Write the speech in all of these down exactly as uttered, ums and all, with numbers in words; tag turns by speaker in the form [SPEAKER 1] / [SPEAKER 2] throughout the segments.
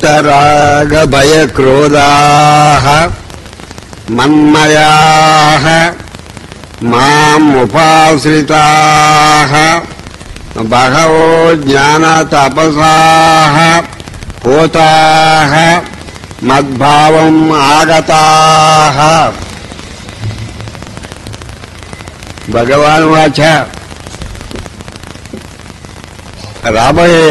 [SPEAKER 1] వీతరాగ భయ క్రోధాః మన్మయాః మాం ఉపాశ్రితాః బహవో జ్ఞాన తపసాః హోతాః మద్భావం ఆగతాః. భగవాన్ వాచ రాబోయే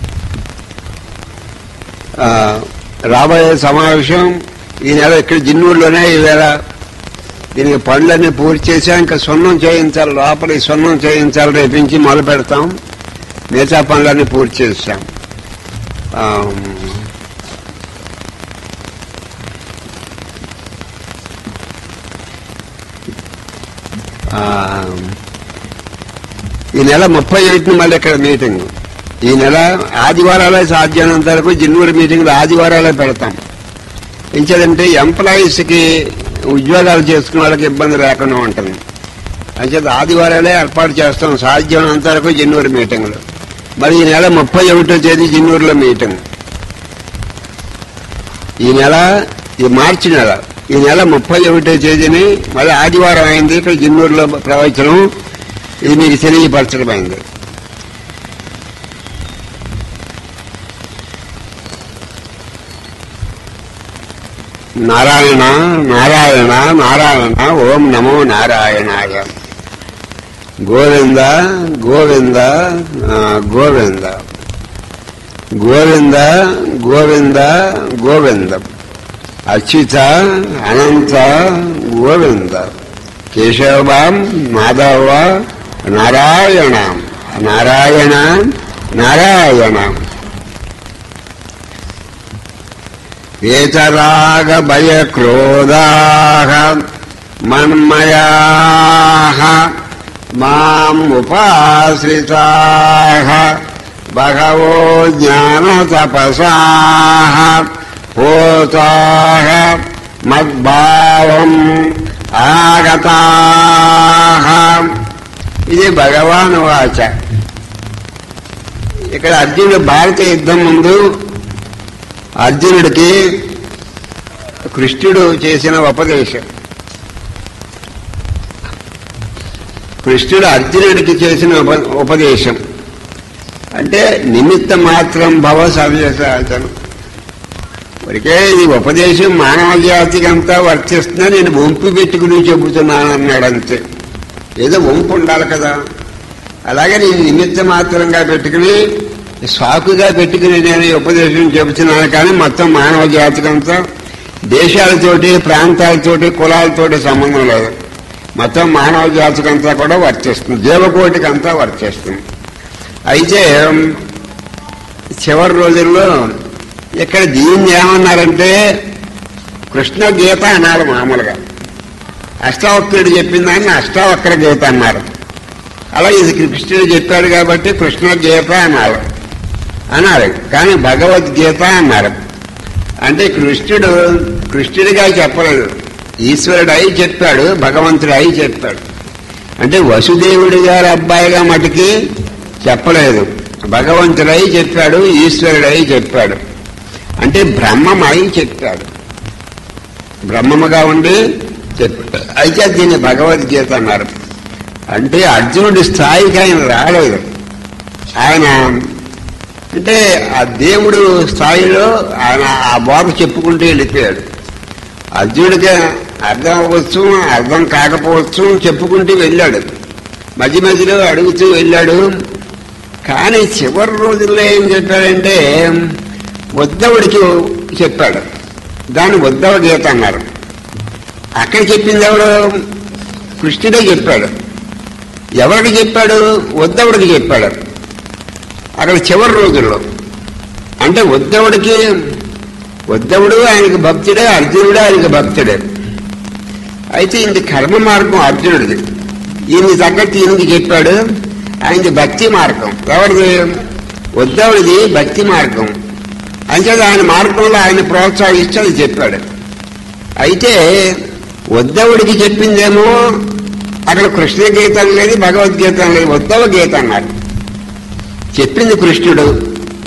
[SPEAKER 1] రాబోయే సమావేశం ఈ నెల ఇక్కడ జిన్నూరులోనే ఈవేళ దీనికి పనులన్నీ పూర్తి చేశాం. ఇంకా సున్నం చేయించాలి, లోపల సున్నం చేయించాలి. రేపు నుంచి మొదలు పెడతాం. మిగతా పనులన్నీ పూర్తి చేశాం. ఈ నెల ముప్పై ఒకటిని మళ్ళీ ఇక్కడ మీటింగ్. ఈ నెల ఆదివారాలే సాధ్యమైనంత వరకు జిన్నూరు మీటింగ్లు ఆదివారాలే పెడతాం. ఇంకేదంటే ఎంప్లాయీస్ కి ఉద్యోగాలు చేసుకునే వాళ్ళకి ఇబ్బంది లేకుండా ఉంటుంది. అంచేత ఆదివారాలే ఏర్పాటు చేస్తాం సాధ్యమైనంత వరకు జిన్నూరు మీటింగ్లు. మరి ఈ నెల ముప్పై ఒకటో తేదీ జిన్నూరులో మీటింగ్. ఈ నెల ఈ మార్చి నెల ఈ నెల ముప్పై ఒకటో తేదీని మళ్ళీ ఆదివారం అయింది. ఇక్కడ జిన్నూరులో ప్రవచనం. ఇది మీకు తెలియపరచడమైంది. నారాయణ నారాయణ నారాయణ ఓం నమో నారాయణాయ. గోవింద గోవింద గోవింద గోవింద గోవింద గోవింద అచ్యుత అనంత గోవింద కేశవం మాధవ నారాయణ నారాయణ నారాయణ. వీతరాగ భయ క్రోధాః మన్మయాః మాం ఉపాశ్రితాః బహవో జ్ఞాన తపసాః హోతాః మద్భావం ఆగతాః. ఇది భగవాన్ వాచ. ఇక్కడ అర్జునుడు భారత యుద్ధం ముందు అర్జునుడికి కృష్ణుడు చేసిన ఉపదేశం. కృష్ణుడు అర్జునుడికి చేసిన ఉపదేశం అంటే నిమిత్త మాత్రం భవ సవ్యసాచనం. మరికే ఇది ఉపదేశం మానవ జాతికి అంతా వర్తిస్తున్నా నేను వంపు పెట్టుకుని చెబుతున్నానన్నాడు. అంతే. ఏదో వంపు ఉండాలి కదా. అలాగే నేను నిమిత్త మాత్రంగా పెట్టుకుని సాకుగా పెట్టుకుని నేను ఉపదేశం చెబుతున్నాను. కానీ మొత్తం మానవ జాతికంతా దేశాలతోటి ప్రాంతాలతోటి కులాలతోటి సంబంధం లేదు. మొత్తం మానవ జాతికంతా కూడా వర్తిస్తుంది. జీవకోటికి అంతా వర్తిస్తుంది. అయితే చివరి రోజుల్లో ఇక్కడ దీన్ని ఏమన్నారంటే కృష్ణ గీత అన్నారు. మామూలుగా అష్టావక్రుడు చెప్పిన దాన్ని అష్టావక్ర గీత అన్నారు. అలా ఇది కృష్ణుడు చెప్పాడు కాబట్టి కృష్ణ గీత అన్నారు అన్నారు కానీ భగవద్గీత అన్నారు. అంటే కృష్ణుడు కృష్ణుడిగా చెప్పలేదు. ఈశ్వరుడు అయి చెప్పాడు, భగవంతుడు అయి చెప్పాడు. అంటే వసుదేవుడి గారి అబ్బాయిగా మటుకి చెప్పలేదు. భగవంతుడై చెప్పాడు, ఈశ్వరుడై చెప్పాడు. అంటే బ్రహ్మమై చెప్పాడు, బ్రహ్మముగా ఉండి చెప్పాడు. అయితే దీన్ని భగవద్గీత అన్నారు. అంటే అర్జునుడి స్థాయికి ఆయన రాలేదు. ఆయన అంటే ఆ దేవుడు స్థాయిలో ఆయన ఆ బోధ చెప్పుకుంటూ వెళ్ళిపోయాడు. అర్జునుడికి అర్థం అవ్వచ్చు, అర్థం కాకపోవచ్చు, చెప్పుకుంటూ వెళ్ళాడు. మధ్య మధ్యలో అడుగుతూ వెళ్ళాడు. కానీ చివరి రోజుల్లో ఏం చెప్పాడంటే ఉద్ధవుడికి చెప్పాడు. దాన్ని ఉద్ధవ గీత అన్నారు. అక్కడ చెప్పింది ఎవడు? కృష్ణుడే చెప్పాడు. ఎవరికి చెప్పాడు? ఉద్ధవుడికి చెప్పాడు. అక్కడ చివరి రోజుల్లో అంటే ఉద్ధవుడికి ఉద్ధవుడు ఆయనకి భక్తుడే, అర్జునుడు ఆయనకి భక్తుడే. అయితే ఇది కర్మ మార్గం అర్జునుడిది. ఈయనకి తగ్గట్టు ఈయనకి చెప్పాడు. ఆయనది భక్తి మార్గం. ఎవరిది? ఉద్ధవుడిది భక్తి మార్గం. అంచేత ఆయన మార్గంలో ఆయన ప్రోత్సహిస్తూ అది చెప్పాడు. అయితే ఉద్ధవుడికి చెప్పిందేమో అక్కడ కృష్ణ గీతం లేదు, భగవద్గీత లేదు, ఉద్ధవ గీత అన్నారు. చెప్పింది కృష్ణుడు,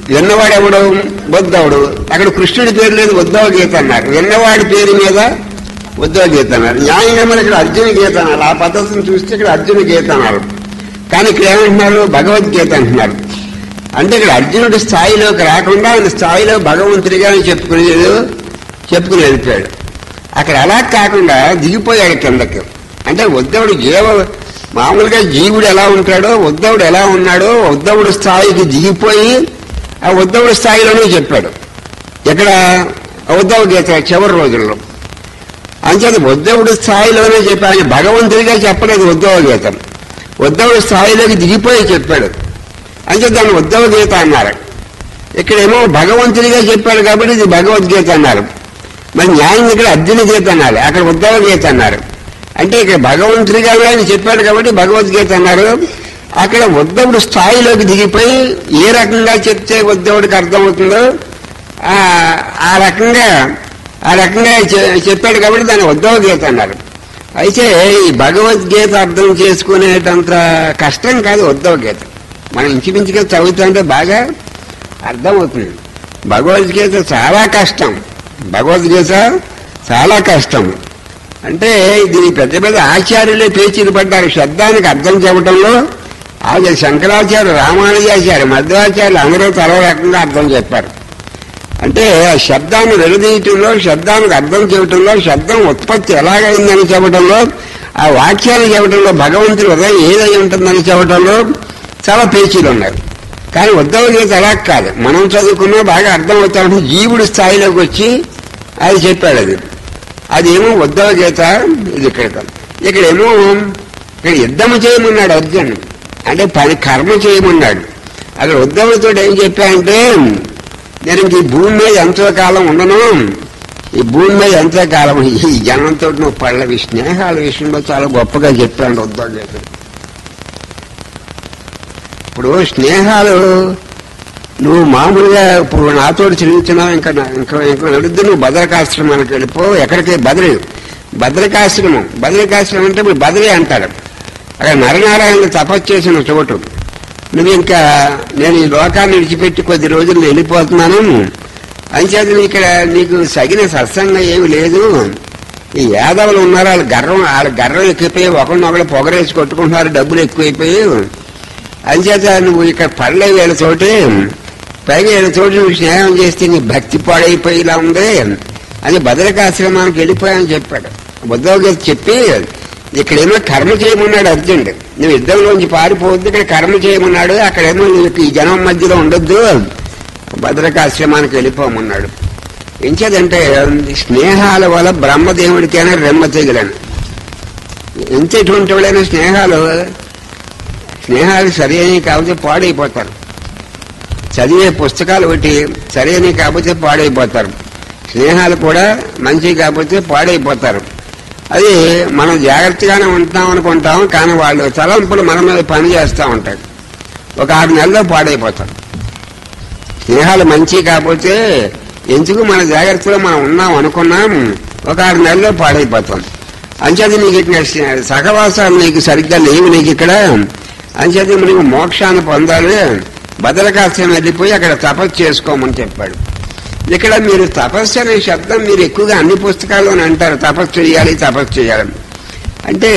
[SPEAKER 1] విన్నవాడు ఎవడు? ఉద్ధవుడు. అక్కడ కృష్ణుడి పేరు లేదు, ఉద్ధవ గీత అన్నారు. విన్నవాడి పేరు మీద ఉద్ధవ గీత అన్నారు. న్యాయంగా మరి ఇక్కడ అర్జున గీత అన్నారు. ఆ పద్ధతిని చూస్తే ఇక్కడ అర్జున గీత అన్నారు. కానీ ఇక్కడ ఏమంటున్నారు? భగవద్గీత అంటున్నారు. అంటే ఇక్కడ అర్జునుడి స్థాయిలోకి రాకుండా ఆయన స్థాయిలో భగవంతుడిగా చెప్పుకునేది చెప్పుకుని వెళ్ళిపోయాడు. అక్కడ అలా కాకుండా దిగిపోయాడు కిందకి. అంటే ఉద్ధవుడు జీవ మామూలుగా జీవుడు ఎలా ఉంటాడో ఉద్ధవుడు ఎలా ఉన్నాడో ఉద్ధవుడి స్థాయికి దిగిపోయి ఆ ఉద్ధవుడి స్థాయిలోనే చెప్పాడు. ఇక్కడ ఉద్ధవ గీత చివరి రోజుల్లో. అంచేత ఉద్ధవుడి స్థాయిలోనే చెప్పాడు. ఆయన భగవంతుడిగా చెప్పలేదు ఉద్ధవ గీత. ఉద్ధవుడి స్థాయిలోకి దిగిపోయి చెప్పాడు. అంచేత దాన్ని ఉద్ధవ గీత అన్నారు. ఇక్కడేమో భగవంతుడిగా చెప్పాడు కాబట్టి ఇది భగవద్గీత అన్నారు. మరి న్యాయం ఇక్కడ అర్జున గీత అన్నారు, అక్కడ ఉద్ధవ గీత అన్నారు. అంటే ఇక్కడ భగవంతుడిగా ఆయన చెప్పాడు కాబట్టి భగవద్గీత అన్నారు. అక్కడ ఉద్ధవుడు స్థాయిలోకి దిగిపోయి ఏ రకంగా చెప్తే ఉద్ధవుడికి అర్థమవుతుందో ఆ రకంగా ఆ రకంగా చెప్పాడు కాబట్టి దాన్ని ఉద్ధవ గీత అన్నారు. అయితే ఈ భగవద్గీత అర్థం చేసుకునేటంత కష్టం కాదు ఉద్ధవ గీత. మనం ఇంచుమించుగా చదువుతుంటే బాగా అర్థమవుతుంది. భగవద్గీత చాలా కష్టం. భగవద్గీత చాలా కష్టం. అంటే దీని పెద్ద పెద్ద ఆచార్యులే పేచీలు పడ్డారు శబ్దానికి అర్థం చెప్పడంలో. అది శంకరాచార్య, రామానుజాచార్య, మధ్వాచార్యులు అందరూ తల రకంగా అర్థం చెప్పారు. అంటే ఆ శబ్దాన్ని వెలుదీయటంలో, శబ్దానికి అర్థం చెప్పడంలో, శబ్దం ఉత్పత్తి ఎలాగైందని చెప్పడంలో, ఆ వాక్యాన్ని చెప్పడంలో, భగవంతుడి ఉదయం ఏదై ఉంటుందని చెప్పడంలో చాలా పేచీలు ఉన్నారు. కానీ ఉద్ధవ గీత అలా కాదు. మనం చదువుకున్నా బాగా అర్థం అవుతామంటే జీవుడి స్థాయిలోకి వచ్చి అది చెప్పాడు. అది అదేమో ఉద్ధవ గీత. ఇది ఇక్కడ ఇక్కడేమో ఇక్కడ యుద్ధం చేయమన్నాడు అర్జున్. అంటే పని కర్మ చేయమన్నాడు. అక్కడ ఉద్ధవుడితో ఏం చెప్పానంటే నేను ఇంక ఈ భూమి మీద ఎంతో కాలం ఉండను, ఈ భూమి మీద ఎంతో కాలం ఈ జనంతో నువ్వు పళ్ళ స్నేహాల విషయంలో చాలా గొప్పగా చెప్పాడు ఉద్ధవ గీత. ఇప్పుడు స్నేహాలు నువ్వు మామూలుగా ఇప్పుడు నాతో చదివించినావు, ఇంకా ఇంకా ఇంకా నడుద్దు, నువ్వు భద్రకాశ్రమానికి వెళ్ళిపో. ఎక్కడికి? బద్రి భద్రకాశ్రమం. భద్రకాశ్రమం అంటే ఇప్పుడు బద్రి అంటారు. అక్కడ నరనారాయణ తపస్సు చేసిన చోటు. నువ్వు ఇంకా నేను ఈ లోకాన్ని విడిచిపెట్టి కొద్ది రోజులు వెళ్ళిపోతున్నాను, అంచేత ఇక్కడ నీకు సగిన సత్సంగం ఏమి లేదు. ఈ యాదవులు ఉన్నారు, వాళ్ళ గర్వం వాళ్ళ గర్వం ఎక్కువైపోయి ఒకరినొకరు పొగరేసి కొట్టుకుంటున్నారు, డబ్బులు ఎక్కువైపోయి. అంచేత నువ్వు ఇక్కడ పడలే వీళ్ళతోటి, పైగా వీళ్ళతోటి నువ్వు స్నేహం చేస్తే నీ భక్తి పాడైపోయి ఇలా ఉంది అని భద్రకాశ్రమానికి వెళ్ళిపోయాని చెప్పాడు. బుద్ధవుడు చెప్పి ఇక్కడేమో కర్మ చేయమన్నాడు అర్జునుడు. నువ్వు యుద్ధంలోంచి పారిపోవద్దు, ఇక్కడ కర్మ చేయమన్నాడు. అక్కడేమో నువ్వు ఈ జనం మధ్యలో ఉండొద్దు, భద్రకాశ్రమానికి వెళ్ళిపోమన్నాడు. ఎంచేదంటే స్నేహాల వల్ల బ్రహ్మదేవుడికైనా రెమ్మ తెగిలను. ఎంత ఎటువంటి వాళ్ళైనా స్నేహాలు స్నేహాలు సరైనవి కాకపోతే పాడైపోతారు. చదివే పుస్తకాలు ఒకటి సరైనవి కాకపోతే పాడైపోతారు. స్నేహాలు కూడా మంచివి కాకపోతే పాడైపోతారు. అది మనం జాగ్రత్తగానే ఉంటాం అనుకుంటాం, కానీ వాళ్ళు తలంపులు మన మీద పని చేస్తూ ఉంటాయి. ఒక ఆరు నెలల్లో పాడైపోతాం. స్నేహాలు మంచి కాకపోతే ఎందుకు మన జాగ్రత్తలో మనం ఉన్నాం అనుకున్నాం, ఒక ఆరు నెలల్లో పాడైపోతాం. అంచేత నీకు ఇక్కడ సహవాసాలు నీకు సరిగ్గా లేవు. నీకు ఇక్కడ అంచేత నీకు మోక్షాన్ని పొందాలి, భద్రకాశ్రమం వెళ్ళిపోయి అక్కడ తపస్సు చేసుకోమని చెప్పాడు. ఇక్కడ మీరు తపస్సు అనే శబ్దం మీరు ఎక్కువగా అన్ని పుస్తకాల్లోనే అంటారు, తపస్సు చేయాలి తపస్సు చేయాలి. అంటే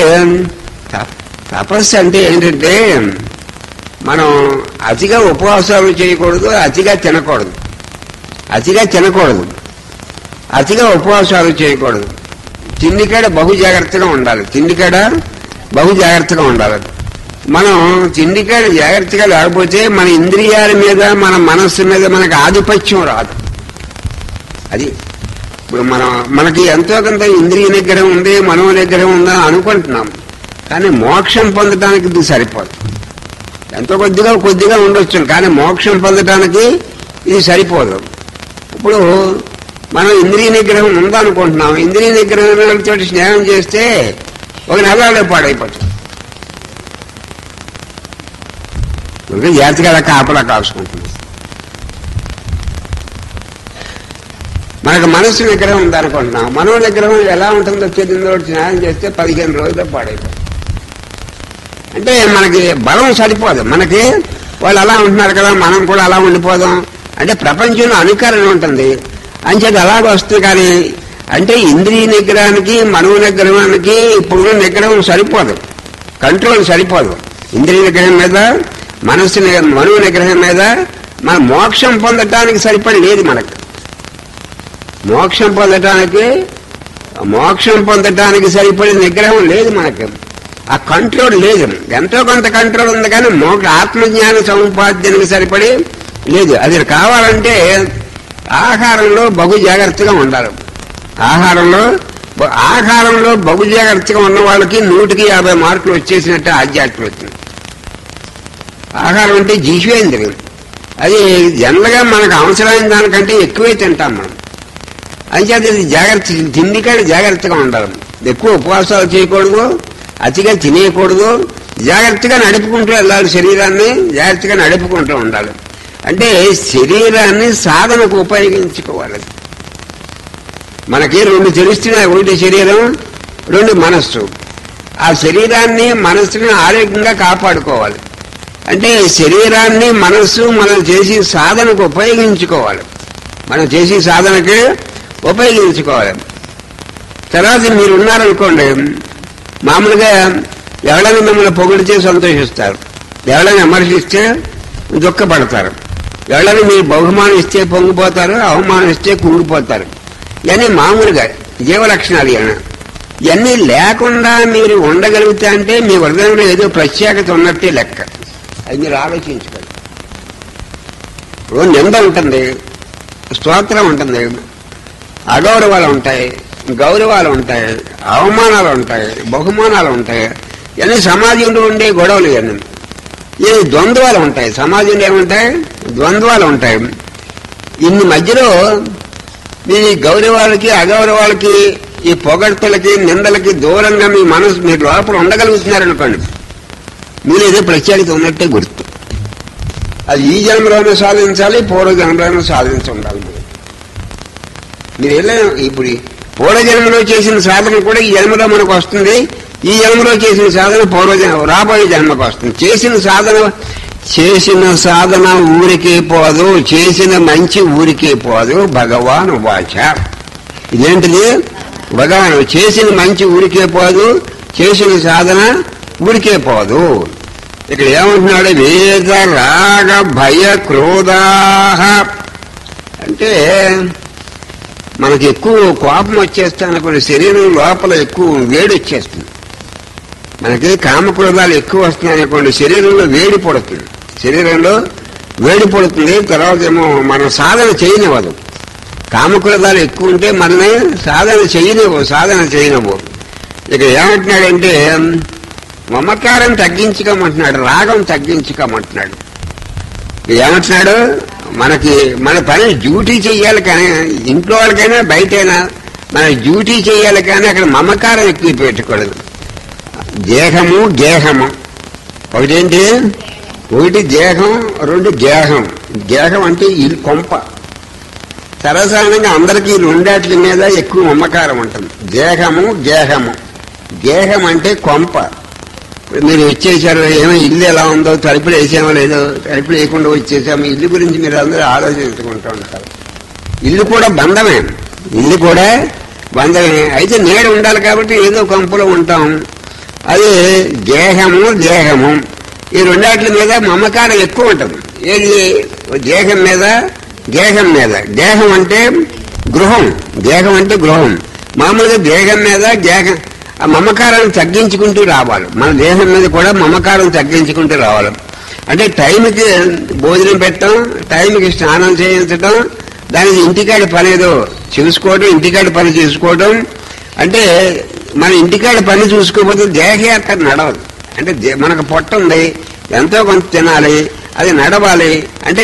[SPEAKER 1] తపస్సు అంటే ఏంటంటే మనం అతిగా ఉపవాసాలు చేయకూడదు, అతిగా తినకూడదు. అతిగా తినకూడదు, అతిగా ఉపవాసాలు చేయకూడదు. తిండికాడ బహు జాగ్రత్తగా ఉండాలి. తిండికాడ బహు జాగ్రత్తగా ఉండాలి. మనం తిండికాడ జాగ్రత్తగా లేకపోతే మన ఇంద్రియాల మీద మన మనస్సు మీద మనకు ఆధిపత్యం రాదు. అది ఇప్పుడు మనం మనకి ఎంతో కొంత ఇంద్రియ నిగ్రహం ఉంది, మనో నిగ్రహం ఉందని అనుకుంటున్నాం, కానీ మోక్షం పొందడానికి ఇది సరిపోదు. ఎంతో కొద్దిగా కొద్దిగా ఉండొచ్చు, కానీ మోక్షం పొందడానికి ఇది సరిపోదు. ఇప్పుడు మనం ఇంద్రియ నిగ్రహం ఉందనుకుంటున్నాం, ఇంద్రియ నిగ్రహంతో స్నేహం చేస్తే ఒక నెలలో పాడైపోతుంది. జాతిగా కాపలా కాసుకుంటుంది. మనకు మనసు నిగ్రహం ఉందనుకుంటున్నాం, మనో నిగ్రహం ఎలా ఉంటుందో తెలియదో స్నానం చేస్తే పదిహేను రోజుల్లో పాడైపోతుంది. అంటే మనకి బలం సరిపోదు. మనకి వాళ్ళు అలా ఉంటున్నారు కదా, మనం కూడా అలా ఉండిపోదాం అంటే ప్రపంచంలో అనుకరణ ఉంటుంది అంచేది అలాగ వస్తుంది. కానీ అంటే ఇంద్రియ నిగ్రహానికి మనో నిగ్రహానికి ఇప్పుడున్న నిగ్రహం సరిపోదు, కంట్రోల్ సరిపోదు. ఇంద్రియ నిగ్రహం మీద మనస్సు మనో నిగ్రహం మీద మన మోక్షం పొందటానికి సరిపడి లేదు. మనకు మోక్షం పొందటానికి మోక్షం పొందటానికి సరిపడే నిగ్రహం లేదు మనకు. ఆ కంట్రోల్ లేదు. ఎంతో కొంత కంట్రోల్ ఉంది కానీ మోక్ష ఆత్మజ్ఞాన సముపార్జనకు సరిపడి లేదు. అది కావాలంటే ఆహారంలో బహు జాగ్రత్తగా ఉండాలి. ఆహారంలో ఆహారంలో బహు జాగ్రత్తగా ఉన్న వాళ్ళకి నూటికి యాభై మార్కులు వచ్చేసినట్టు ఆధ్యాత్మిక వచ్చింది. ఆహారం అంటే జీవేంద్రియం. అది జనరల్గా మనకు అవసరమైన దానికంటే ఎక్కువే తింటాం మనం. అంచేది ఇది జాగ్రత్త, తిండికాడ జాగ్రత్తగా ఉండాలి. ఎక్కువ ఉపవాసాలు చేయకూడదు, అతిగా తినేయకూడదు, జాగ్రత్తగా నడుపుకుంటూ వెళ్ళాలి. శరీరాన్ని జాగ్రత్తగా నడుపుకుంటూ ఉండాలి. అంటే శరీరాన్ని సాధనకు ఉపయోగించుకోవాలి. మనకి రెండు తెలుస్తున్నాయి, ఒకటి శరీరం, రెండు మనస్సు. ఆ శరీరాన్ని మనస్సుని ఆరోగ్యంగా కాపాడుకోవాలి. అంటే శరీరాన్ని మనస్సు మనం చేసి సాధనకు ఉపయోగించుకోవాలి. మనం చేసి సాధనకి ఉపయోగించుకోవాలి. తర్వాత మీరు ఉన్నారనుకోండి, మామూలుగా ఎవరైనా మిమ్మల్ని పొగిడితే సంతోషిస్తారు, ఎవరైనా విమర్శిస్తే దుఃఖపడతారు, ఎవరైనా మీరు బహుమానం ఇస్తే పొంగిపోతారు, అవమానం ఇస్తే కుంగిపోతారు. ఇవన్నీ మామూలుగా జీవలక్షణాలు. ఇవన్నీ ఇవన్నీ లేకుండా మీరు ఉండగలిగితే అంటే మీ హృదయంలో ఏదో ప్రత్యేకత ఉన్నట్టే లెక్క. అది మీరు ఆలోచించుకోండి. ఇప్పుడు నింద ఉంటుంది, స్తోత్రం ఉంటుంది, అగౌరవాలు ఉంటాయి, గౌరవాలు ఉంటాయి, అవమానాలు ఉంటాయి, బహుమానాలు ఉంటాయి. ఇవన్నీ సమాజంలో ఉండే గొడవలు. ఇవన్నీ ఈ ద్వంద్వాలు ఉంటాయి. సమాజంలో ఏముంటాయి? ద్వంద్వాలు ఉంటాయి. ఇన్ని మధ్యలో మీ గౌరవాలకి అగౌరవాలకి ఈ పొగడ్తలకి నిందలకి దూరంగా మీ మనసు మీరు లోపల ఉండగలుగుతున్నారనుకోండి, మీరు ఏదో ప్రత్యేకత ఉన్నట్టే గుర్తు. అది ఈ జన్మలోనే సాధించాలి, పూర్వ జన్మలోనే సాధించి ఉండాలి. మీరు ఎలా ఇప్పుడు పూర్వజన్మలో చేసిన సాధన కూడా ఈ జన్మలో మనకు వస్తుంది, ఈ జన్మలో చేసిన సాధన పూర్వజన్మ రాబోయే జన్మకు వస్తుంది. చేసిన సాధన చేసిన సాధన ఊరికే పోదు, చేసిన మంచి ఊరికే పోదు. భగవాన్ వాచ. ఇదేంటిది? భగవాన్ చేసిన మంచి ఊరికే పోదు, చేసిన సాధన ఊరికే పోదు. ఇక్కడ ఏమంటున్నాడు? వేద రాగ భయ క్రోధాహ. అంటే మనకి ఎక్కువ కోపం వచ్చేస్తాను, కొన్ని శరీరం లోపల ఎక్కువ వేడి వచ్చేస్తుంది. మనకి కామక్రోధాలు ఎక్కువ వస్తున్నాయి అనుకోండి, శరీరంలో వేడి పడుతుంది, శరీరంలో వేడి పడుతుంది. తర్వాత ఏమో మనం సాధన చేయనివ్వదు. కామక్రోధాలు ఎక్కువ ఉంటే మనల్ని సాధన చేయనివ్వు సాధన చేయనివ్వు. ఇక ఏమంటున్నాడంటే మమకారం తగ్గించుకోమంటున్నాడు, రాగం తగ్గించుకోమంటున్నాడు. ఏమంటున్నాడు? మనకి మన పని డ్యూటీ చెయ్యాలి కానీ, ఇంట్లో వాళ్ళకైనా బయటైనా మన డ్యూటీ చెయ్యాలి కానీ అక్కడ మమకారం ఎక్కువ పెట్టకూడదు. దేహము గేహము. ఒకటేంటి? ఒకటి దేహం, రెండు గేహం. గేహం అంటే ఈ కొంప. సర్వసాధారణంగా అందరికీ రెండాట్ల మీద ఎక్కువ మమకారం ఉంటుంది. దేహము గేహము. గేహం అంటే కొంప. మీరు వచ్చేసారు, ఏమో ఇల్లు ఎలా ఉందో, తలుపులు వేసామో లేదో, తలుపులు వేయకుండా వచ్చేసాము, ఇల్లు గురించి మీరు అందరూ ఆలోచించుకుంటూ ఉంటారు. ఇల్లు కూడా బంధమే, ఇల్లు కూడా బంధమే. అయితే నీడ ఉండాలి కాబట్టి ఏదో కొంపలో ఉంటాం. అది దేహము దేహము. ఈ రెండాట్ల మీద మమకారం ఎక్కువ ఉంటుంది. ఏది? దేహం మీద గేహం మీద. దేహం అంటే గృహం, దేహం అంటే గృహం. మామూలుగా దేహం మీద గేహం ఆ మమకారాన్ని తగ్గించుకుంటూ రావాలి. మన దేహం మీద కూడా మమకారం తగ్గించుకుంటూ రావాలి. అంటే టైంకి భోజనం పెట్టడం, టైంకి స్నానం చేయించడం, దానికి ఇంటికాడ పని ఏదో చూసుకోవడం, ఇంటికాడ పని చూసుకోవడం. అంటే మన ఇంటికాడ పని చూసుకోకపోతే దేహయాత్ర నడవదు. అంటే మనకు పొట్ట ఉంది, ఎంతో కొంత తినాలి, అది నడవాలి. అంటే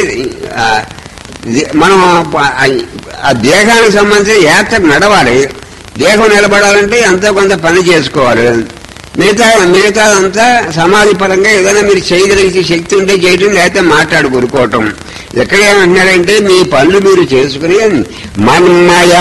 [SPEAKER 1] మనం ఆ దేహానికి సంబంధించిన యాత్ర నడవాలి. దేహం నిలబడాలంటే ఎంతో కొంత పని చేసుకోవాలి. మిగతా మిగతాదంతా సమాధి పరంగా ఏదైనా మీరు చేయగలిగే శక్తి ఉంటే చేయటం, లేకపోతే మాట్లాడు కూరుకోవటం. ఎక్కడ ఏమంటున్నాడంటే మీ పనులు మీరు చేసుకుని మన్మయా,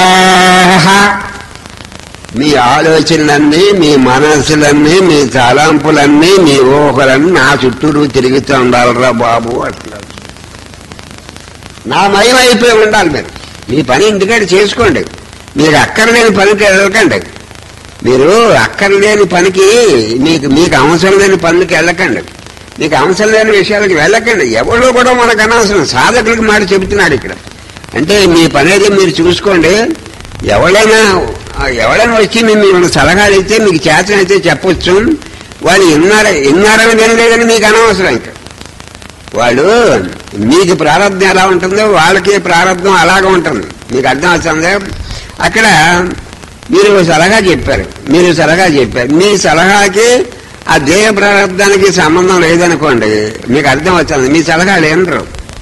[SPEAKER 1] మీ ఆలోచనలన్నీ, మీ మనసులన్నీ, మీ తలంపులన్నీ, మీ ఊహలన్నీ నా చుట్టూరు తిరుగుతూ ఉండాలరా బాబు అంటున్నాడు. నా మయం అయిపోయి ఉండాలి. మీరు మీ పని ఇంటికాడ చేసుకోండి. మీరు అక్కర్లేని పనికి వెళ్ళకండి. మీరు అక్కర్లేని పనికి మీకు మీకు అవసరం లేని పనులకి వెళ్ళకండి. మీకు అవసరం లేని విషయాలకు వెళ్ళకండి. ఎవరో కూడా మనకు అనవసరం. సాధకులకు మాట చెబుతున్నాడు ఇక్కడ. అంటే మీ పని అయితే మీరు చూసుకోండి. ఎవరైనా ఎవరైనా వచ్చి మిమ్మల్ని సలహాలు ఇస్తే మీకు చేతన అయితే చెప్పొచ్చు. వాళ్ళు ఎన్నార ఎన్నారని వినలేదని మీకు అనవసరం. ఇంకా వాళ్ళు మీకు ప్రారంభం ఎలా ఉంటుందో వాళ్ళకి ప్రారంభం అలాగే ఉంటుంది. మీకు అర్థం అవుతుంది. అక్కడ మీరు సలహా చెప్పారు మీరు సలహా చెప్పారు మీ సలహాకి ఆ దేహ ప్రారంభానికి సంబంధం లేదనుకోండి, మీకు అర్థం అవుతుంది. మీ సలహాలు వినరు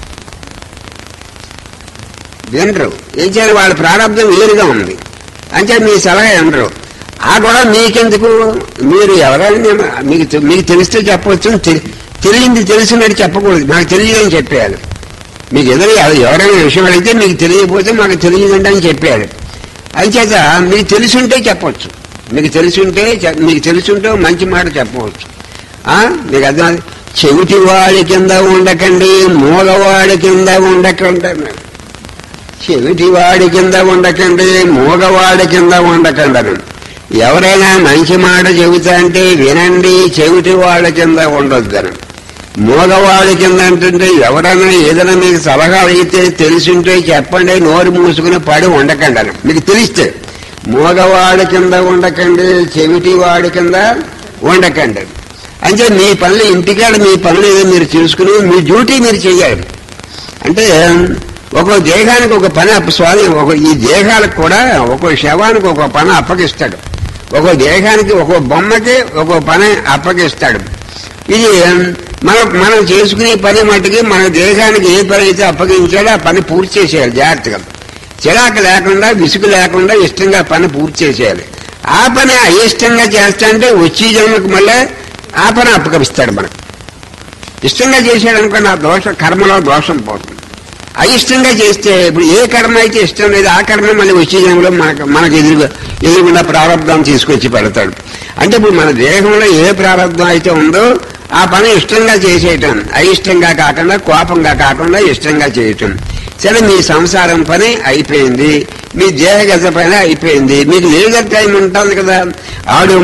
[SPEAKER 1] వినరు ఏం చేయాలి? వాళ్ళ ప్రారంభం వేరుగా ఉంది అంటే మీ సలహా వినరు. ఆ కూడా మీకెందుకు? మీరు ఎవరైనా మీకు మీకు తెలిస్తే చెప్పవచ్చు. తెలియంది తెలిసినట్టు చెప్పకూడదు. నాకు తెలియదని చెప్పేయాలి. మీకు ఎదురు ఎవరైనా విషయం అడిగితే మీకు తెలియకపోతే మాకు తెలియదండి అని చెప్పేయాలి. అయిచేత మీకు తెలిసుంటే చెప్పవచ్చు. మీకు తెలిసుంటే మీకు తెలుసుంటే మంచి మాట చెప్పవచ్చు. మీకు అర్థం. చెవిటి వాడి కింద ఉండకండి, మూగవాడి కింద ఉండకండి. చెవిటి వాడి కింద ఉండకండి, మూగవాడి కింద ఉండకండి అని. ఎవరైనా మంచి మాట చెబుతా అంటే వినండి, చెవిటి వాళ్ళ కింద ఉండొద్దని. మూగవాడి కింద అంటే ఎవరైనా ఏదైనా మీకు సలహా అయితే తెలిసింటే చెప్పండి, నోరు మూసుకుని పడి ఉండకండి అని. మీకు తెలిస్తే మూగవాడి కింద ఉండకండి, చెవిటి వాడి కింద ఉండకండి. అంటే మీ పనులు ఇంటికాడ మీ పనులు ఏదో మీరు చూసుకుని మీ డ్యూటీ మీరు చెయ్యాలి. అంటే ఒక దేహానికి ఒక పని స్వామి ఒక ఈ దేహాలకు కూడా ఒక శవానికి ఒక పని అప్పగిస్తాడు. ఒక దేహానికి ఒక బొమ్మకి ఒక పని అప్పగిస్తాడు. ఇది మనం మనం చేసుకునే పని మట్టుకి మన దేశానికి ఏ పని అయితే అప్పగించాడో ఆ పని పూర్తి చేసేయాలి జాగ్రత్తగా. చిరాకు లేకుండా విసుగు లేకుండా ఇష్టంగా పని పూర్తి చేసేయాలి. ఆ పని అయిష్టంగా చేస్తా అంటే వచ్చే జన్మకు మళ్ళీ ఆ పని అప్పగిస్తాడు మనకు. ఇష్టంగా చేసాడనుకోండి ఆ దోష కర్మలో దోషం పోతుంది. అయిష్టంగా చేస్తే ఇప్పుడు ఏ కర్మ అయితే ఇష్టం లేదు ఆ కర్మ మళ్ళీ వచ్చే జన్మలో మనకు మనకు ఎదురుగా ఎదురుగుండా ప్రారంభం తీసుకొచ్చి పెడతాడు. అంటే ఇప్పుడు మన దేహంలో ఏ ప్రారంభం అయితే ఉందో ఆ పని ఇష్టంగా చేసేయటం, అయిష్టంగా కాకుండా కోపంగా కాకుండా ఇష్టంగా చేయటం. సరే మీ సంసారం పని అయిపోయింది, మీ దేహగత పని అయిపోయింది, మీకు లేజర్ టైం ఉంటుంది కదా. ఆడు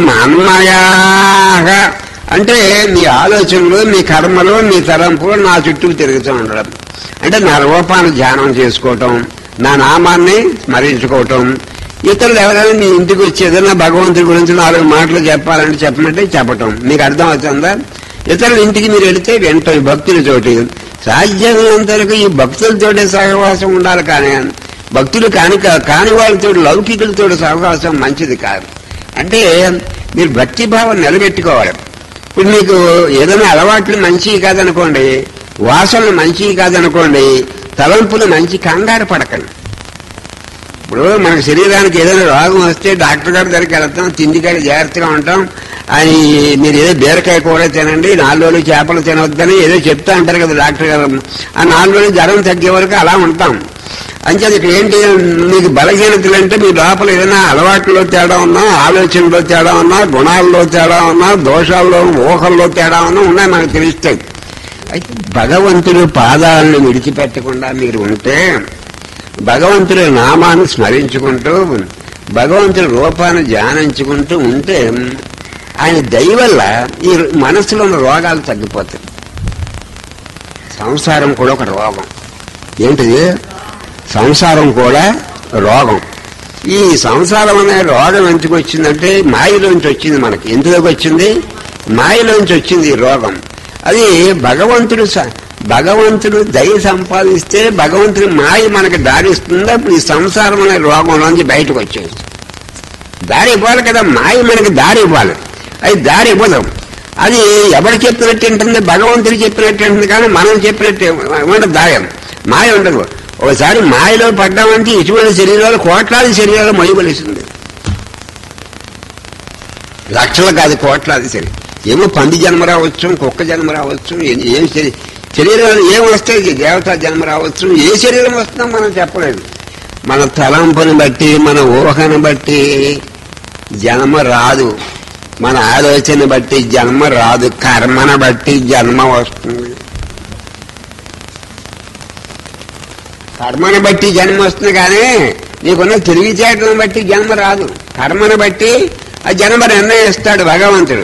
[SPEAKER 1] మన్మయాగా అంటే మీ ఆలోచనలు మీ కర్మలు మీ తరంపులు నా చుట్టూ తిరుగుతూ ఉండడం. అంటే నా రూపాన్ని ధ్యానం చేసుకోవటం, నా నామాన్ని స్మరించుకోవటం. ఇతరులు ఎవరైనా మీ ఇంటికి వచ్చి ఏదైనా భగవంతుడి గురించి నాలుగు మాటలు చెప్పాలంటే చెప్పమంటే చెప్పటం. మీకు అర్థం అవుతుందా? ఇతరుల ఇంటికి మీరు వెళితే వింటాం ఈ భక్తులతోటి. సాధ్యమైనంత వరకు ఈ భక్తులతోటి సహవాసం ఉండాలి. కానీ భక్తులు కాని కాని వాళ్ళతో లౌకికులతో సహవాసం మంచిది కాదు. అంటే మీరు భక్తిభావం నిలబెట్టుకోవాలి. ఇప్పుడు మీకు ఏదైనా అలవాట్లు మంచివి కాదనుకోండి, వాసనలు మంచివి కాదనుకోండి, తలంపులు మంచి కంగారు పడకండి. ఇప్పుడు మన శరీరానికి ఏదైనా రోగం వస్తే డాక్టర్ గారి దగ్గరికి వెళ్తాం, తిండికాడ జాగ్రత్తగా ఉంటాం. అని మీరు ఏదో బీరకాయ కూర తినండి, నాలుగు రోజులు చేపలు తినవద్దని ఏదో చెప్తా ఉంటారు కదా డాక్టర్ గారు. ఆ నాలుగు రోజులు జ్వరం తగ్గే వరకు అలా ఉంటాం. అంచేది ఇక్కడ ఏంటి, మీకు బలహీనతలు అంటే మీ లోపల ఏదైనా అలవాట్లలో తేడా ఉన్నా, ఆలోచనలో తేడా ఉన్నా, గుణాల్లో తేడా ఉన్నా, దోషాల్లో ఊహల్లో తేడా ఉన్నా ఉన్నాయి మనకు తెలుస్తాయి. అయితే భగవంతుడు పాదాలను విడిచిపెట్టకుండా మీరు ఉంటే, భగవంతుడి నామాన్ని స్మరించుకుంటూ భగవంతుడి రూపాన్ని ధ్యానించుకుంటూ ఉంటే ఆయన దయ వల్ల ఈ మనసులో ఉన్న రోగాలు తగ్గిపోతాయి. సంసారం కూడా ఒక రోగం. ఏంటిది? సంసారం కూడా రోగం. ఈ సంసారం అనే రోగం ఎందుకు వచ్చిందంటే మాయలోంచి వచ్చింది. మనకి ఎందులోకి వచ్చింది? మాయలోంచి వచ్చింది ఈ రోగం. అది భగవంతుడు భగవంతుడు దయ సంపాదిస్తే భగవంతుడి మాయ మనకి దారిస్తుందా? ఇప్పుడు ఈ సంసారం అనే రోగంలోంచి బయటకు వచ్చేది. దారి ఇవ్వాలి కదా, మాయ మనకి దారి ఇవ్వాలి. అది దారి ఇవ్వదు. అది ఎవరు చెప్పినట్టు ఉంటుంది? భగవంతుడు చెప్పినట్టు ఉంటుంది. కానీ మనం చెప్పినట్టు ఉండదు. దాయం మాయ ఉండదు. ఒకసారి మాయలో పడ్డామంటే ఇటువంటి శరీరాలు కోట్లాది శరీరాలు మొయ్యవలసింది. లక్షలు కాదు, కోట్లాది శరీరం. ఏమో పంది జన్మ రావచ్చు, కుక్క జన్మ రావచ్చు, ఏం శరీరాలు ఏం వస్తాయి, దేవతా జన్మ రావచ్చు. ఏ శరీరం వస్తుందో మనం చెప్పలేదు. మన తలంపుని బట్టి మన ఊహను బట్టి జన్మ రాదు. మన ఆలోచన బట్టి జన్మ రాదు, కర్మను బట్టి జన్మ వస్తుంది. కర్మను బట్టి జన్మ వస్తుంది కానీ నీకున్న తెలివితేటలను బట్టి జన్మ రాదు. కర్మను బట్టి ఆ జన్మ నిర్ణయిస్తాడు భగవంతుడు.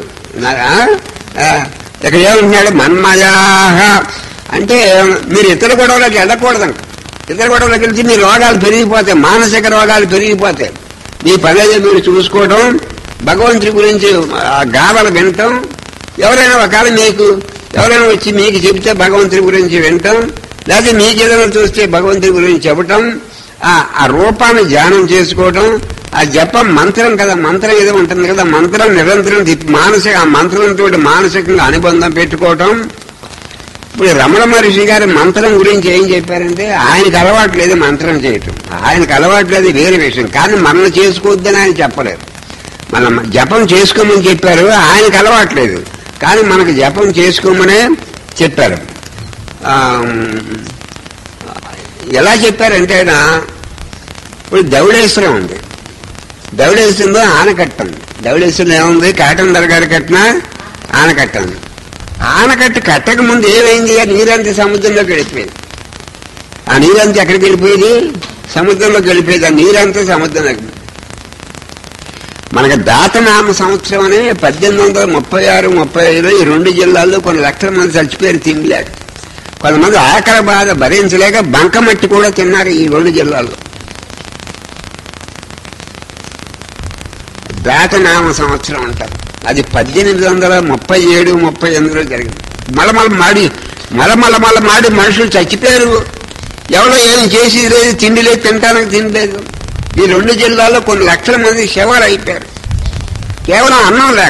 [SPEAKER 1] ఇక్కడ ఏమంటున్నాడు? మన్మయాహ అంటే మీరు ఇతర గొడవలోకి వెళ్ళకూడదంట. ఇతర గొడవలోకి వెళ్తే మీ రోగాలు పెరిగిపోతాయి, మానసిక రోగాలు పెరిగిపోతాయి. మీ పనేది మీరు చూసుకోవడం, భగవంతుడి గురించి గాథలు వినటం, ఎవరైనా ఒకవేళ మీకు ఎవరైనా వచ్చి మీకు చెబితే భగవంతుడి గురించి వినటం, లేకపోతే మీకు ఏదైనా చూస్తే భగవంతుడి గురించి చెప్పటం, ఆ రూపాన్ని ధ్యానం చేసుకోవటం, ఆ జపం మంత్రం కదా, మంత్రం ఏదో ఉంటుంది కదా, మంత్రం నిరంతరం మానసిక ఆ మంత్రంతో మానసికంగా అనుబంధం పెట్టుకోవటం. ఇప్పుడు రమణ మహర్షి గారి మంత్రం గురించి ఏం చెప్పారంటే ఆయనకు అలవాటు లేదు మంత్రం చేయటం, ఆయనకు అలవాటు లేదు వేరే విషయం, కానీ మనం చేసుకోవద్దని ఆయన చెప్పలేదు. మనం జపం చేసుకోమని చెప్పారు, ఆయనకు అలవాట్లేదు కానీ మనకు జపం చేసుకోమనే చెప్పారు. ఎలా చెప్పారంటే ఆయన ఇప్పుడు ధవళేశ్వరం ఉంది, ధవళేశ్వరంలో ఆనకట్ట ఉంది. ధవళేశ్వరం ఏముంది? కాటన్ దర్గారి కట్టిన ఆనకట్ట ఉంది. ఆనకట్ట కట్టక ముందు ఏమైంది? ఆ నీరంతా సముద్రంలోకి వెళ్ళిపోయేది. ఆ నీరంతా ఎక్కడికి వెళ్ళిపోయేది? సముద్రంలోకి వెళ్ళిపోయేది. ఆ నీరంతా సముద్రంలోకి. మనకు దాతనామ సంవత్సరం అని పద్దెనిమిది వందల ముప్పై ఆరు ముప్పై ఐదులో ఈ రెండు జిల్లాల్లో కొన్ని లక్షల మంది చచ్చిపోయారు తినలేక. కొంతమంది ఆకలి బాధ భరించలేక బంకమట్టి కూడా తిన్నారు ఈ రెండు జిల్లాల్లో. దాతనామ సంవత్సరం అంటారు. అది పద్దెనిమిది వందల ముప్పై ఏడు ముప్పై ఎనిమిదిలో జరిగింది. మలమల మాడి మలమల మల మాడి మనుషులు చచ్చిపోయారు. ఎవరో ఏం చేసి లేదు, తిండి లేదు, తినటానికి తిండి లేదు. ఈ రెండు జిల్లాల్లో కొన్ని లక్షల మంది శవాలు అయిపోయారు కేవలం అన్నం లేక.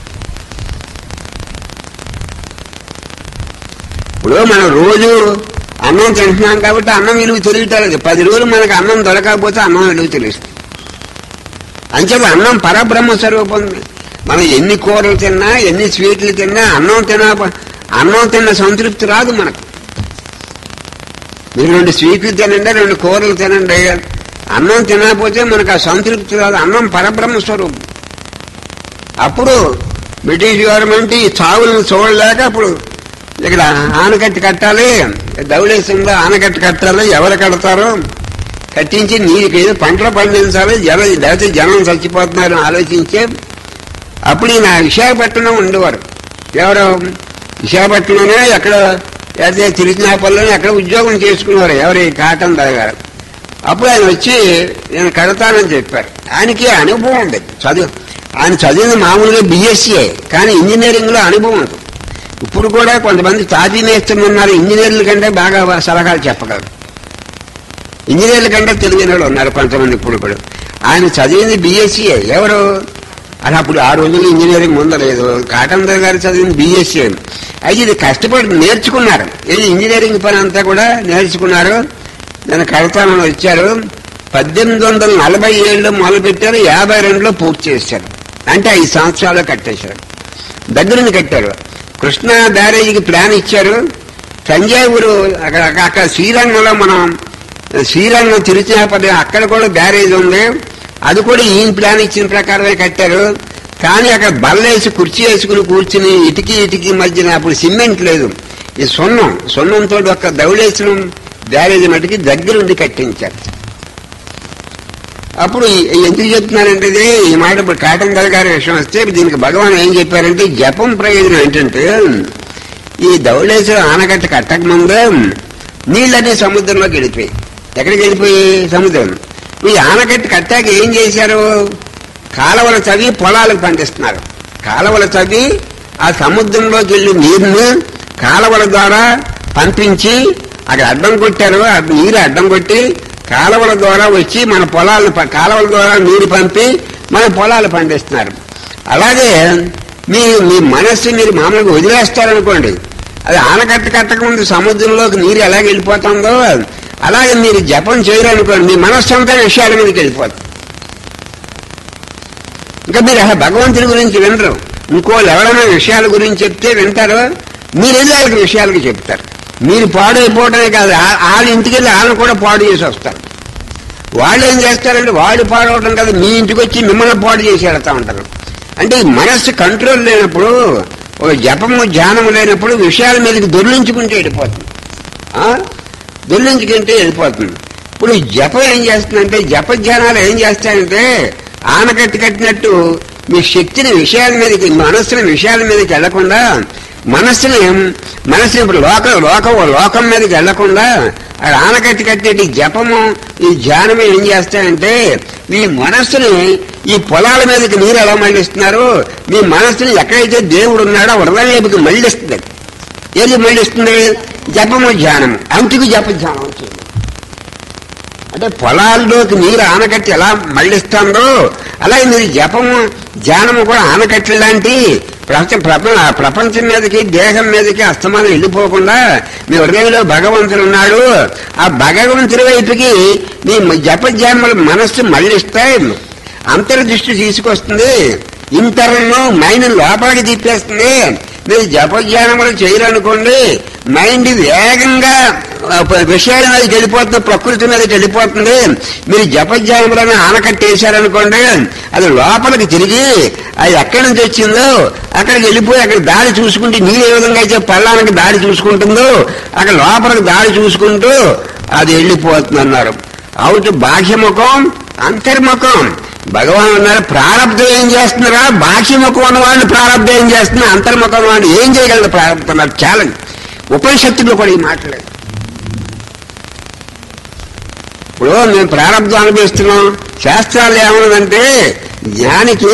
[SPEAKER 1] ఇప్పుడు మనం రోజు అన్నం తింటున్నాం కాబట్టి అన్నం విలువ తెలియటలేదు. పది రోజులు మనకు అన్నం దొరకకపోతే అన్నం విలువ తెలుస్తుంది. అంచేత అన్నం పరబ్రహ్మ స్వరూపం. మనం ఎన్ని కూరలు తిన్నా, ఎన్ని స్వీట్లు తిన్నా, అన్నం తిన్నా అన్నం తిన్న సంతృప్తి రాదు మనకు. మీరు రెండు స్వీట్లు తినండి, రెండు కూరలు తినండి, అన్నం తినకపోతే మనకు ఆ సంతృప్తి రాదు. అన్నం పరబ్రహ్మ స్వరూపం. అప్పుడు బ్రిటిష్ గవర్నమెంట్ ఈ చావులను చూడలేక అప్పుడు ఇక్కడ ఆనకట్ట కట్టాలి, ధవళేశ్వరంలో ఆనకట్ట కట్టాలి, ఎవరు కడతారో కట్టించి నీకు ఏదో పంటలు పండించాలి, జన లేకపోతే జనం చచ్చిపోతున్నారని ఆలోచించే అప్పుడు ఈయన విశాఖపట్నం ఉండేవారు. ఎవరు? విశాఖపట్నంలోనే ఎక్కడ లేకపోతే తిరుచినాపల్లిలోనే ఎక్కడ ఉద్యోగం చేసుకునేవారు. ఎవరు? కాటన్ గారు. అప్పుడు ఆయన వచ్చి నేను కడతానని చెప్పారు. ఆయనకి అనుభవం ఉంది, చదువు. ఆయన చదివింది మామూలుగా బిఎస్సీఏ, కానీ ఇంజనీరింగ్ లో అనుభవం ఉంది. ఇప్పుడు కూడా కొంతమంది తాపీ మేస్త్రులు ఉన్నారు, ఇంజనీర్ల కంటే బాగా సలహాలు చెప్పగలరు. ఇంజనీర్ల కంటే తెలియని వాళ్ళు ఉన్నారు కొంతమంది ఇప్పుడు కూడా. ఆయన చదివింది బిఎస్సీఏ. ఎవరు? అది అప్పుడు ఆ రోజుల్లో ఇంజనీరింగ్ ముందలేదు. కాటన్ గారు చదివింది బిఎస్సీఏ. అయితే ఇది కష్టపడి నేర్చుకున్నారు. ఇది ఇంజనీరింగ్ పని అంతా కూడా నేర్చుకున్నారు. నేను కడతానని వచ్చారు. పద్దెనిమిది వందల నలభై ఏడులో మొదలు పెట్టారు, యాభై రెండులో పూర్తి చేశారు. అంటే ఐదు సంవత్సరాలు కట్టేశారు. దగ్గరుండి కట్టారు. కృష్ణా బ్యారేజీకి ప్లాన్ ఇచ్చారు. తంజావూరు అక్కడ అక్కడ శ్రీరంగంలో మనం శ్రీరంగం తిరుచినాపల్లి అక్కడ కూడా బ్యారేజ్ ఉంది. అది కూడా ఈయన ప్లాన్ ఇచ్చిన ప్రకారమే కట్టారు. కానీ అక్కడ బల్లేసి కుర్చీ వేసుకుని కూర్చుని ఇటుకి ఇటుకి మధ్యన అప్పుడు సిమెంట్ లేదు, ఈ సున్నం సున్నంతో ఒక ధవళేశ్వరం బ్యారేజ్ మటుకి దగ్గరుండి కట్టించారు. అప్పుడు ఎందుకు చెప్తున్నారంటే ఈ మాట ఇప్పుడు కాటన్ గారి విషయం వస్తే దీనికి భగవాన్ ఏం చెప్పారంటే జపం ప్రయోజనం ఏంటంటే ఈ ధవళేశ్వరం ఆనకట్ట కట్టక ముందే నీళ్ళన్నీ సముద్రంలోకి వెళ్ళిపోయి. ఎక్కడికి వెళ్ళిపోయి? సముద్రం. ఈ ఆనకట్ట కట్టాక ఏం చేశారు? కాలువలు తవ్వి పొలాలకు పండిస్తున్నారు. కాలువలు తవ్వి ఆ సముద్రంలోకి వెళ్ళి నీరును కాలువల ద్వారా పంపించి అక్కడ అడ్డం కొట్టారు. నీరు అడ్డం కొట్టి కాలువల ద్వారా వచ్చి మన పొలాలను కాలువల ద్వారా నీరు పంపి మన పొలాలు పండిస్తున్నారు. అలాగే మీ మీ మనస్సు మీరు మామూలుగా వదిలేస్తారనుకోండి, అది ఆనకట్ట కట్టక ముందు సముద్రంలోకి నీరు ఎలాగ వెళ్ళిపోతుందో అలాగే మీరు జపం చేయరనుకోండి, మీ మనస్సు అంతా విషయాల మీదకి వెళ్ళిపోతుంది. ఇంకా మీరు అసలు భగవంతుడి గురించి వినరు. ఇంకోళ్ళు ఎవరైనా విషయాల గురించి చెప్తే వింటారో, మీరు వెళ్ళి వాళ్ళకి విషయాలకి చెప్తారు. మీరు పాడైపోవడమే కాదు, వాళ్ళ ఇంటికి వెళ్ళి వాళ్ళని కూడా పాడు చేసి వస్తారు. వాళ్ళు ఏం చేస్తారంటే వాళ్ళు పాడవడం కాదు, మీ ఇంటికి వచ్చి మిమ్మల్ని పాడు చేసి వెళ్తా ఉంటారు. అంటే ఈ మనస్సు కంట్రోల్ లేనప్పుడు, ఒక జపము ధ్యానము లేనప్పుడు విషయాల మీదకి దొర్లించుకుంటే వెళ్ళిపోతుంది. దొర్లించుకుంటే వెళ్ళిపోతుంది. ఇప్పుడు జపం ఏం చేస్తుందంటే, జపధ్యానాలు ఏం చేస్తాయంటే ఆనకట్టి కట్టినట్టు మీ శక్తిని విషయాల మీదకి, మనస్సుని విషయాల మీదకి వెళ్లకుండా, మనస్సుని మనస్సుని ఇప్పుడు లోక లోకం లోకం మీదకి వెళ్లకుండా ఆనకట్టి కట్టేటి జపము ఈ ధ్యానము ఏం చేస్తాయంటే మీ మనస్సుని ఈ పొలాల మీదకి నీరు ఎలా మళ్ళిస్తున్నారు, మీ మనస్సుని ఎక్కడైతే దేవుడు ఉన్నాడో హృదయం వైపుకి మళ్ళిస్తుంది. ఏది మళ్ళిస్తుంది? జపము ధ్యానము. అంటికి జప ధ్యానం వచ్చింది. అంటే పొలాల్లోకి నీరు ఆనకట్టి ఎలా మళ్ళిస్తుందో అలాగే మీరు జపము ధ్యానము కూడా ఆనకట్టి లాంటి ప్రపంచం మీదకి, దేహం మీదకి అస్తమానం వెళ్ళిపోకుండా మీ హృదయంలో భగవంతుడు ఉన్నాడు. ఆ భగవంతుడి వైపుకి మీ జపధ్యానములు మనస్సు మళ్ళిస్తాయి, అంతర్దృష్టి తీసుకొస్తుంది, ఇంటర్ను మైండ్ లోపలికి తిప్పేస్తుంది. మీరు జపధ్యానములు చేయాలనుకోండి, మైండ్ వేగంగా విషయాల మీదకి వెళ్ళిపోతుంది, ప్రకృతి మీదకి వెళ్ళిపోతుంది. మీరు జపధ్యానములను ఆనకట్టేశారనుకోండి, అది లోపలికి తిరిగి అది ఎక్కడి నుంచి వచ్చిందో అక్కడికి వెళ్ళిపోయి అక్కడ దారి చూసుకుంటే, నీరు ఏ విధంగా అయితే పల్లానికి దారి చూసుకుంటుందో అక్కడ లోపలికి దారి చూసుకుంటూ అది వెళ్ళిపోతుంది అన్నారు. అవుట్ బాహ్యముఖం, అంతర్ముఖం. భగవాన్ అన్నారు ప్రారంభం ఏం చేస్తున్నారా, బాహ్యముఖం ఉన్న వాళ్ళు ప్రారంభం ఏం చేస్తున్నా, అంతర్ముఖం వాళ్ళు ఏం చేయగలరు ప్రారంభం అన్నారు. ఛాలెంజ్. ఉపనిషత్తులో కూడా ఈ మాటలేదు. ఇప్పుడు మేము ప్రారంభం అనుభవిస్తున్నాం. శాస్త్రాలు ఏమన్నదంటే జ్ఞానికి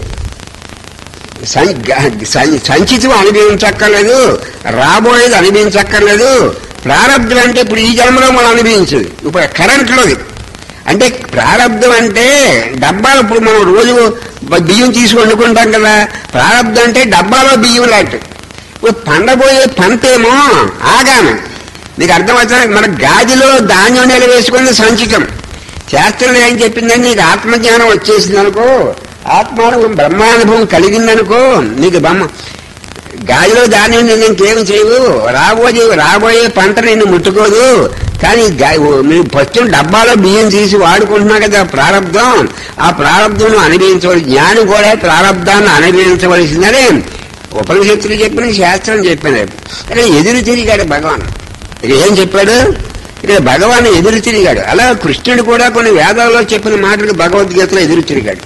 [SPEAKER 1] సంచితం అనుభవించక్కర్లేదు, రాబోయేది అనుభవించక్కర్లేదు. ప్రారంభం అంటే ఇప్పుడు ఈ జన్మలో మనం అనుభవించేది ఇప్పుడు కరెంట్లోది. అంటే ప్రారంధం అంటే డబ్బాలు, ఇప్పుడు మనం రోజు బియ్యం తీసి వండుకుంటాం కదా, ప్రారంధం అంటే డబ్బాలో బియ్యం లాంటి. ఇప్పుడు పండబోయే పంటేమో ఆగాను. నీకు అర్థమవుతా? మన గాదిలో ధాన్యం నెల వేసుకుని సంచితం. శాస్త్రంలో ఏం చెప్పిందని నీకు ఆత్మజ్ఞానం వచ్చేసిందనుకో, ఆత్మానుభవం బ్రహ్మానుభవం కలిగిందనుకో, నీకు బ్రహ్మ గాదిలో ధాన్యం నేను ఇంకేం చేయవు, రాబోయే రాబోయే పంట నిన్ను ముట్టుకోదు. కానీ మీరు ఫస్ట్ డబ్బాలో బియ్యం తీసి వాడుకుంటున్నా కదా ప్రారంధం, ఆ ప్రారంధం అనుభవించవలసి, జ్ఞానం కూడా ప్రారంధాన్ని అనుభవించవలసిందని ఉపనిషత్తులు చెప్పిన, శాస్త్రం చెప్పినది. కానీ ఎదురు తిరిగాడు భగవాన్. ఇక ఏం చెప్పాడు? ఇక భగవాన్ ఎదురు తిరిగాడు. అలా కృష్ణుడు కూడా కొన్ని వేదాల్లో చెప్పిన మాటలకు భగవద్గీతలో ఎదురు తిరిగాడు.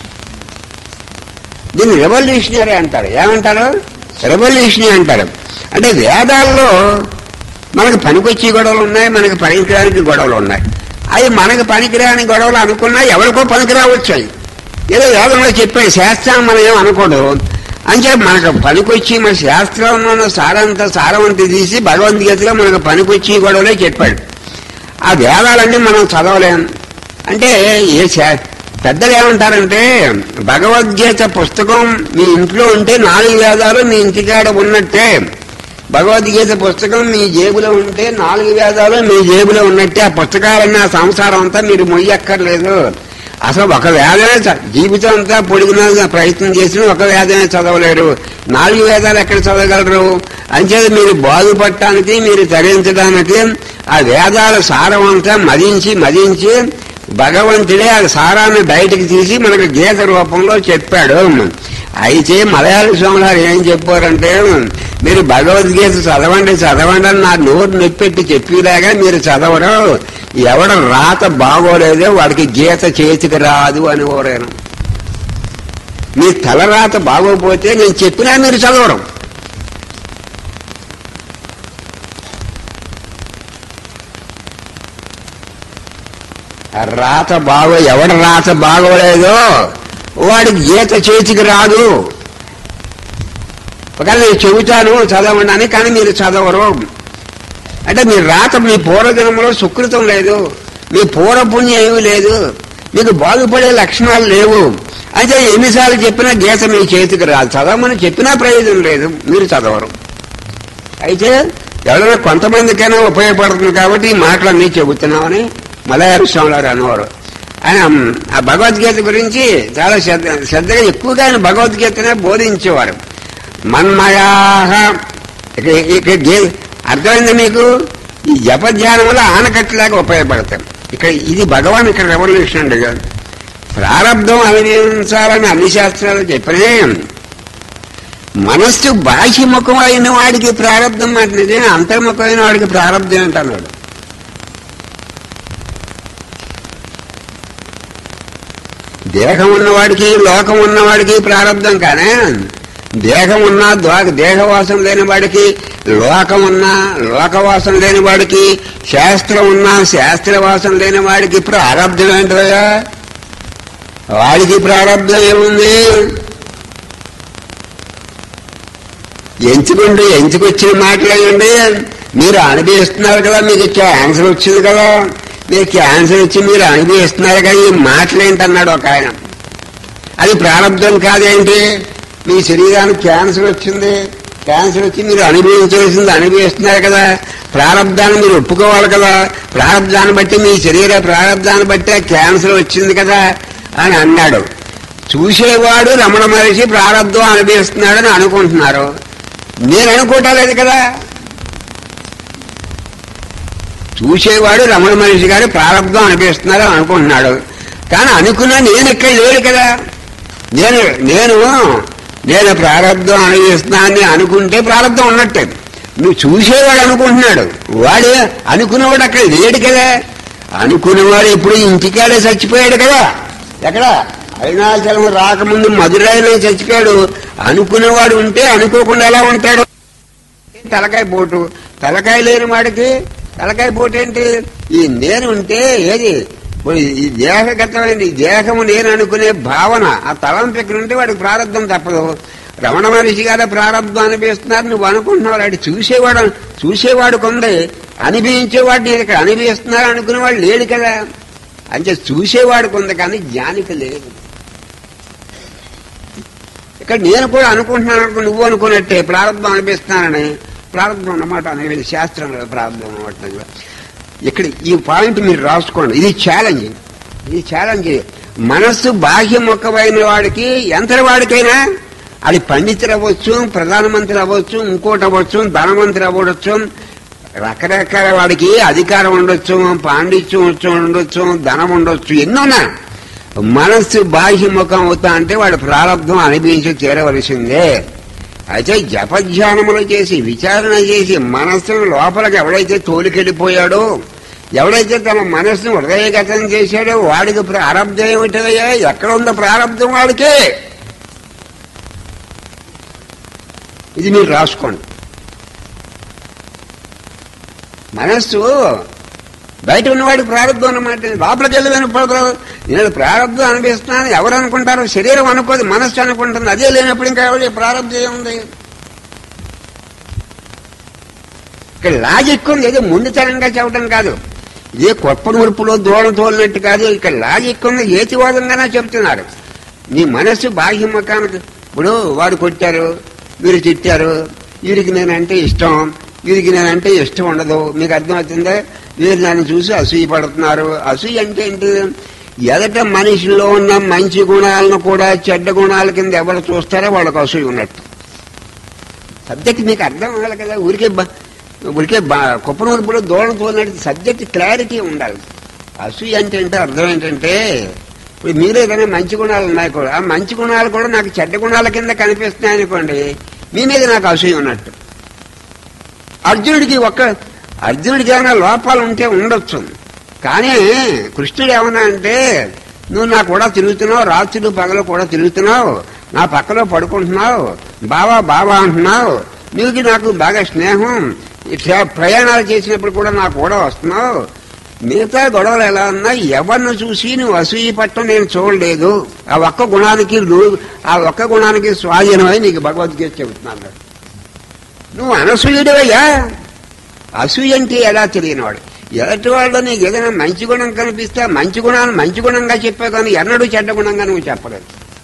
[SPEAKER 1] దీన్ని రెవల్యూషనరీ అంటారు. ఏమంటారు? రెవల్యూషనరీ అంటారు. అంటే వేదాల్లో మనకు పనికొచ్చే గొడవలు ఉన్నాయి, మనకు పనికిరానికి గొడవలు ఉన్నాయి. అవి మనకు పనికిరాని గొడవలు అనుకున్నా ఎవరికో పనికిరావచ్చు. అవి ఏదో వేదంలో చెప్పాడు, శాస్త్రం మనం ఏం అనుకోడు. అంటే మనకు పనికొచ్చి మన శాస్త్రంలో ఉన్న సారంత సారవంతి తీసి భగవద్గీతలో మనకు పనికొచ్చి గొడవలే చెప్పాడు. ఆ వేదాలన్నీ మనం చదవలేం. అంటే ఏ పెద్దలు ఏమంటారంటే భగవద్గీత పుస్తకం మీ ఇంట్లో ఉంటే నాలుగు వేదాలు మీ ఇంటికాడ ఉన్నట్టే, భగవద్గీత పుస్తకం మీ జేబులో ఉంటే నాలుగు వేదాలు మీ జేబులో ఉన్నట్టే. ఆ పుస్తకాలన్నీ ఆ సంసారం అంతా మీరు మొయ్యక్కర్లేదు. అసలు ఒక వేదమే జీవితం అంతా పొడిగిన ప్రయత్నం చేసిన ఒక వేదమే చదవలేరు. నాలుగు వేదాలు ఎక్కడ చదవగలరు? అంచేత మీరు బాగుపడటానికి, మీరు తరించడానికి ఆ వేదాల సారం అంతా మదించి మదించి భగవంతుడే ఆ సారాన్ని బయటకు తీసి మనకు గీత రూపంలో చెప్పాడు. అయితే మలయాళ స్వాములు ఏం చెప్పారంటే, మీరు భగవద్గీత చదవండి చదవండి అని నా నోరు నొప్పెట్టి చెప్పేలాగా మీరు చదవరు, ఎవడ రాత బాగోలేదో వాడికి గీత చేతికి రాదు అని ఓరేను. మీ తల రాత బాగోపోతే నేను చెప్పినా మీరు చదవరు. రాత బాగో ఎవడ రాత బాగోలేదో వాడికి గీత చేతికి రాదు. ఒకవేళ నేను చెబుతాను చదవండి అని, కానీ మీరు చదవరు. అంటే మీ రాత, మీ పూర్వజన్మలో సుకృతం లేదు, మీ పూర్వపుణ్యం ఏమీ లేదు, మీకు బాగుపడే లక్షణాలు లేవు. అయితే ఎన్నిసార్లు చెప్పినా గీత మీ చేతికి రాదు, చదవమని చెప్పినా ప్రయోజనం లేదు, మీరు చదవరు. అయితే ఎవరైనా కొంతమందికైనా ఉపయోగపడుతుంది కాబట్టి ఈ మాటలన్నీ చెబుతున్నామని మలయాళ స్వాములు అనేవారు. ఆయన ఆ భగవద్గీత గురించి చాలా శ్రద్ధ శ్రద్ధగా ఎక్కువగా ఆయన భగవద్గీతనే బోధించేవారు. మన్మయాహ ఇక్కడ అర్థమైంది మీకు? ఈ జపధ్యానం వల్ల ఆనకట్టలాగా ఉపయోగపడతాం. ఇక్కడ ఇది భగవాన్ ఇక్కడ రెవల్యూషన్ అండి కాదు. ప్రారంధం అనుభవించాలని అన్ని శాస్త్రాలు చెప్పినే, మనస్సు బాహ్యముఖం అయిన వాడికి ప్రారంధం అంటే అంతర్ముఖమైన వాడికి ప్రారంధం అంటున్నాడు. దేహం ఉన్నవాడికి లోకం ఉన్నవాడికి ప్రారంధం కానీ దేహం ఉన్నా దేహవాసం లేని వాడికి లోకం ఉన్నా లోకవాసం లేని వాడికి శాస్త్రం ఉన్నా శాస్త్రవాసం లేని వాడికి ప్రారంధం ఏంటయ్యా? వాడికి ప్రారంధం ఏముంది? ఎంచుకుంటూ ఎంచుకొచ్చిన మాటలేయండి. మీరు అనుభవిస్తున్నారు కదా, మీకు క్యాన్సర్ వచ్చింది కదా, మీరు క్యాన్సర్ వచ్చి మీరు అనుభవిస్తున్నారు కదా, ఈ మాటలేంటన్నాడు ఒక ఆయన. అది ప్రారంధం కాదేంటి? మీ శరీరానికి క్యాన్సర్ వచ్చింది, క్యాన్సర్ వచ్చి మీరు అనుభవించవలసింది అనుభవిస్తున్నారు కదా, ప్రారంధాన్ని మీరు ఒప్పుకోవాలి కదా, ప్రారంధాన్ని బట్టి మీ శరీర ప్రారంధాన్ని బట్టి క్యాన్సర్ వచ్చింది కదా అని అన్నాడు. చూసేవాడు రమణ మహర్షి ప్రారంధం అనుభవిస్తున్నాడని అనుకుంటున్నారు, నేను అనుకోవటలేదు కదా. చూసేవాడు రమణ మహర్షి గారు ప్రారంధం అనుభవిస్తున్నారు అనుకుంటున్నాడు, కానీ అనుకున్నా నేను ఇక్కడ లేడు కదా. నేను నేను నేను ప్రారంధం అనుభవిస్తున్నానని అనుకుంటే ప్రారంధం ఉన్నట్టే. నువ్వు చూసేవాడు అనుకుంటున్నాడు, వాడు అనుకునేవాడు అక్కడ లేడు కదా. అనుకునేవాడు ఎప్పుడు ఇంటికాడే చచ్చిపోయాడు కదా. ఎక్కడ అరుణాచలం రాకముందు మధురైలో చచ్చిపోయాడు. అనుకునేవాడు ఉంటే అనుకోకుండా ఎలా ఉంటాడు? తలకాయ పోటు. తలకాయ లేని వాడికి తలకాయ పోటు ఏంటి? ఈ నేను ఉంటే ఏది ఈ దేహగతమైన ఈ దేహము నేను అనుకునే భావన ఆ తలంపు ఎక్కడ ఉంటే వాడికి ప్రారంధం తప్పదు. రమణ మహర్షి గారు ప్రారంధం అనిపిస్తున్నారు, నువ్వు అనుకుంటున్నావు. వాడు చూసేవాడు చూసేవాడు కొంది, అనుభవించేవాడు నేను ఇక్కడ అనుభవిస్తున్నారు అనుకునేవాడు లేడు కదా. అంటే చూసేవాడు కొంది కానీ జ్ఞానికి లేదు. ఇక్కడ నేను కూడా అనుకుంటున్నాను అనుకో, నువ్వు అనుకున్నట్టే ప్రారంధం అనిపిస్తున్నానని. ప్రారంధం అన్నమాట అనేది శాస్త్రంలో ప్రారంధం అన్నమాట. ఇక్కడ ఈ పాయింట్ మీరు రాసుకోండి. ఇది ఛాలెంజ్, ఇది ఛాలెంజ్. మనస్సు బాహ్యముఖమైన వాడికి ఎంతటి వాడికైనా, అది పండితులు అవ్వచ్చు, ప్రధానమంత్రి అవ్వచ్చు, ఇంకోటి అవ్వచ్చు, ధనవంతులు అవ్వచ్చు, రకరకాల వాడికి అధికారం ఉండొచ్చు, పాండిత్యం వచ్చి ఉండొచ్చు, ధనం ఉండొచ్చు, ఎన్నోనా. మనస్సు బాహ్యముఖం అవుతా అంటే వాడు ప్రారంధం అనుభవించి చేరవలసిందే. అయితే జపధ్యానములు చేసి విచారణ చేసి మనస్సును లోపలికి ఎవడైతే తోలికెళ్ళిపోయాడో, ఎవడైతే తన మనస్సును హృదయగతం చేశాడో వాడికి ప్రారంధం ఏమిటయ్యా? ఎక్కడ ఉందో ప్రారంధం వాడికే. ఇది మీరు రాసుకోండి. మనస్సు బయట ఉన్నవాడికి ప్రారంధం అన్నమాట. లోపలికి వెళ్ళి వినపడదు. నేను ప్రారంధం అనిపిస్తున్నాను ఎవరు అనుకుంటారు? శరీరం అనుకోదు, మనస్సు అనుకుంటుంది. అదే లేనప్పుడు ఇంకా ఎవరి ప్రారంధం ఏముంది? ఇక్కడ లాజిక్ ఉంది. ఏదో ముందుతనంగా చెప్పడం కాదు, ఇదే కొప్ప నూర్పులో దూరం తోలినట్టు కాదు. ఇక్కడ లాజిక్ ఉంది, ఏతివాదంగానే చెప్తున్నారు. నీ మనస్సు బాహ్యముఖానికి. ఇప్పుడు వాడు కొట్టారు, మీరు తిట్టారు, వీరికి నేనంటే ఇష్టం, వీరికి నేనంటే ఇష్టం ఉండదు. మీకు అర్థమవుతుందా? వీరు నన్ను చూసి అసూయ పడుతున్నారు. అసూయ అంటే ఏంటి? ఎదట మనిషిలో ఉన్న మంచి గుణాలను కూడా చెడ్డ గుణాల కింద ఎవరు చూస్తారో వాళ్ళకు అసూయ ఉన్నట్టు. సబ్జెక్ట్ మీకు అర్థం అవ్వాలి కదా. ఊరికే ఊరికే కుప్పనూర్పులో దూరం తోలినట్టు సబ్జెక్ట్ క్లారిటీ ఉండాలి. అసూయ అంటే అంటే అర్థం ఏంటంటే, ఇప్పుడు మీరు ఏదైనా మంచి గుణాలు ఉన్నాయి కూడా, ఆ మంచి గుణాలు కూడా నాకు చెడ్డ గుణాల కింద కనిపిస్తున్నాయి అనుకోండి, మీ మీద నాకు అసూయ ఉన్నట్టు. అర్జునుడికి ఒక్క అర్జునుడికి ఏమైనా లోపాలు ఉంటే ఉండొచ్చు, కానీ కృష్ణుడు ఏమన్నా అంటే, నువ్వు నా కూడా తిరుగుతున్నావు, రాత్రులు పగలు కూడా తిరుగుతున్నావు, నా పక్కలో పడుకుంటున్నావు, బావా బావా అంటున్నావు, నీకు నాకు బాగా స్నేహం, ప్రయాణాలు చేసినప్పుడు కూడా నాకు కూడా వస్తున్నావు. మిగతా గొడవలు ఎలా ఉన్నా ఎవరిని చూసి నువ్వు అసూయ పట్టం నేను చూడలేదు. ఆ ఒక్క గుణానికి ఆ ఒక్క గుణానికి స్వాధీనమై నీకు భగవద్గీత చెబుతున్నాను. నువ్వు అనసూయుడివయ్యా. అసూయ అంటే ఎలా తెలియనివాడు. ఎలాంటి వాళ్ళు నీకు ఏదైనా మంచి గుణం కనిపిస్తే మంచి గుణాన్ని మంచి గుణంగా చెప్పావు, కానీ ఎన్నడూ చెడ్డ గుణంగా నువ్వు చెప్పలేదు.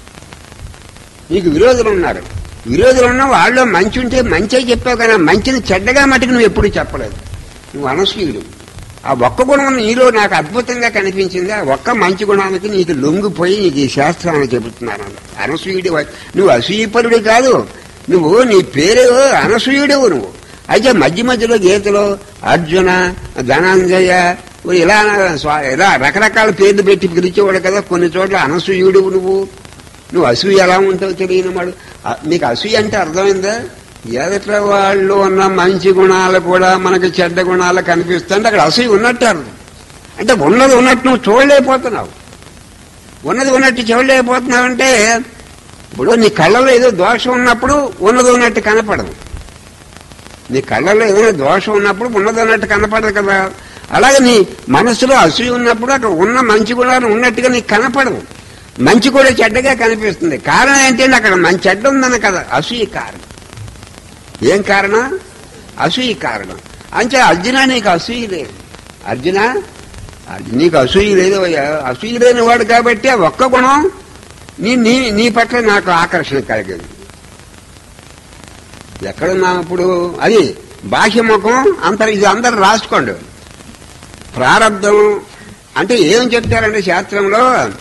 [SPEAKER 1] నీకు విరోధులు ఉన్నారు, విరోధులు ఉన్న వాళ్ళు మంచి ఉంటే మంచి చెప్పావు, కానీ మంచిని చెడ్డగా మటుకు నువ్వు ఎప్పుడు చెప్పలేదు. నువ్వు అనసూయుడు. ఆ ఒక్క గుణం నీలో నాకు అద్భుతంగా కనిపించింది. ఆ ఒక్క మంచి గుణానికి నీకు లొంగిపోయి నీకు ఈ శాస్త్రాన్ని చెబుతున్నాను. అనసూయుడి. నువ్వు అసూయపరుడు కాదు, నువ్వు నీ పేరు అనసూయుడవు. నువ్వు అయితే మధ్య మధ్యలో గీతలో అర్జున, ధనంజయ ఇలా ఇలా రకరకాల పేర్లు పెట్టి పిలిచేవాడు కదా. కొన్ని చోట్ల అనసూయుడు నువ్వు. నువ్వు అసూయ ఎలా ఉంటావు తెలియని వాడు. మీకు అసూయ అంటే అర్థమైందా? ఎదుట వాళ్ళు ఉన్న మంచి గుణాలు కూడా మనకి చెడ్డ గుణాలు కనిపిస్తుంటే అక్కడ అసూయ ఉన్నట్టు అర్థం. అంటే ఉన్నది ఉన్నట్టు నువ్వు చూడలేకపోతున్నావు. ఉన్నది ఉన్నట్టు చూడలేకపోతున్నావంటే ఇప్పుడు నీ కళ్ళలో ఏదో దోషం ఉన్నప్పుడు ఉన్నది ఉన్నట్టు కనపడదు. నీ కళ్ళలో ఏదైనా దోషం ఉన్నప్పుడు ఉన్నది ఉన్నట్టు కనపడదు కదా. అలాగే నీ మనస్సులో అసూయ ఉన్నప్పుడు అక్కడ ఉన్న మంచి గుణాలు ఉన్నట్టుగా నీకు కనపడదు. మంచి కూడా చెడ్డగా కనిపిస్తుంది. కారణం ఏంటంటే అక్కడ మంచి చెడ్డ ఉందన్న కదా అసూయ కారణం. ఏం కారణం? అసూయ కారణం. అంటే అర్జున నీకు అసూయ లేదు. అర్జున నీకు అసూయ లేదు. అసూయ లేని వాడు కాబట్టి ఆ ఒక్క గుణం నీ నీ నీ పట్ల నాకు ఆకర్షణ కలిగింది. ఎక్కడున్నా ఇప్పుడు అది బాహ్యముఖం అంతర్. ఇది అందరు రాసుకోండి. ప్రారంధం అంటే ఏం చెప్తారంటే శాస్త్రంలో,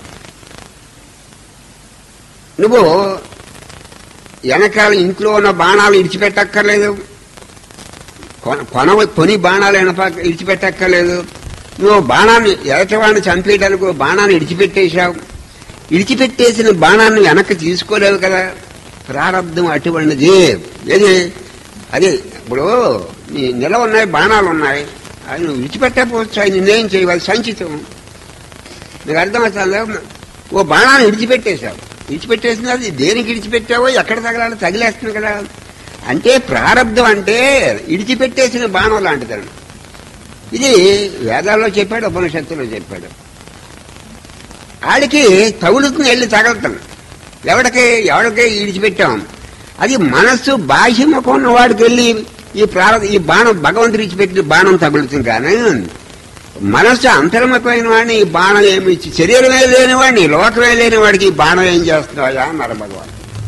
[SPEAKER 1] నువ్వు వెనకాల ఇంట్లో ఉన్న బాణాలు ఇడిచిపెట్టక్కర్లేదు, కొన కొని బాణాలు వెనక ఇడిచిపెట్టక్కర్లేదు. నువ్వు బాణాన్ని ఎలటవాడిని చంపేయడానికి బాణాన్ని ఇడిచిపెట్టేశావు. ఇడిచిపెట్టేసిన బాణాన్ని వెనక్కి తీసుకోలేవు కదా. ప్రారంధం అటువంటిది. ఏది అదే ఇప్పుడు నీ నిల ఉన్నాయి, బాణాలు ఉన్నాయి, అది నువ్వు విడిచిపెట్టకపోవచ్చు. అది నిన్నేం చేయవాలి? సంచితం. నీకు అర్థమవుతుంది. ఓ బాణాన్ని ఇడిచిపెట్టేశావు. ఇడిచిపెట్టేసింది అది దేనికి ఇడిచిపెట్టావో ఎక్కడ తగలాలో తగిలేస్తుంది కదా. అంటే ప్రారంధం అంటే ఇడిచిపెట్టేసిన బాణం లాంటిదండి. ఇది వేదాల్లో చెప్పాడు, ఉపనిషత్తులో చెప్పాడు. ఆడికి తగులుకుని వెళ్ళి తగలుతాం. ఎవడికి ఎవడికి ఇడిచిపెట్టాం. అది మనస్సు బాహ్యముఖం ఉన్న వాడికి వెళ్ళి ఈ ప్రార ఈ బాణం భగవంతుడు ఇచ్చిపెట్టిన బాణం తగులుతుంది. కానీ మనస్సు అంతర్ముఖమైన వాడిని ఈ బాణం ఏమి ఇచ్చి, శరీరమే లేని వాడిని, లోకమే లేని వాడికి ఈ బాణం ఏం చేస్తున్నాయా అన్నారు భగవాన్.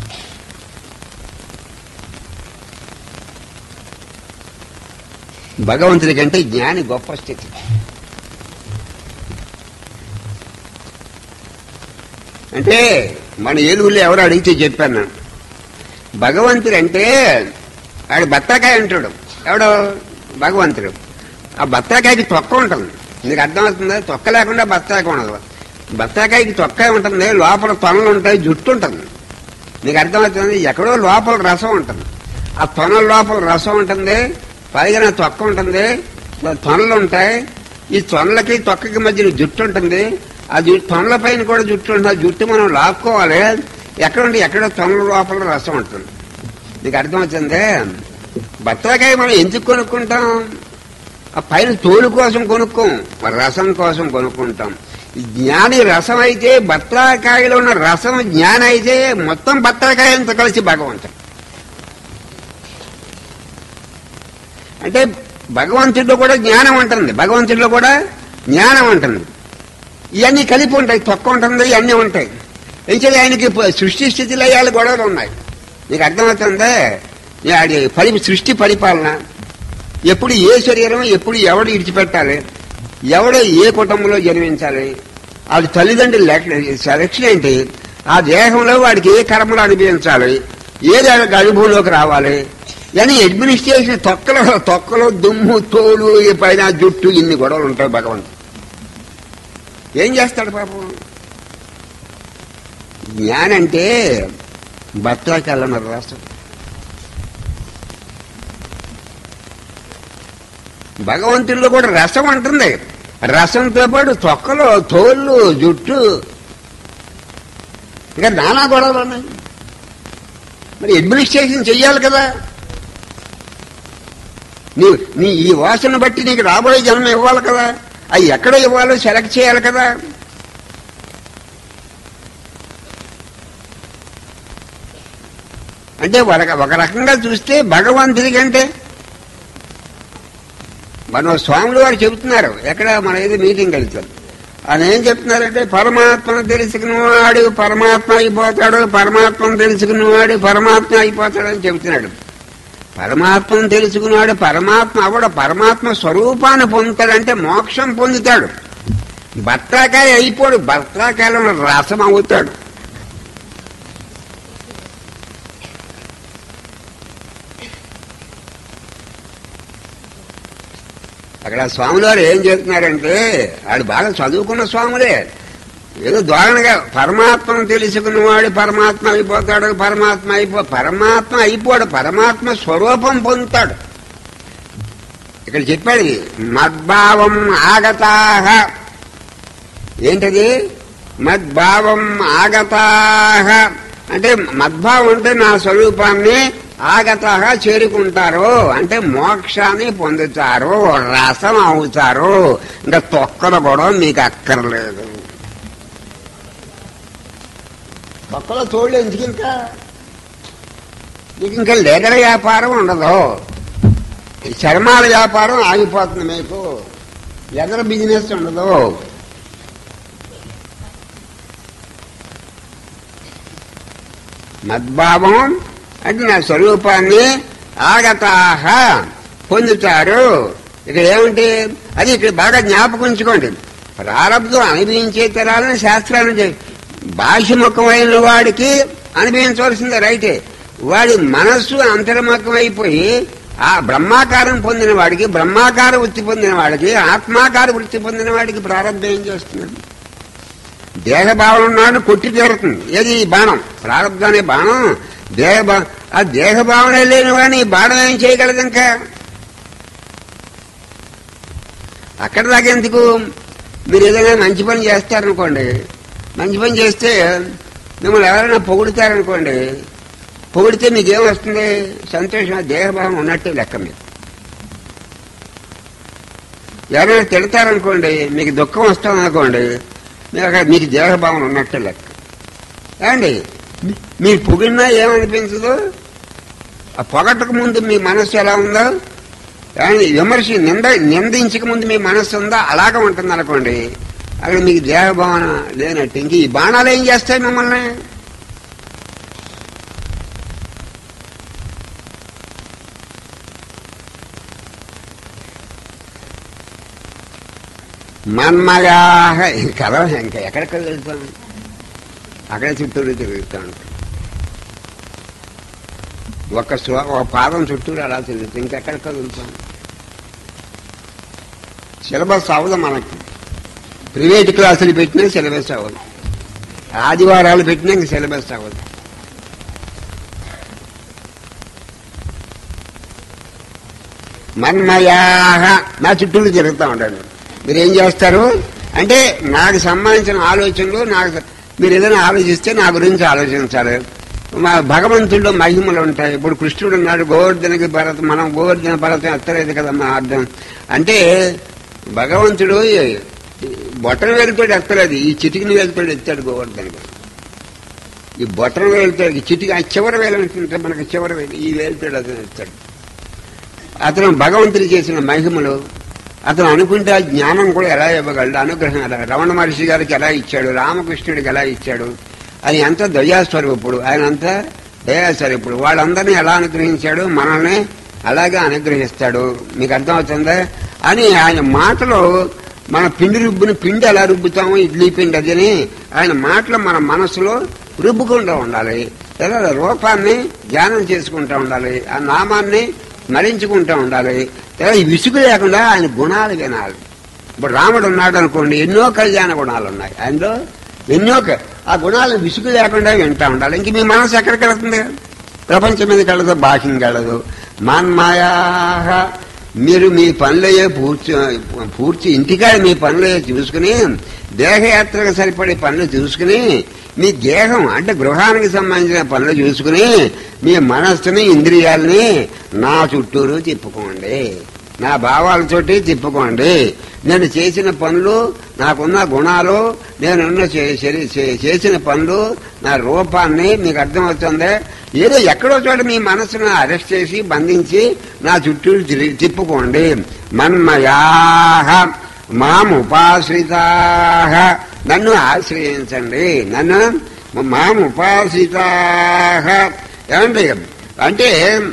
[SPEAKER 1] భగవంతుడి కంటే జ్ఞాని గొప్ప స్థితి. అంటే మన ఏలుగులు ఎవరు అడిగితే చెప్పాను. భగవంతుడు అంటే ఆడు బత్తాకాయ అంటాడు. ఎవడో భగవంతుడు. ఆ బత్తాకాయకి తొక్క ఉంటుంది. నీకు అర్థమవుతుందా? తొక్క లేకుండా బత్తాకాయ ఉండదు. బత్తాకాయకి తొక్క ఉంటుంది, లోపల తొనలు ఉంటాయి, జుట్టు ఉంటుంది. నీకు అర్థమవుతుంది? ఎక్కడో లోపల రసం ఉంటుంది. ఆ తొనల లోపల రసం ఉంటుంది, పైగా తొక్క ఉంటుంది, తొనలు ఉంటాయి. ఈ తొనలకి తొక్కకి మధ్యన జుట్టు ఉంటుంది. ఆ జుట్టు తొనల పైన కూడా జుట్టు ఉంటుంది. ఆ జుట్టు మనం లాక్కోవాలి. ఎక్కడుంటే ఎక్కడో తొనల లోపల రసం ఉంటుంది. నీకు అర్థమవుతుంది? బత్తాకాయ మనం ఎందుకు కొనుక్కుంటాం? ఆ పైన తోలు కోసం కొనుక్కోం, రసం కోసం కొనుక్కుంటాం. జ్ఞాని రసం అయితే, బత్తాకాయలో ఉన్న రసం జ్ఞానం అయితే మొత్తం బత్తాకాయంతో కలిసి భగవంతుడు. అంటే భగవంతుడిలో కూడా జ్ఞానం ఉంటుంది, భగవంతుడిలో కూడా జ్ఞానం ఉంటుంది. ఇవన్నీ కలిపి ఉంటాయి. తొక్క ఉంటుంది, ఇవన్నీ ఉంటాయి. అయితే ఆయనకి సృష్టి స్థితి లయాలు గొడవలు ఉన్నాయి. నీకు అర్థమవుతుందా? అది పరి సృష్టి పరిపాలన. ఎప్పుడు ఏ శరీరం ఎప్పుడు ఎవడు ఇడిచిపెట్టాలి, ఎవడు ఏ కుటుంబంలో జన్మించాలి, అది తల్లిదండ్రులు సెలక్షన్ ఏంటి, ఆ దేహంలో వాడికి ఏ కర్మలు అనుభవించాలి, ఏది అనుభవంలోకి రావాలి అని అడ్మినిస్ట్రేషన్. తొక్కలో తొక్కలో దుమ్ము, తోలు, పైన జుట్టు, ఇన్ని గొడవలు ఉంటాయి. భగవంతుడు ఏం చేస్తాడు పాపం? జ్ఞానంటే బత్తాకాయలున్నారు రాష్ట్రం. భగవంతుల్లో కూడా రసం ఉంటుంది. రసంతో పాటు తొక్కలు, తోళ్ళు, జుట్టు, ఇంకా నానా గొడవలు ఉన్నాయి. మరి అడ్మినిస్ట్రేషన్ చెయ్యాలి కదా. నీ నీ ఈ వాసన బట్టి నీకు రాబోయే జన్మ ఇవ్వాలి కదా. అవి ఎక్కడ ఇవ్వాలో సెలెక్ట్ చేయాలి కదా. అంటే ఒక రకంగా చూస్తే భగవంతుడి కంటే మన స్వాములు వారు చెబుతున్నారు. ఎక్కడ మన ఏదో మీటింగ్ వెళ్తారు. ఆయన ఏం చెప్తున్నారంటే, పరమాత్మను తెలుసుకున్నవాడు పరమాత్మ అయిపోతాడు, పరమాత్మను తెలుసుకున్నవాడు పరమాత్మ అయిపోతాడని చెబుతున్నాడు. పరమాత్మను తెలుసుకున్నాడు పరమాత్మ అవడ పరమాత్మ స్వరూపాన్ని పొందుతాడంటే మోక్షం పొందుతాడు. బత్తాకాయ అయిపోడు, బత్తాకాయలో రసం అవుతాడు. అక్కడ స్వాములు వారు ఏం చేస్తున్నారంటే, వాడు బాగా చదువుకున్న స్వాములే, ఏదో ద్వారణగా పరమాత్మను తెలుసుకున్నవాడు పరమాత్మ అయిపోతాడు, పరమాత్మ అయిపో పరమాత్మ అయిపోడు, పరమాత్మ స్వరూపం పొందుతాడు. ఇక్కడ చెప్పాడు మద్భావం ఆగతాహ. ఏంటది? మద్భావం ఆగతాహ అంటే మద్భావం అంటే నా స్వరూపాన్ని ఆగతాహ చేరుకుంటారు అంటే మోక్షాన్ని పొందుతారు, రసం అవుతారు. ఇంకా తొక్కలు కూడా మీకు అక్కర్లేదు. తొక్కలో తోళ్ళు ఎందుకు? ఇంకా మీకు ఇంకా లెదర్ వ్యాపారం ఉండదు, చర్మాల వ్యాపారం ఆగిపోతుంది, మీకు లెదర్ బిజినెస్ ఉండదు. మద్భావం అంటే నా స్వరూపాన్ని ఆగతాహ పొందుతారు. ఇక్కడ ఏమిటి అది ఇక్కడ బాగా జ్ఞాపకం ఉంచుకోండి. ప్రారంభం అనుభవించే తరాలని శాస్త్రాలు బాహ్యముఖమైన వాడికి అనుభవించవలసిందే రైటే. వాడి మనస్సు అంతర్ముఖమైపోయి ఆ బ్రహ్మాకారం పొందిన వాడికి, బ్రహ్మాకార వృత్తి పొందిన వాడికి, ఆత్మాకార వృత్తి పొందిన వాడికి ప్రారంభం ఏం చేస్తున్నది? దేహభావన ఉన్నాడు కొట్టి తీరుతుంది. ఏది ఈ బాణం? ప్రారంభం అనే బాణం దేహ ఆ దేహభావన లేని వాడిని ఈ బాణం ఏం చేయగలదు? ఇంకా అక్కడ దాకా ఎందుకు? మీరు ఏదైనా మంచి పని చేస్తారనుకోండి, మంచి పని చేస్తే మిమ్మల్ని ఎవరైనా పొగుడుతారనుకోండి, పొగిడితే మీకేం వస్తుంది? సంతోషం. దేహభావం ఉన్నట్టే లెక్క. మీరు ఎవరైనా తిడతారనుకోండి, మీకు దుఃఖం వస్తుందనుకోండి, మీరు అక్కడ మీకు దేహభావం ఉన్నట్టే లెక్క. ఏమండి మీరు పొగిడినా ఏమనిపించదు? ఆ పొగట్టక ముందు మీ మనస్సు ఎలా ఉందో, విమర్శ నింద నిందించక ముందు మీ మనస్సు ఉందా అలాగే ఉంటుంది అనుకోండి, అక్కడ మీకు దేహభావన లేనట్టు. ఇంక ఈ బాణాలు ఏం చేస్తాయి మిమ్మల్ని? మన్మగా కదా ఇంకా ఎక్కడికి వెళ్తాను, అక్కడే చుట్టూరు తిరుగుతూ ఉంటాం. ఒక స్వ ఒక పాదం చుట్టూరు అలా తిరుగుతాం, ఇంకెక్కడికి వెళ్తాం. సిలబస్ అవ్వదు మనకి. ప్రైవేట్ క్లాసులు పెట్టినా సిలబస్ అవ్వదు, ఆదివారాలు పెట్టినా ఇంక సిలబస్ అవ్వదు. మన్మయాహ నా చుట్టూరు తిరుగుతూ ఉంటాడు. మీరేం చేస్తారు అంటే నాకు సంబంధించిన ఆలోచనలు, నాకు మీరు ఏదైనా ఆలోచిస్తే నా గురించి ఆలోచించాలి. మా భగవంతుల్లో మహిమలు ఉంటాయి. ఇప్పుడు కృష్ణుడు ఉన్నాడు, గోవర్ధనకి భరత, మనం గోవర్ధన భరతం ఎత్తలేదు కదా మా అర్థం. అంటే భగవంతుడు బొట్టన వేలుతోడు ఎత్తలేదు, ఈ చిటికిని వేలుతోడు ఎత్తాడు గోవర్ధనకి. ఈ బొట్టన వేలుతోడు చిటికి ఆ చివరి వేలు అంటే మనకి చివరి వేలు, ఈ వేలుతోడు అతను ఎత్తాడు. అతను భగవంతుడు చేసిన మహిమలు, అతను అనుకుంటే ఆ జ్ఞానం కూడా ఎలా ఇవ్వగలడు, అనుగ్రహం ఎలా, రమణ మహర్షి గారికి ఎలా ఇచ్చాడు, రామకృష్ణుడికి ఎలా ఇచ్చాడు, ఆయన అంత దయాస్వరూపుడు, ఆయన అంతా దయాస్వరూపుడు. వాళ్ళందరినీ ఎలా అనుగ్రహించాడు, మనల్ని అలాగే అనుగ్రహిస్తాడు. మీకు అర్థమవుతుందా అని ఆయన మాటలో మన పిండి రుబ్బుని పిండి ఎలా రుబ్బుతామో ఇడ్లీ పిండి అదని ఆయన మాటలు మన మనసులో రుబ్బుకుంటూ ఉండాలి. లేదా రూపాన్ని ధ్యానం చేసుకుంటూ ఉండాలి, ఆ నామాన్ని స్మరించుకుంటూ ఉండాలి. ఈ విసుగు లేకుండా ఆయన గుణాలు వినాలి. ఇప్పుడు రాముడు ఉన్నాడు అనుకోండి, ఎన్నో కళ్యాణ గుణాలు ఉన్నాయి ఆయనలో, ఎన్నో ఆ గుణాలను విసుగు లేకుండా వింటూ ఉండాలి. ఇంక మీ మనసు ఎక్కడికి వెళుతుంది? ప్రపంచం మీదకి వెళ్ళదు, బాహ్యం వెళ్ళదు. మన్మాయా మీరు మీ పనులయ్యే పూర్తి పూర్తి ఇంటికాడ మీ పనులయ్యే చూసుకుని, దేహయాత్రకు సరిపడే పనులు చూసుకుని, మీ దేహం అంటే గృహానికి సంబంధించిన పనులు చూసుకుని, మీ మనస్సుని ఇంద్రియాలని నా చుట్టూరు తిప్పుకోండి, నా భావాలతోటి తిప్పుకోండి. నేను చేసిన పనులు, నాకున్న గుణాలు, నేనున్న చేసిన పనులు, నా రూపాన్ని మీకు అర్థమవుతుంది. ఏదో ఎక్కడో చోట మీ మనసును అరెస్ట్ చేసి బంధించి నా చుట్టూరు తిప్పుకోండి. మన్మయాహ మాముపాశ్రితాహ నన్ను ఆశ్రయించండి, నన్ను మాముపాశ్రితాహ. ఏమండి అంటే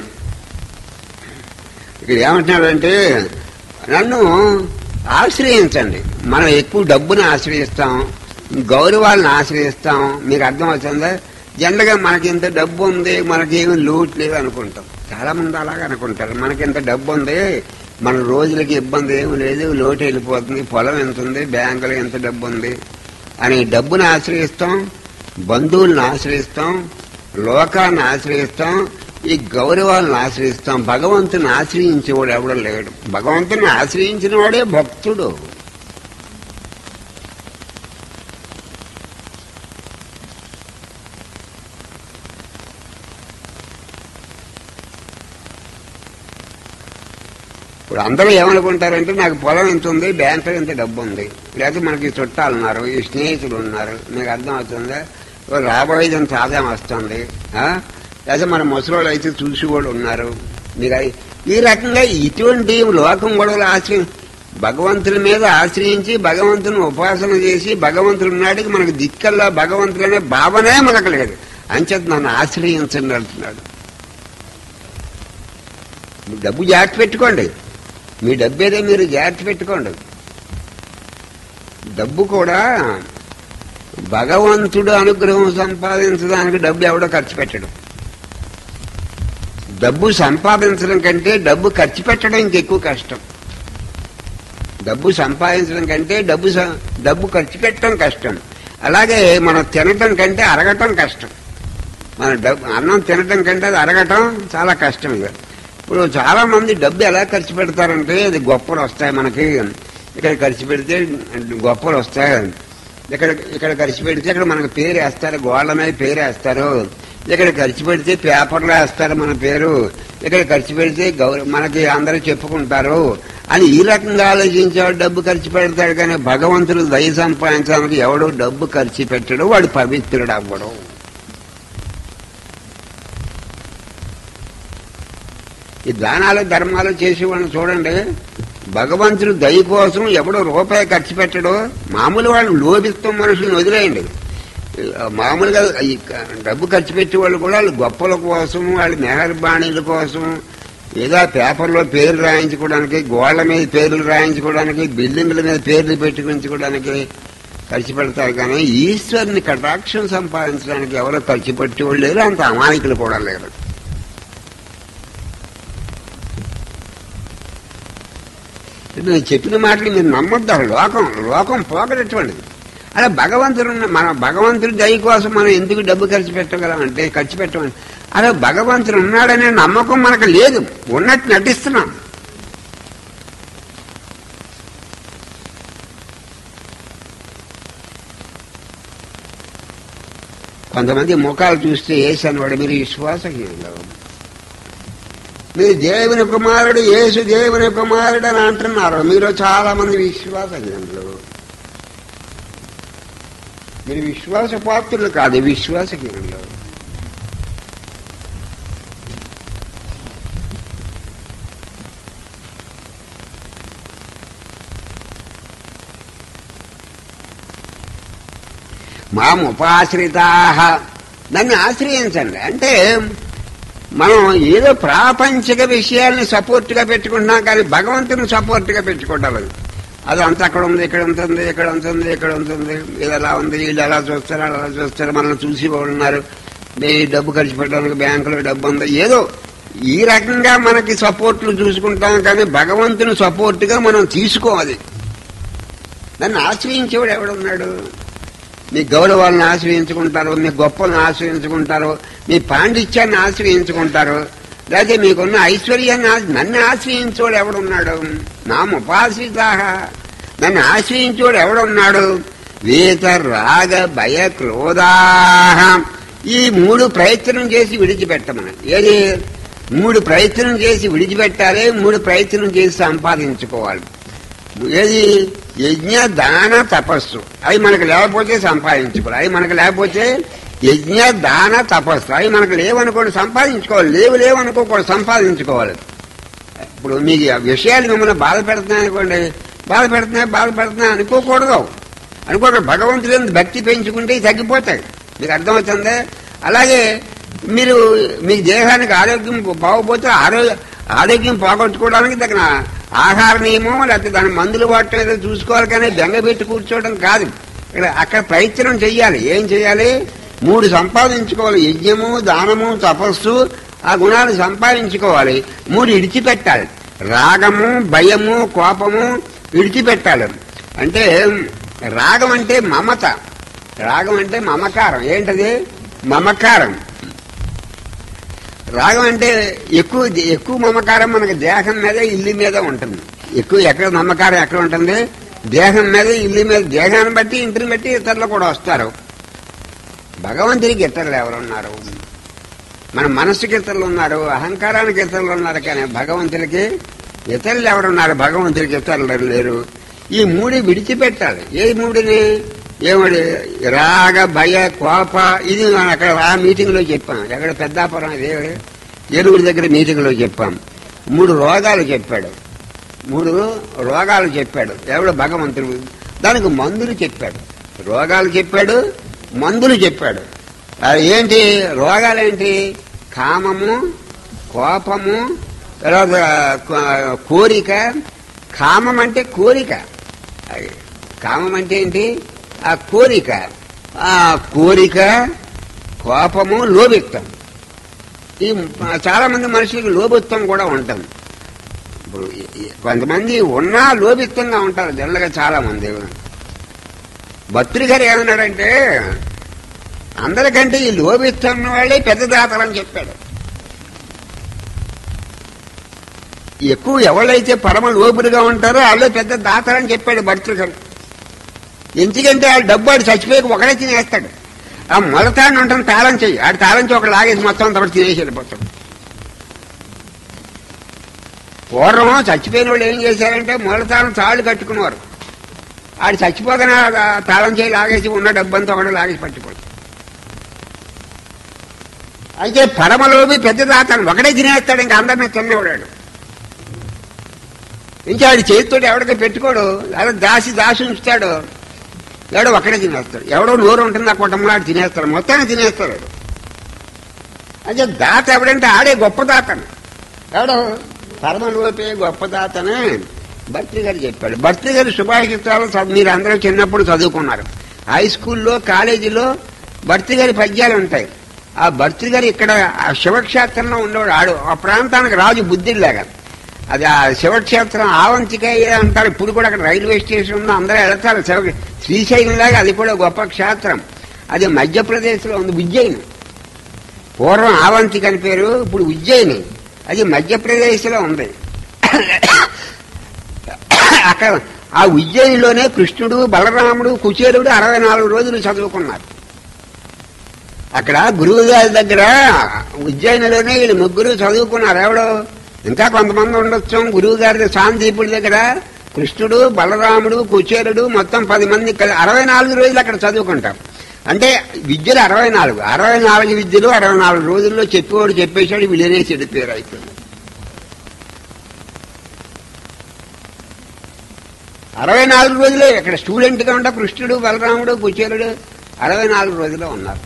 [SPEAKER 1] ఇక్కడ ఏమంటున్నాడంటే నన్ను ఆశ్రయించండి. మనం ఎక్కువ డబ్బుని ఆశ్రయిస్తాం, గౌరవాలను ఆశ్రయిస్తాం. మీకు అర్థమవుతుందా? జనరల్గా మనకి ఇంత డబ్బు ఉంది, మనకేమీ లోటు లేదు అనుకుంటాం. చాలా మంది అలాగే అనుకుంటారు. మనకి ఇంత డబ్బు ఉంది, మన రోజులకి ఇబ్బంది ఏమి లేదు, లోటు వెళ్ళిపోతుంది, పొలం ఎంత ఉంది, బ్యాంకులో ఎంత డబ్బు ఉంది అని డబ్బుని ఆశ్రయిస్తాం, బంధువులను ఆశ్రయిస్తాం, లోకాన్ని ఆశ్రయిస్తాం, ఈ గౌరవాలను ఆశ్రయిస్తాం. భగవంతుని ఆశ్రయించేవాడు ఎవడో లేడు. భగవంతుని ఆశ్రయించిన వాడే భక్తుడు. ఇప్పుడు అందరూ ఏమనుకుంటారంటే నాకు పొలం ఎంత ఉంది, బ్యాంకులో ఇంత డబ్బు ఉంది, లేకపోతే మనకి చుట్టాలు ఉన్నారు, ఈ స్నేహితులు ఉన్నారు, మీకు అర్థం అవుతుందా, రాబోయేది అంత ఆదాయం వస్తుంది, లేకపోతే మన ముసలోళ్ళు అయితే చూసి కూడా ఉన్నారు. మీకు ఈ రకంగా ఇటువంటి లోకం గొడవలు ఆశ్రయి భగవంతుని మీద ఆశ్రయించి భగవంతుని ఉపాసన చేసి భగవంతుడి నాటికి మనకు దిక్కల్లా భగవంతుడనే భావనే మనకు లేదు. అంచేత నన్ను ఆశ్రయించండి అంటున్నాడు. డబ్బు జాగ్రత్త పెట్టుకోండి, మీ డబ్బు ఏదో మీరు జాగ్రత్త పెట్టుకోండి. డబ్బు కూడా భగవంతుడు అనుగ్రహం సంపాదించడానికి డబ్బు ఎవడో ఖర్చు పెట్టడం. డబ్బు సంపాదించడం కంటే డబ్బు ఖర్చు పెట్టడం ఇంకెక్కువ కష్టం. డబ్బు సంపాదించడం కంటే డబ్బు డబ్బు ఖర్చు పెట్టడం కష్టం. అలాగే మనం తినటం కంటే అరగటం కష్టం. మన డబ్బు అన్నం తినటం కంటే అది అరగటం చాలా కష్టం. ఇక ఇప్పుడు చాలా మంది డబ్బు ఎలా ఖర్చు పెడతారంటే అది గొప్పలు వస్తాయి మనకి, ఇక్కడ ఖర్చు పెడితే గొప్పలు వస్తాయి, ఇక్కడ ఇక్కడ ఖర్చు పెడితే ఇక్కడ మనకు పేరు వేస్తారు, గోళ్ళ మీద పేరు వేస్తారు, ఇక్కడ ఖర్చు పెడితే పేపర్లో వేస్తారు మన పేరు, ఇక్కడ ఖర్చు పెడితే గౌరవ మనకి అందరూ చెప్పుకుంటారు అని ఈ రకంగా ఆలోచించేవాడు డబ్బు ఖర్చు పెడతాడు. కానీ భగవంతుడు దయ సంపాదించడానికి ఎవడో డబ్బు ఖర్చు పెట్టడు, వాడు పవిత్రుడు అవ్వడం. ఈ దానాలు ధర్మాలు చేసేవాడిని చూడండి, భగవంతుడు దయ కోసం ఎవడో రూపాయి ఖర్చు పెట్టడో. మామూలు వాళ్ళు లోభిస్తాం మనుషులను వదిలేయండి, మామూలుగా ఈ డబ్బు ఖర్చు పెట్టేవాళ్ళు కూడా వాళ్ళు గొప్పల కోసం, వాళ్ళ మెహర్బాణీల కోసం, ఏదో పేపర్లో పేర్లు రాయించుకోవడానికి, గోళ్ల మీద పేర్లు రాయించుకోవడానికి, బిల్డింగ్ల మీద పేర్లు పెట్టుకుంచుకోవడానికి ఖర్చు పెడతారు. కానీ ఈశ్వరుని కటాక్షం సంపాదించడానికి ఎవరో ఖర్చు పెట్టేవాళ్ళు లేరు, అంత అమాయకులు కూడా లేరు. నేను చెప్పిన మాటలు మీరు నమ్మొద్దు. లోకం లోకం పోకడటువంటిది. అలా భగవంతుడు మన భగవంతుడి దయ కోసం మనం ఎందుకు డబ్బు ఖర్చు పెట్టగలం అంటే ఖర్చు పెట్టమని, అలా భగవంతుడు ఉన్నాడనే నమ్మకం మనకు లేదు, ఉన్నట్టు నటిస్తున్నాం. కొంతమంది ముఖాలు చూస్తే యేసు వాడు మీరు విశ్వాసహీనులు, మీరు దేవుని కుమారుడు, యేసు దేవుని కుమారుడు అని అంటున్నారు, మీరు చాలా మంది విశ్వాసహీనులు. మీరు విశ్వాస పాత్రులు కాదు, విశ్వాసహీనులు. మాముపాశ్రితాః, నన్ను ఆశ్రయించండి అంటే మనం ఏదో ప్రాపంచిక విషయాల్ని సపోర్ట్గా పెట్టుకుంటున్నాం, కానీ భగవంతుని సపోర్ట్గా పెట్టుకుంటాం. అది అంత అక్కడ ఉంది, ఇక్కడ ఉంటుంది, ఇక్కడ ఉంటుంది, ఇక్కడ ఉంటుంది, ఇది ఎలా ఉంది, వీళ్ళు ఎలా చూస్తారు, అలా చూస్తారు, మనల్ని చూసి ఉన్నారు, ఈ డబ్బు ఖర్చు పెట్టడానికి బ్యాంకులో డబ్బు ఉంది, ఏదో ఈ రకంగా మనకి సపోర్ట్లు చూసుకుంటాం. కానీ భగవంతుని సపోర్ట్గా మనం తీసుకోవాలి. నన్ను ఆశ్రయించేవాడు ఎవడున్నాడు? మీ గౌరవాలను ఆశ్రయించుకుంటారు, మీ గొప్పలను ఆశ్రయించుకుంటారు, మీ పాండిత్యాన్ని ఆశ్రయించుకుంటారు, లేకపోతే మీకున్న ఐశ్వర్యాన్ని నన్ను ఆశ్రయించేవాడు ఎవడున్నాడు? నాముపాశ్రితాః, నన్ను ఆశ్రయించేవాడు ఎవడున్నాడు? వీత రాగ భయ క్రోధాః, ఈ మూడు ప్రయత్నం చేసి విడిచిపెట్టమని. ఏది? మూడు ప్రయత్నం చేసి విడిచిపెట్టాలి, మూడు ప్రయత్నం చేసి సంపాదించుకోవాలి. ఏది? యజ్ఞ దాన తపస్సు. అవి మనకు లేకపోతే సంపాదించుకోవాలి, అవి మనకు లేకపోతే యజ్ఞ దాన తపస్సు. అవి మనకు లేవనుకోండి సంపాదించుకోవాలి, లేవు లేవనుకోకూడదు సంపాదించుకోవాలి. ఇప్పుడు మీకు విషయాలు మిమ్మల్ని బాధ పెడుతున్నాయి అనుకోండి, బాధ పెడుతున్నాయి బాధ పెడుతున్నాయి అనుకోకూడదు. అనుకోకూడదు. భగవంతుడి భక్తి పెంచుకుంటే తగ్గిపోతాయి. మీకు అర్థమవుతుందా? అలాగే మీరు మీ దేహానికి ఆరోగ్యం బాగోపోతే ఆరోగ్య ఆరోగ్యం పోగొట్టుకోవడానికి తగిన ఆహార నియమం లేకపోతే దాని మందులు వాడటం ఏదో చూసుకోవాలి, కానీ బెంగ పెట్టి కూర్చోవడం కాదు. ఇక్కడ అక్కడ ప్రయత్నం చెయ్యాలి. ఏం చెయ్యాలి? మూడు సంపాదించుకోవాలి. యజ్ఞము, దానము, తపస్సు, ఆ గుణాలు సంపాదించుకోవాలి. మూడు విడిచిపెట్టాలి. రాగము, భయము, కోపము విడిచిపెట్టాలి. అంటే రాగం అంటే మమత, రాగం అంటే మమకారం. ఏంటది? మమకారం. రాగం అంటే ఎక్కువ ఎక్కువ మమకారం మనకి దేహం మీద, ఇల్లు మీద ఉంటుంది. ఎక్కువ ఎక్కడ మమకారం ఎక్కడ ఉంటుంది? దేహం మీద, ఇల్లు మీద. దేహాన్ని బట్టి ఇంటిని బట్టి ఇతరులు కూడా వస్తారు. భగవంతుడికి ఇతరులు ఎవరున్నారు? మన మనస్సుకి ఇతరులు ఉన్నారు, అహంకారానికి ఇతరులు ఉన్నారు, కానీ భగవంతుడికి ఇతరులు ఎవరున్నారు? భగవంతుడికి ఇతరులు లేరు. ఈ మూడు విడిచిపెట్టాలి. ఏ మూడిని? ఏమడి రాగ భయ కోప. ఇది మనం అక్కడ ఆ మీటింగ్ లో చెప్పాం. ఎక్కడ పెద్దాపురం ఇదే ఏలుగుడి దగ్గర మీటింగ్ లో చెప్పాం. మూడు రోగాలు చెప్పాడు. మూడు రోగాలు చెప్పాడు ఎవడు? భగవంతుడు. దానికి మందులు చెప్పాడు. రోగాలు చెప్పాడు, మందులు చెప్పాడు. అది ఏంటి రోగాలేంటి? కామము, కోపము, తర్వాత కోరిక. కామం అంటే కోరిక. కామం అంటే ఏంటి? ఆ కోరిక. ఆ కోరిక, కోపము, లోభిత్వం. ఈ చాలా మంది మనుషులకి లోభిత్వం కూడా ఉంటుంది. ఇప్పుడు కొంతమంది ఉన్నా లోభిత్వంగా ఉంటారు జనరల్గా చాలా మంది. భర్తృ గారు ఏమన్నాడంటే అందరికంటే ఈ లోభిత్వం వాళ్ళే పెద్ద దాతలని చెప్పాడు. ఎక్కువ ఎవరైతే పరమ లోపులుగా ఉంటారో వాళ్ళే పెద్ద దాతలని చెప్పాడు భర్తృ గారు. ఎందుకంటే ఆ డబ్బు ఆడు చచ్చిపోయి ఒకడే తినేస్తాడు. ఆ మొదటాన్ని ఉంటుంది తాళం చెయ్యి, ఆడు తాళం చెయ్యి ఒకటి లాగేసి మొత్తం తప్పటి తినేసి వెళ్ళిపోతాడు. పూర్వం చచ్చిపోయిన వాళ్ళు ఏం చేశారంటే మొదటాన్ని తాళ్ళు కట్టుకునేవారు. ఆడు చచ్చిపోగానే తాళం చేయి లాగేసి ఉన్న డబ్బంతా ఒకటి లాగేసి పట్టిపోతాడు. అయితే పరమలోభి పెద్ద దాతను ఒకడే తినేస్తాడు, ఇంకా అందరినీ తినేవాడాడు. ఇంకా ఆడి చేతితో ఎవడికి పెట్టుకోడు, అలా దాసి దాసి ఉంచుతాడు. ఎవడో ఒక్కడే తినేస్తాడు. ఎవడో నోరు ఉంటుంది ఆ కుటుంబంలో ఆడు తినేస్తాడు, మొత్తాన్ని తినేస్తాడు. అంటే దాత ఎవడంటే ఆడే గొప్ప దాతను. ఎవడో పరమలోపే గొప్ప దాతనే భర్తృ గారు చెప్పాడు. భర్తృ గారి సుభాషితాలు మీరు అందరూ చిన్నప్పుడు చదువుకున్నారు. హై స్కూల్లో, కాలేజీలో భర్తృ గారి పద్యాలు ఉంటాయి. ఆ భర్తృ గారు ఇక్కడ శివక్షేత్రంలో ఉండేవాడు. ఆడు ఆ ప్రాంతానికి రాజు బుద్ధిలాగా. అది ఆ శివక్షేత్రం ఆవంతిక అంటారు. ఇప్పుడు కూడా అక్కడ రైల్వే స్టేషన్ ఉందో అందరూ వెళతారు. శివ శ్రీశైలం లాగా అది కూడా గొప్ప క్షేత్రం. అది మధ్యప్రదేశ్లో ఉంది, ఉజ్జయిని. పూర్వం ఆవంతిక అని పేరు, ఇప్పుడు ఉజ్జయిని. అది మధ్యప్రదేశ్లో ఉంది. అక్కడ ఆ ఉజ్జయినిలోనే కృష్ణుడు, బలరాముడు, కుచేరుడు అరవై నాలుగు రోజులు చదువుకున్నారు. అక్కడ గురువు గారి దగ్గర ఉజ్జయినిలోనే వీళ్ళు ముగ్గురు చదువుకున్నారు. ఎవడో ఇంకా కొంతమంది ఉండొచ్చు. గురువు గారి శాంతిపుడి దగ్గర కృష్ణుడు, బలరాముడు, కుచేరుడు మొత్తం పది మంది అరవై నాలుగు రోజులు అక్కడ చదువుకుంటాం. అంటే విద్యలు అరవై నాలుగు అరవై నాలుగు విద్యలు అరవై నాలుగు రోజుల్లో చెప్పేవాడు చెప్పేశాడు. వీళ్ళనే చెడిపోయారు. అయిపోయింది. అరవై నాలుగు రోజులే ఇక్కడ స్టూడెంట్గా ఉంటే కృష్ణుడు, బలరాముడు, కుచేరుడు అరవై నాలుగు రోజుల్లో ఉన్నారు.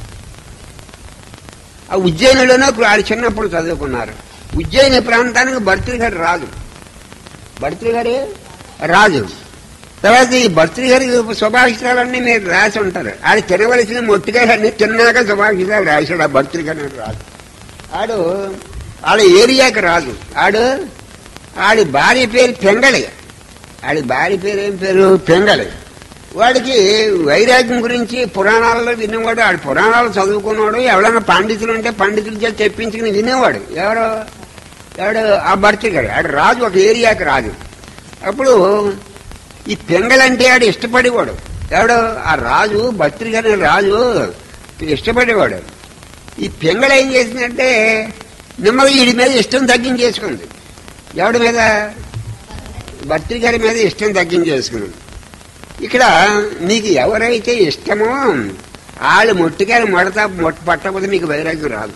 [SPEAKER 1] ఆ ఉజ్జయినిలోనే ఆడు చిన్నప్పుడు చదువుకున్నారు. ఉజ్జయిని ప్రాంతానికి భర్తృ గారు రాజు. భర్తృ గారు రాజు. తర్వాత ఈ భర్తృ గారి సుభాషితాలన్నీ మీరు రాసి ఉంటారు. ఆడు తినవలసిన మొట్టికాయలన్నీ తిన్నాక సుభాషితాలు రాశాడు ఆ భర్తృ గారు రాజు. ఆడు ఆడ ఏరియాకి రాజు. ఆడు ఆడి భార్య పేరు పెంగళి. ఆడి భార్య పేరు ఏం పేరు? పెంగళి. వాడికి వైరాగ్యం గురించి పురాణాలలో వినేవాడు. ఆడు పురాణాలు చదువుకున్నాడు. ఎవరైనా పండితులు ఉంటే పండితులు చేసి తెప్పించుకుని వినేవాడు. ఎవరో ఎవడు ఆ భర్తృ గారు. ఆడు రాజు, ఒక ఏరియాకి రాజు. అప్పుడు ఈ పెంగలంటే ఆడు ఇష్టపడేవాడు. ఎవడు? ఆ రాజు, భర్తృ గారి రాజు ఇష్టపడేవాడు. ఈ పెంగళ ఏం చేసిందంటే నెమ్మది వీడి మీద ఇష్టం తగ్గించేసుకుంది. ఎవడి మీద? భర్తృ గారి మీద ఇష్టం తగ్గించేసుకుంది. ఇక్కడ నీకు ఎవరైతే ఇష్టమో వాళ్ళు మొట్టికాయలు మొడతా మొట్ట పట్టకపోతే నీకు వైరాగ్యం రాదు.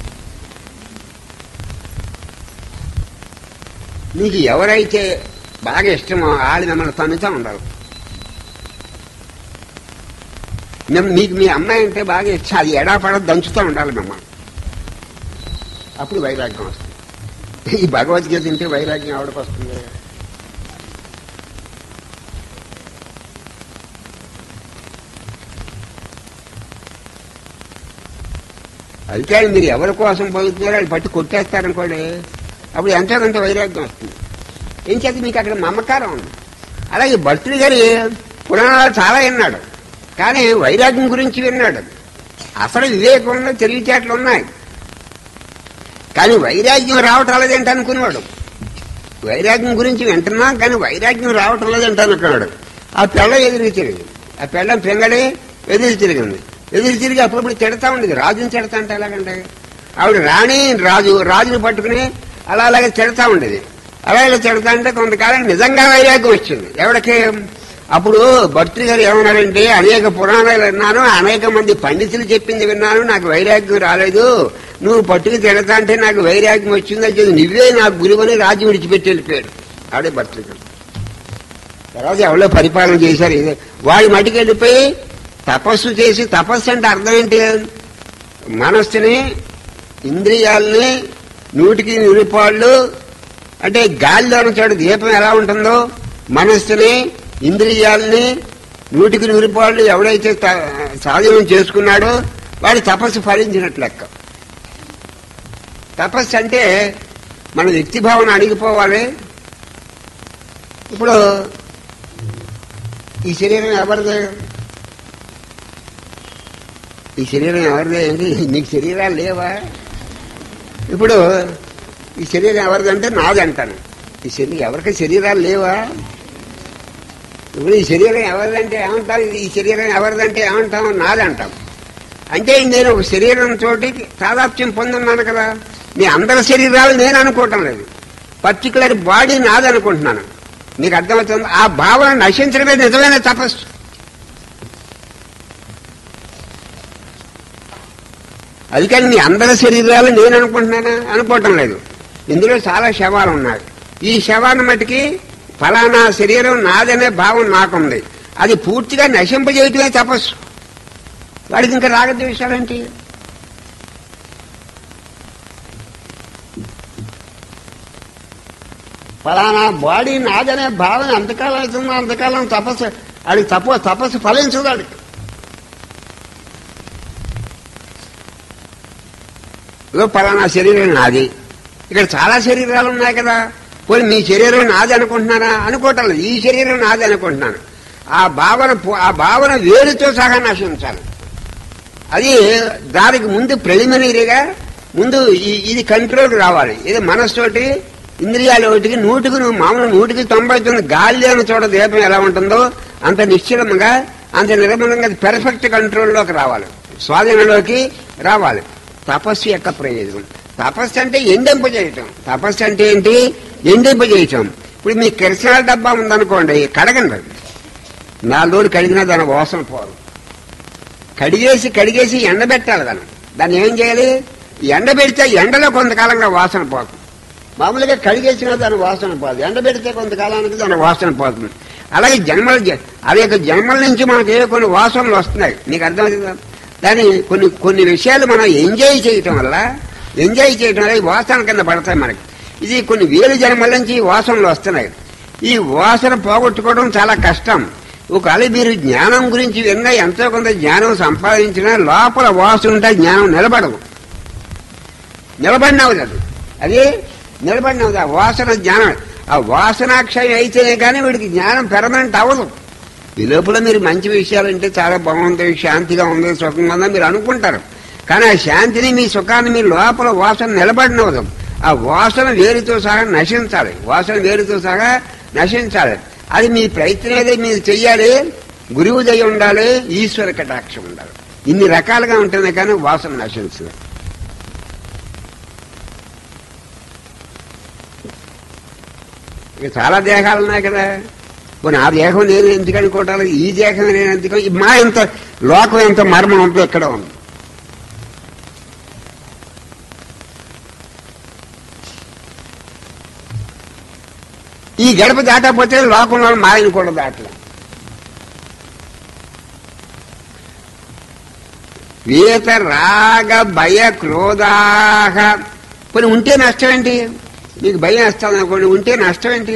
[SPEAKER 1] నీకు ఎవరైతే బాగా ఇష్టమో వాళ్ళు మిమ్మల్ని తన్నుతూ ఉండాలి. మీకు మీ అమ్మాయి అంటే బాగా ఇష్టం, అది ఎడాపడ దంచుతూ ఉండాలి మిమ్మల్ని. అప్పుడు వైరాగ్యం వస్తుంది. ఈ భగవద్గీత తింటే వైరాగ్యం ఆవిడకు వస్తుంది. అయితే మీరు ఎవరి కోసం బతుకుతున్నారో వాళ్ళు పట్టి కొట్టేస్తారనుకోండి, అప్పుడు ఎంతో కొంత వైరాగ్యం వస్తుంది. ఏం చేత మీకు అక్కడ మమకారం ఉంది. అలాగే భర్తృ గారి పురాణాలు చాలా విన్నాడు, కానీ వైరాగ్యం గురించి విన్నాడు. అసలు వివేకంలో తెలివితేటలు ఉన్నాయి, కానీ వైరాగ్యం రావటం లేదంటే అనుకునేవాడు. వైరాగ్యం గురించి వింటున్నాం కానీ వైరాగ్యం రావటం లేదంటే అనుకున్నాడు. ఆ పిల్ల ఎదురు తిరిగింది. ఆ పిల్ల పెంగడే ఎదురు తిరిగింది. ఎదురు తిరిగి అప్పుడప్పుడు తిడతా ఉండేది. రాజుని తిడతా అంటే ఎలాగంటే ఆవిడ రాణి రాజు రాజుని పట్టుకుని అలా అలాగే తిడతా ఉండేది. అలా ఇలా తిడతా అంటే కొంతకాలం నిజంగా వైరాగ్యం వచ్చింది. ఎవరికి? అప్పుడు భర్తృ గారు ఏమన్నారంటే, అనేక పురాణాలు విన్నాను, అనేక మంది పండితులు చెప్పింది విన్నాను, నాకు వైరాగ్యం రాలేదు, నువ్వు పట్టుకు తిడతా అంటే నాకు వైరాగ్యం వచ్చిందని చెప్పి నువ్వే నాకు గురువని రాజ్యం విడిచిపెట్టి వెళ్ళిపోయాడు. ఆడే భర్తృ గారు. తర్వాత ఎవరో పరిపాలన చేశారు. ఇదే వాడి మటుకు వెళ్ళిపోయి తపస్సు చేసి, తపస్సు అంటే అర్థం ఏంటి? మనస్సుని, ఇంద్రియాలని నూటికి నిరుపాళ్ళు అంటే గాలిలోని చోట దీపం ఎలా ఉంటుందో మనస్సుని, ఇంద్రియాలని నూటికి నిరుపాళ్ళు ఎవడైతే సాధనం చేసుకున్నాడో వాడి తపస్సు ఫలించినట్లు లెక్క. తపస్సు అంటే మన వ్యక్తి భావన అణిగిపోవాలి. ఇప్పుడు ఈ శరీరం ఎవరిదే? ఈ శరీరం ఎవరిదే ఏంటి? నీకు శరీరాలు లేవా? ఇప్పుడు ఈ శరీరం ఎవరిదంటే నాది అంటాను. ఈ శరీరం ఎవరికి శరీరాలు లేవా? ఇప్పుడు ఈ శరీరం ఎవరిదంటే ఏమంటాం? ఈ శరీరం ఎవరిదంటే ఏమంటాం? నాది అంటాం. అంటే నేను ఒక శరీరం తోటి తాదాప్యం పొందున్నాను కదా. మీ అందరి శరీరాలు నేను అనుకోవటం లేదు, పర్టికులర్ బాడీ నాది అనుకుంటున్నాను. మీకు అర్థమవుతుంది? ఆ భావన నశించడమే నిజమైన తపస్సు. అందుకని మీ అందరి శరీరాలు నేను అనుకుంటున్నానా? అనుకోవటం లేదు. ఇందులో చాలా శవాలు ఉన్నాయి. ఈ శవాన్ని మటుకి ఫలానా శరీరం నాదనే భావం నాకుంది. అది పూర్తిగా నశింపజేయటమే తపస్సు. వాడికి ఇంకా రాగద్వేషాలేంటి? ఫలానా బాడీ నాదనే భావన అంతకాలం అవుతుందో అంతకాలం తపస్సు ఆడికి తప తపస్సు ఫలించదు. ఆడికి ఫలానా శరీరం నాది. ఇక్కడ చాలా శరీరాలు ఉన్నాయి కదా. పోనీ మీ శరీరం నాది అనుకుంటున్నారా? అనుకోవటం లేదు. ఈ శరీరం నాది అనుకుంటున్నాను. ఆ భావన ఆ భావన వేరుతో సహా నశించాలి. అది దానికి ముందు ప్రిలిమినరీగా ముందు ఇది కంట్రోల్ రావాలి. ఇది మనస్సుతోటి ఇంద్రియాల ఒకటికి నూటికి నువ్వు మామూలు నూటికి తొంభై తొమ్మిది గాలి లేని చోట దీపం ఎలా ఉంటుందో అంత నిశ్చలంగా అంత నిర్మలంగా పెర్ఫెక్ట్ కంట్రోల్లోకి రావాలి, స్వాధీనంలోకి రావాలి. తపస్సు యొక్క ప్రయోజనం. తపస్సు అంటే ఎండింపజేయటం. తపస్సు అంటే ఏంటి? ఎండింపజేయటం. ఇప్పుడు మీ కిరసనాల డబ్బా ఉందనుకోండి, కడగండి. నాలుగు రోజులు కడిగినా దాని వాసన పోదు. కడిగేసి కడిగేసి ఎండబెట్టాలి. దాన్ని దాన్ని ఏం చేయాలి? ఎండబెడితే ఎండలో కొంతకాలంగా వాసన పోతుంది. మామూలుగా కడిగేసినా దాని వాసన పోదు, ఎండబెడితే కొంతకాలానికి దాని వాసన పోతుంది. అలాగే జన్మల అదే జన్మల నుంచి మనకి ఏ కొన్ని వాసనలు వస్తున్నాయి. నీకు అర్థమవుతుందా? దాని కొన్ని కొన్ని విషయాలు మనం ఎంజాయ్ చేయటం వల్ల ఎంజాయ్ చేయటం వల్ల ఈ వాసన కింద పడతాయి మనకి. ఇది కొన్ని వేలు జన్మల నుంచి ఈ వాసనలు వస్తున్నాయి. ఈ వాసన పోగొట్టుకోవడం చాలా కష్టం. ఒకవేళ మీరు జ్ఞానం గురించి విన్నా, ఎంతో కొంత జ్ఞానం సంపాదించినా లోపల వాసన ఉంటే జ్ఞానం నిలబడదు. నిలబడినవుది అది అది నిలబడినవుది ఆ వాసన జ్ఞానం. ఆ వాసనాక్షయం అయితేనే కానీ వీడికి జ్ఞానం పెర్మనెంట్ అవ్వదు. ఈ లోపల మీరు మంచి విషయాలు అంటే చాలా బాగుంది, శాంతిగా ఉంది, సుఖంగా ఉందని మీరు అనుకుంటారు. కానీ ఆ శాంతిని, మీ సుఖాన్ని మీ లోపల వాసన నిలబడినవదు. ఆ వాసన వేరుతో సహా నశించాలి. వాసన వేరుతో సహా నశించాలి. అది మీ ప్రయత్నం ఏదో మీరు చెయ్యాలి. గురువు దయ ఉండాలి, ఈశ్వర కటాక్షం ఉండాలి. ఇన్ని రకాలుగా ఉంటుంది కానీ వాసన నశించదు. ఇక చాలా దేహాలు ఉన్నాయి కదా. పోనీ ఆ దేహం నేను ఎందుకు అనుకోవటాలి, ఈ దేహం నేను ఎందుకు, మా ఎంత లోకం ఎంత మర్మం అంతా ఎక్కడ ఉంది. ఈ గడప దాటకపోతే లోకంలో మాయను కూడా దాటలే. వీత రాగ భయ క్రోధాహ. పోనీ ఉంటే నష్టం ఏంటి? మీకు భయం వేస్తాను అనుకోండి, ఉంటే నష్టం ఏంటి?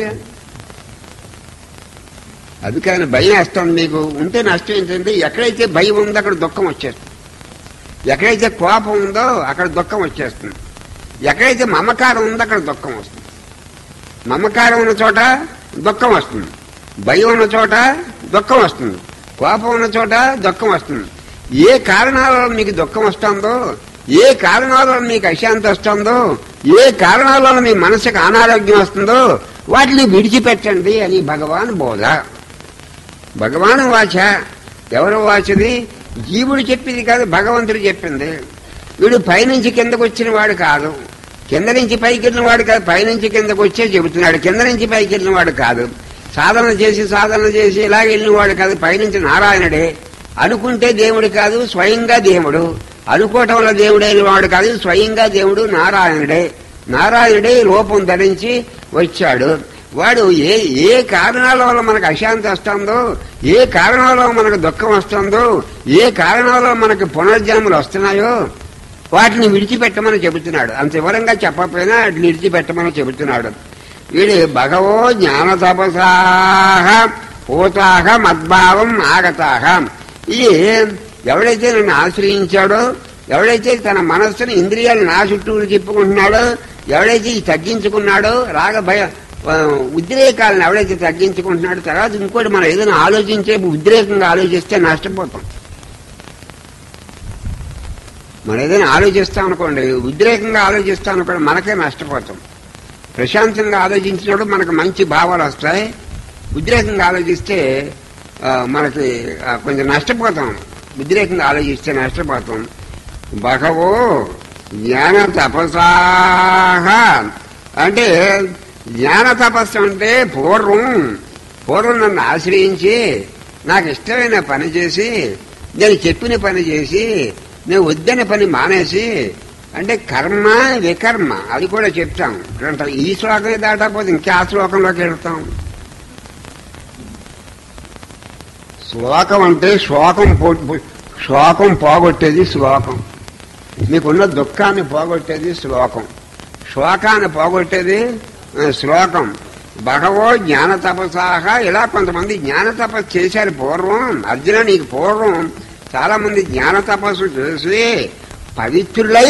[SPEAKER 1] అది కానీ భయం వేస్తాను మీకు, ఉంటే నష్టం ఏంటంటే ఎక్కడైతే భయం ఉందో అక్కడ దుఃఖం వచ్చేస్తుంది. ఎక్కడైతే కోపం ఉందో అక్కడ దుఃఖం వచ్చేస్తుంది. ఎక్కడైతే మమకారం ఉందో అక్కడ దుఃఖం వస్తుంది. మమకారం ఉన్న చోట దుఃఖం వస్తుంది, భయం ఉన్న చోట దుఃఖం వస్తుంది, కోపం ఉన్న చోట దుఃఖం వస్తుంది. ఏ కారణాల వల్ల మీకు దుఃఖం వస్తుందో, ఏ కారణాల వల్ల మీకు అశాంతి వస్తుందో, ఏ కారణాల వల్ల మీ మనసుకు అనారోగ్యం వస్తుందో వాటిని విడిచిపెట్టండి అని భగవాన్ బోధ. భగవాన్ వాచ. ఎవరు వాచది? జీవుడు చెప్పింది కాదు, భగవంతుడు చెప్పింది. వీడు పైనుంచి కిందకు వచ్చిన వాడు కాదు, కింద నుంచి పైకి వెళ్ళిన వాడు కాదు, పైనుంచి కిందకు వచ్చే చెబుతున్నాడు. కింద నుంచి పైకి వెళ్ళిన వాడు కాదు, సాధన చేసి సాధన చేసి ఇలాగ వెళ్ళిన వాడు కాదు. పైనుంచి నారాయణుడే. అనుకుంటే దేవుడు కాదు, స్వయంగా దేవుడు. అనుకోవటం వల్ల దేవుడైన వాడు కాదు, స్వయంగా దేవుడు నారాయణుడే. నారాయణుడే రూపం ధరించి వచ్చాడు. వాడు ఏ ఏ కారణాల వల్ల మనకు అశాంతి వస్తుందో, ఏ కారణాల వల్ల మనకు దుఃఖం వస్తుందో, ఏ కారణాల వల్ల మనకు పునర్జన్మలు వస్తున్నాయో వాటిని విడిచిపెట్టమని చెబుతున్నాడు. అంత వివరంగా చెప్పకపోయినా వాటిని విడిచిపెట్టమని చెబుతున్నాడు. వీడు భగవో జ్ఞాన తపసాహ పూతాహ మద్భావం ఆగతాహ. ఇది ఎవడైతే నన్ను ఆశ్రయించాడో, ఎవడైతే తన మనస్సును ఇంద్రియాలు నా చుట్టూ చెప్పుకుంటున్నాడో, ఎవడైతే ఇది తగ్గించుకున్నాడో, రాగ భయ ఉద్రేకాలను ఎవడైతే తగ్గించుకుంటున్నాడో, తర్వాత ఇంకోటి మనం ఏదైనా ఆలోచించే ఉద్రేకంగా ఆలోచిస్తే నష్టపోతాం. మనం ఏదైనా ఆలోచిస్తాం అనుకోండి, ఉద్రేకంగా ఆలోచిస్తాం అనుకోండి, మనకే నష్టపోతాం. ప్రశాంతంగా ఆలోచించినప్పుడు మనకు మంచి భావాలు వస్తాయి. ఉద్రేకంగా ఆలోచిస్తే మనకి కొంచెం నష్టపోతాం. ఉద్రేకంగా ఆలోచిస్తే నష్టపోతాం. భగవో జ్ఞాన తపసాహ అంటే జ్ఞాన తపస్సు అంటే పూర్వం పూర్వం నన్ను ఆశ్రయించి నాకు ఇష్టమైన పని చేసి, నేను చెప్పిన పని చేసి, నేను వద్దని పని మానేసి, అంటే కర్మ వికర్మ అది కూడా చెప్తాం. ఈ శ్లోకమే దాటకపోతే ఇంకా ఆ శ్లోకంలోకి వెళ్తాం. శ్లోకం అంటే శోకం శోకం పోగొట్టేది శ్లోకం. మీకున్న దుఃఖాన్ని పోగొట్టేది శ్లోకం. శోకాన్ని పోగొట్టేది శ్లోకం. భగవో జ్ఞాన తపసాహ. ఇలా కొంతమంది జ్ఞాన తపస్సు చేశారు పూర్వం. అర్జున నీకు పూర్వం చాలా మంది జ్ఞాన తపస్సు చేసి పవిత్రులై,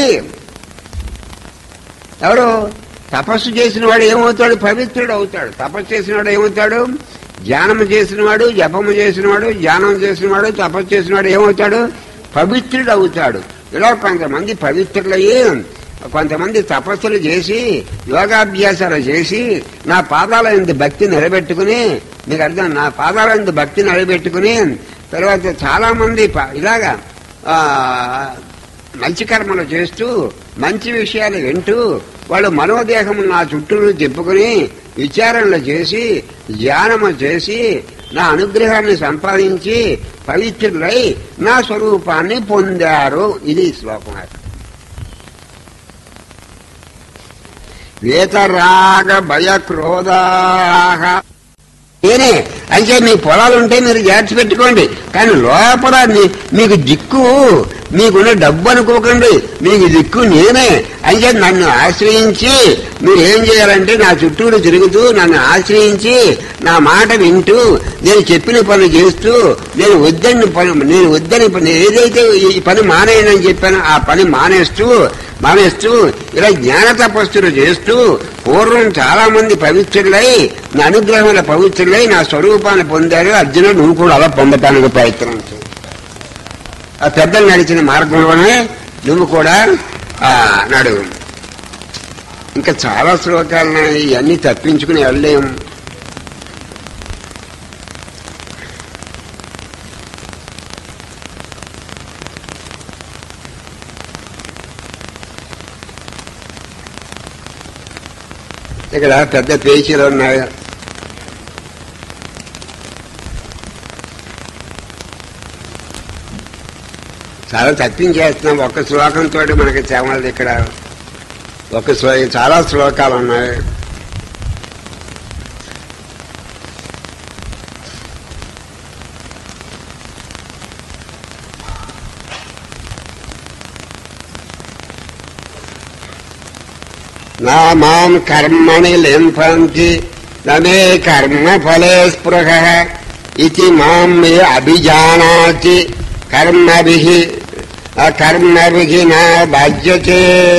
[SPEAKER 1] ఎవరు తపస్సు చేసిన వాడు ఏమవుతాడు? పవిత్రుడు అవుతాడు. తపస్సు చేసిన వాడు ఏమవుతాడు? ధ్యానము చేసినవాడు, జపము చేసినవాడు, ధ్యానం చేసినవాడు, తపస్సు చేసినవాడు ఏమవుతాడు? పవిత్రుడు అవుతాడు. ఇలా కొంతమంది పవిత్రులయ్యి, కొంతమంది తపస్సులు చేసి, యోగాభ్యాసాలు చేసి, నా పాదాల యందు భక్తి నిలబెట్టుకుని, మీకు అర్థం, నా పాదాల యందు భక్తి నిలబెట్టుకుని, తర్వాత చాలా మంది ఇలాగా మంచి కర్మలు చేస్తూ, మంచి విషయాలు వింటూ, వాళ్ళు మనోదేహం నా చుట్టూ చెప్పుకుని విచారణలు చేసి, ధ్యానము చేసి, నా అనుగ్రహాన్ని సంపాదించి పవిత్రులై నా స్వరూపాన్ని పొందారు. ఇది శ్లోకం. వేతరాగ భయ క్రోధాహ. నేనే అంటే మీ పొలాలుంటే మీరు జాగ్రత్త పెట్టుకోండి, కానీ లోపల మీకు దిక్కు మీకున్న డబ్బు అనుకోకండి. మీకు దిక్కు నేనే. అంటే నన్ను ఆశ్రయించి మీరు ఏం చేయాలంటే నా చుట్టూరు తిరుగుతూ, నన్ను ఆశ్రయించి నా మాట వింటూ, నేను చెప్పిన పని చేస్తూ, నేను వద్దని పని నేను వద్దని పని ఏదైతే ఈ పని మానేయనని చెప్పానో ఆ పని మానేస్తూ మానేస్తూ ఇలా జ్ఞాన తపస్సులు చేస్తూ, పూర్వం చాలా మంది పవిత్రులై, నా అనుగ్రహముల పవిత్రులై నా స్వరూపాన్ని పొందారు. అర్జునుడు నువ్వు కూడా అలా పొందటానికి ప్రయత్నం చేయి. ఆ పెద్దలు నడిచిన మార్గంలోనే నువ్వు కూడా నడు. ఇంకా చాలా శ్లోకాలను ఇవన్నీ తప్పించుకుని వెళ్ళలేము. ఇక్కడ పెద్ద పేచీలు ఉన్నాయి. చాలా తప్పించేస్తున్నాం. ఒక్క శ్లోకంతో మనకి చెమలది. ఇక్కడ ఒక శ్లో చాలా శ్లోకాలు ఉన్నాయి. నా మాం కర్మణి లింపంతి నమే కర్మ ఫలే స్పృహ ఇది మాం మే అభిజానాతి కర్మభిః అకర్మభిః నా బాధ్యతే.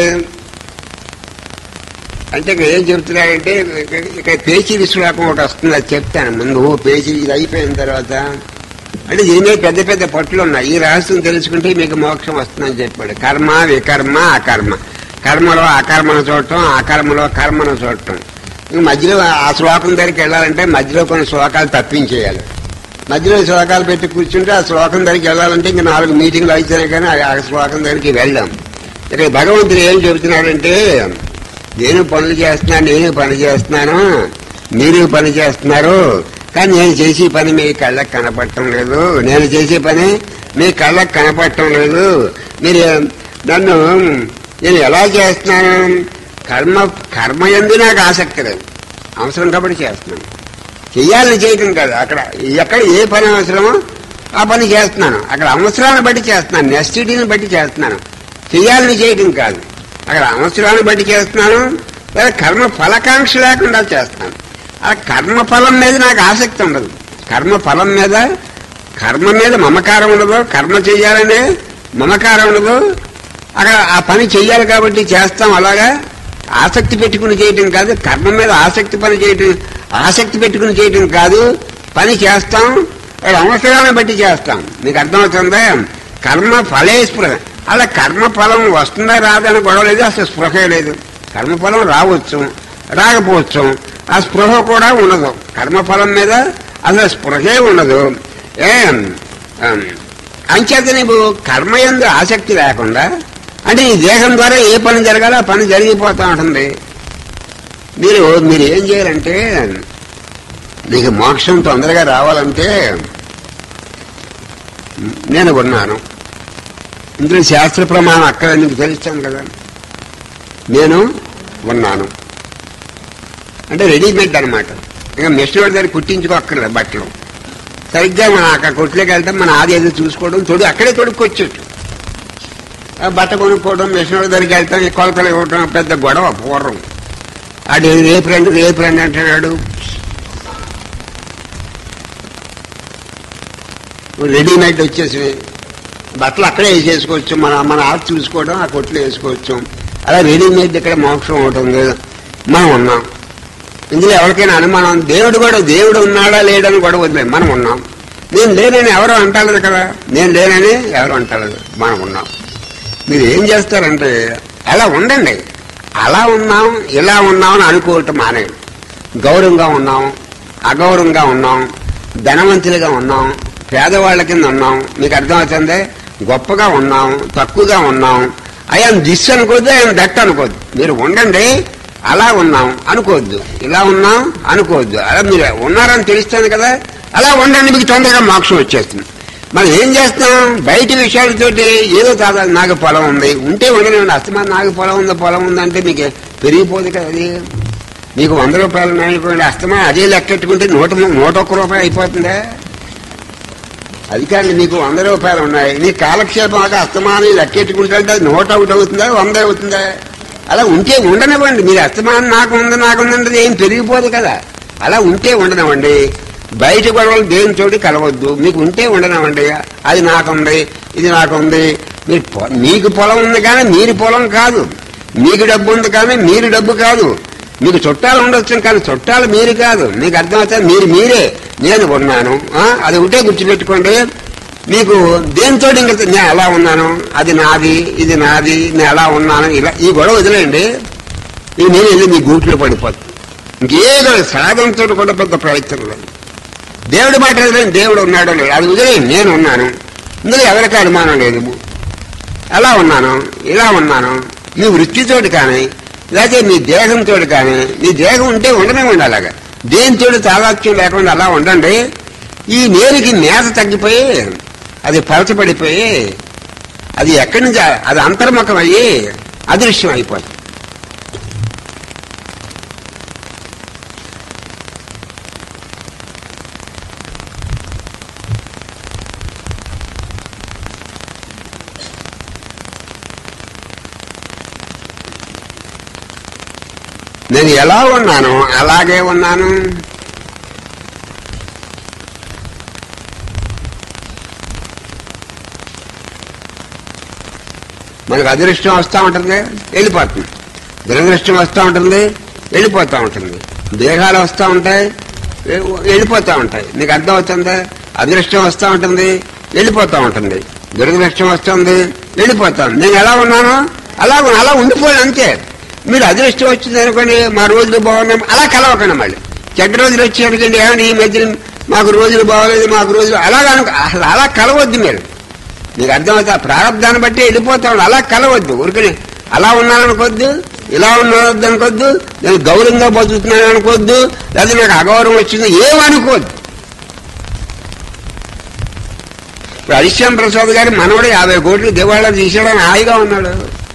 [SPEAKER 1] అంటే ఇక్కడ ఏం చెప్తున్నారంటే, ఇక్కడ పేచీ శ్లోకం ఒకటి వస్తుంది, అది చెప్తాను ముందు. పేచీ ఇది అయిపోయిన తర్వాత అంటే దీని పెద్ద పెద్ద పట్లు ఉన్నాయి. ఈ రహస్యం తెలుసుకుంటే మీకు మోక్షం వస్తుందని చెప్పాడు. కర్మ వికర్మ అకర్మ. కర్మలో అకర్మను చూడటం, అకర్మలో కర్మను చూడటం. ఇంక మధ్యలో ఆ శ్లోకం దగ్గరికి వెళ్ళాలంటే మధ్యలో కొన్ని శ్లోకాలు తప్పించేయాలి. మధ్యలో శ్లోకాలు పెట్టి కూర్చుంటే ఆ శ్లోకం దగ్గరికి వెళ్ళాలంటే ఇంకా నాలుగు మీటింగ్లు అయితేనే కానీ ఆ శ్లోకం దగ్గరికి వెళ్దాం. ఇక్కడ భగవంతుడు ఏం చెబుతున్నాడంటే, నేను పనులు చేస్తున్నాను, నేను పని చేస్తున్నాను, మీరు పని చేస్తున్నారు, కానీ నేను చేసే పని మీ కళ్ళకు కనపడటం లేదు. నేను చేసే పని మీ కళ్ళకు కనపడటం లేదు. మీరు నన్ను నేను ఎలా చేస్తున్నాను? కర్మ కర్మ యందు నాకు ఆసక్తి లేదు, అవసరం కాబట్టి చేస్తున్నాను. చెయ్యాలని చేయటం కాదు. అక్కడ ఎక్కడ ఏ పని అవసరమో ఆ పని చేస్తున్నాను. అక్కడ అవసరాన్ని బట్టి చేస్తున్నాను, నెసిటీని బట్టి చేస్తున్నాను. చెయ్యాలని చేయటం కాదు, అక్కడ అవసరాన్ని బట్టి చేస్తున్నాను. లేదా కర్మ ఫలకాంక్ష లేకుండా చేస్తున్నాను. ఆ కర్మ ఫలం మీద నాకు ఆసక్తి ఉండదు. కర్మ ఫలం మీద కర్మ మీద మమకారం ఉండదు. కర్మ చెయ్యాలనే మమకారం ఉండదు. అక్కడ ఆ పని చెయ్యాలి కాబట్టి చేస్తాం. అలాగా ఆసక్తి పెట్టుకుని చేయటం కాదు. కర్మ మీద ఆసక్తి పని చేయటం ఆసక్తి పెట్టుకుని చేయటం కాదు. పని చేస్తాం, అవసరాన్ని బట్టి చేస్తాం. మీకు అర్థమవుతుందా? కర్మ ఫలే స్పృహ. అలా కర్మ ఫలం వస్తుందా రాదని గొడవ లేదు, అసలు స్పృహే లేదు. కర్మఫలం రావచ్చు, రాకపోవచ్చు, ఆ స్పృహ కూడా ఉండదు. కర్మఫలం మీద అసలు స్పృహే ఉండదు. ఏ అంచేత నీకు కర్మయందు ఆసక్తి లేకుండా, అంటే ఈ దేహం ద్వారా ఏ పని జరగాలో ఆ పని జరిగిపోతూ ఉంటుంది. మీరు మీరు ఏం చేయాలంటే, నీకు మోక్షం తొందరగా రావాలంటే నేను ఉన్నాను. ఇందులో శాస్త్ర ప్రమాణం అక్కడ నీకు తెలుస్తాను కదా. నేను ఉన్నాను అంటే రెడీమేడ్ అనమాట. ఇంకా మిషన్ వాడి దగ్గర కుట్టించుకోక్కర్లేదు బట్టలు. సరిగ్గా మనం అక్కడ కొట్లోకి వెళ్తాం, మన ఆది ఏదో చూసుకోవడం, తొడు అక్కడే తొడుక్కొచ్చేట్టు. బట్ట కొనుక్కోవడం, మిషన్ వాడి దగ్గరికి వెళ్తాం, కొలతలు ఇవ్వటం పెద్ద గొడవ పూర్వం. అది రేపు రండి రేపు రండి అంటాడు. రెడీమేడ్ వచ్చేసి బట్టలు అక్కడే వేసేసుకోవచ్చు. మన మన ఆర్ట్ చూసుకోవడం ఆ కొట్లు వేసుకోవచ్చు. అలా రెడీమేడ్ ఇక్కడ మోక్షం ఉంటుంది. మనం ఉన్నాం. ఇందులో ఎవరికైనా అనుమానం, దేవుడు కూడా దేవుడు ఉన్నాడా లేడని కూడా వదిలేదు. మనం ఉన్నాం. నేను లేనని ఎవరో అంటలేదు కదా. నేను లేనని ఎవరు అంటలేదు, మనం ఉన్నాం. మీరు ఏం చేస్తారంటే అలా ఉండండి. అలా ఉన్నాం, ఇలా ఉన్నాం అని అనుకోవటం మానేయండి. గౌరవంగా ఉన్నాం, అగౌరవంగా ఉన్నాం, ధనవంతులుగా ఉన్నాం, పేదవాళ్ళ కింద ఉన్నాం. మీకు అర్థమవుతుంది? గొప్పగా ఉన్నాం, తక్కువగా ఉన్నాం. అయ్యాం దిస్ అనుకోవద్దు, ఆయన దట్ అనుకోవద్దు. మీరు ఉండండి. అలా ఉన్నాం అనుకోవద్దు, ఇలా ఉన్నాం అనుకోవద్దు. అలా మీరు ఉన్నారని తెలుస్తుంది కదా, అలా ఉండండి. మీకు తొందరగా మోక్షం వచ్చేస్తుంది. మనం ఏం చేస్తాం? బయట విషయాలతోటి ఏదో కాదా, నాకు పొలం ఉంది, ఉంటే ఉండలేండి. అస్తమానం నాకు పొలం ఉంది పొలం ఉందంటే మీకు పెరిగిపోదు కదా. అది మీకు వంద రూపాయలు ఉన్నాయనుకోండి, అస్తమానం అదే లెక్కెట్టుకుంటే నూట నూట ఒక్క రూపాయలు అయిపోతుందా? అది కానీ మీకు వంద రూపాయలు ఉన్నాయి, నీ కాలక్షేపం అస్తమానం లెక్కెట్టుకుంటే అది నూట ఒకటి అవుతుందా, వంద అవుతుందా? అలా ఉంటే ఉండనివ్వండి. మీరు అస్తమానం నాకు ఉంది నాకు ఉందంటే ఏం పెరిగిపోదు కదా. అలా ఉంటే ఉండనివ్వండి. బయట గొడవలు దేనితోటి కలవద్దు. మీకు ఉంటే ఉండనివ్వండి. అది నాకుంది, ఇది నాకుంది. మీరు మీకు పొలం ఉంది కానీ మీరు పొలం కాదు. మీకు డబ్బు ఉంది కానీ మీరు డబ్బు కాదు. మీకు చుట్టాలు ఉండొచ్చు కానీ చుట్టాలు మీరు కాదు. మీకు అర్థమవుతుంది? మీరు మీరే. నేను ఉన్నాను, అది ఒకటే గుర్తుపెట్టుకోండి. మీకు దేనితో ఇంకా నేను ఎలా ఉన్నాను, అది నాది, ఇది నాది, నేను ఎలా ఉన్నాను, ఇలా ఈ గొడవ వదిలేయండి. ఇది నేను వెళ్ళి మీ గూట్లో పడిపోతుంది. ఇంకేదో సాధనతో కూడా పెద్ద ప్రయత్నం లేదు. దేవుడి మాట వదిలేండి. దేవుడు ఉన్నాడో లేదు అది వదిలేయండి. నేను ఉన్నాను, ఇందులో ఎవరికి అనుమానం లేదు. ఎలా ఉన్నాను, ఇలా ఉన్నాను. మీ వృత్తితోటి కానీ లేకపోతే మీ దేహంతో కానీ, మీ దేహం ఉంటే ఉండనే ఉండాలి. అలాగా దేనితో తాదాత్యం లేకుండా అలా ఉండండి. ఈ నేరుకి మేత తగ్గిపోయి అది పలచబడిపోయి అది ఎక్కడి నుంచి అది అంతర్ముఖం అయ్యి అదృశ్యం అయిపోతుంది. నేను ఎలా ఉన్నాను అలాగే ఉన్నాను. మనకు అదృష్టం వస్తూ ఉంటుంది, వెళ్ళిపోతుంది. దురదృష్టం వస్తూ ఉంటుంది, వెళ్ళిపోతూ ఉంటుంది. దేహాలు వస్తూ ఉంటాయి, వెళ్ళిపోతూ ఉంటాయి. నీకు అర్థమవుతుందా? అదృష్టం వస్తూ ఉంటుంది, వెళ్ళిపోతూ ఉంటుంది. దురదృష్టం వస్తుంది, వెళ్ళిపోతాను. నేను ఎలా ఉన్నానో అలా అలా ఉండిపోయాను అంతే. మీరు అదృష్టం వచ్చింది అనుకోండి, మా రోజులు బాగున్నాం అలా కలవకండి. మళ్ళీ చెడ్డ రోజులు వచ్చేటండి, ఏమండి ఈ మధ్యన మాకు రోజులు బాగోలేదు, మాకు రోజులు అలాగా అసలు అలా కలవద్దు. మీరు మీకు అర్థమవుతా? ప్రారంధాన్ని బట్టి వెళ్ళిపోతాం. అలా కలవద్దు. ఊరికని అలా ఉన్నాననుకోద్దు, ఇలా ఉన్నది అనుకోద్దు, నేను గౌరవంగా బతుకుతున్నాను అనుకోవద్దు, లేదా నాకు అగౌరవం వచ్చింది ఏమనుకోద్దు. ఇప్పుడు హరిశ్యామ్ ప్రసాద్ గారి మనవడు యాభై కోట్లు దివాళా తీసాడని హాయిగా ఉన్నాడు.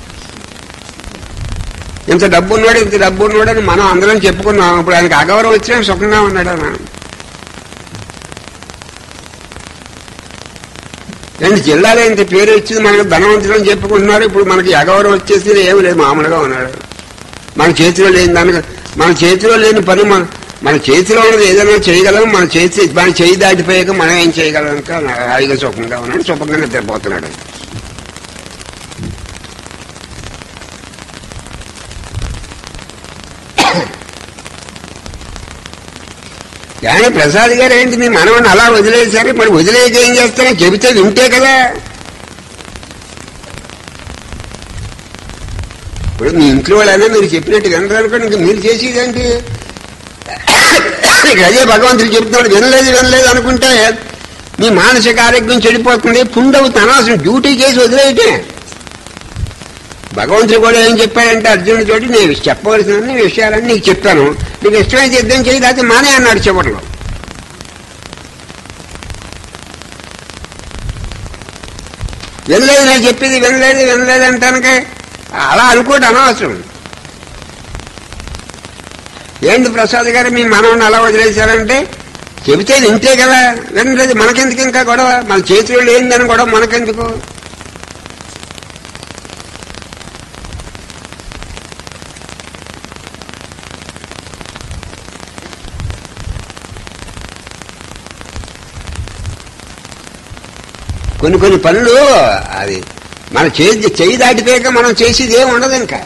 [SPEAKER 1] ఇంత డబ్బు ఉన్నాడు ఇంత డబ్బు ఉన్నాడని మనం అందరం చెప్పుకున్నాం. ఇప్పుడు ఆయనకి అగౌరవం వచ్చినా సుఖంగా ఉన్నాడు అన్నాను. రెండు జిల్లాలో ఇంత పేరు వచ్చింది, మనకు ధనవంతులని చెప్పుకుంటున్నారు. ఇప్పుడు మనకి అగౌరవం వచ్చేసి ఏమి లేదు, మామూలుగా ఉన్నాడు. మన చేతిలో లేని దానికి మన చేతిలో లేని పని మన మన చేతిలో ఉన్నది ఏదైనా చేయగలం. మన చేతి మన చేయి దాటిపోయాక మనం ఏం చేయగలం ఇంకా హాయిగా సుఖంగా ఉన్నాడు, సుఖంగా నిద్రపోతున్నాడు. కానీ ప్రసాద్ గారు ఏంటి మీ మనవని అలా వదిలేశారు, మరి వదిలేక ఏం చేస్తారో చెబితే వింటే కదా. ఇప్పుడు మీ ఇంట్లో వాళ్ళైనా మీరు చెప్పినట్టు వినరనుకోండి, ఇంక మీరు చేసేదేంటి? అదే భగవంతుడు చెప్తున్నాడు, వినలేదు వినలేదు అనుకుంటే మీ మానసిక ఆరోగ్యం చెడిపోతుంది, పుండవుతుంది. అనవసరం డ్యూటీ చేసి వదిలేయటే. భగవంతుడు కూడా ఏం చెప్పాడంటే అర్జునుడి తోటి, నేను చెప్పవలసిన విషయాలన్నీ నీకు చెప్తాను, నీకు ఇష్టమైతే యుద్ధం చేయి, లేకపోతే మానే అన్నాడు చివరిలో. వినలేదు నేను చెప్పింది వినలేదు వినలేదు అంటానికి అలా అనుకోటి అనవసరం. ఏంటి ప్రసాద్ గారు మీ మనవని అలా వదిలేశారంటే చెబితే ఇంతే కదా, వినలేదు మనకెందుకు ఇంకా గొడవ, మన చేతిలో లేనిదని గొడవ మనకెందుకు? కొన్ని కొన్ని పనులు అది మన చేతి చేయి దాటిపోయాక మనం చేసేది ఏమి ఉండదు. ఇంకా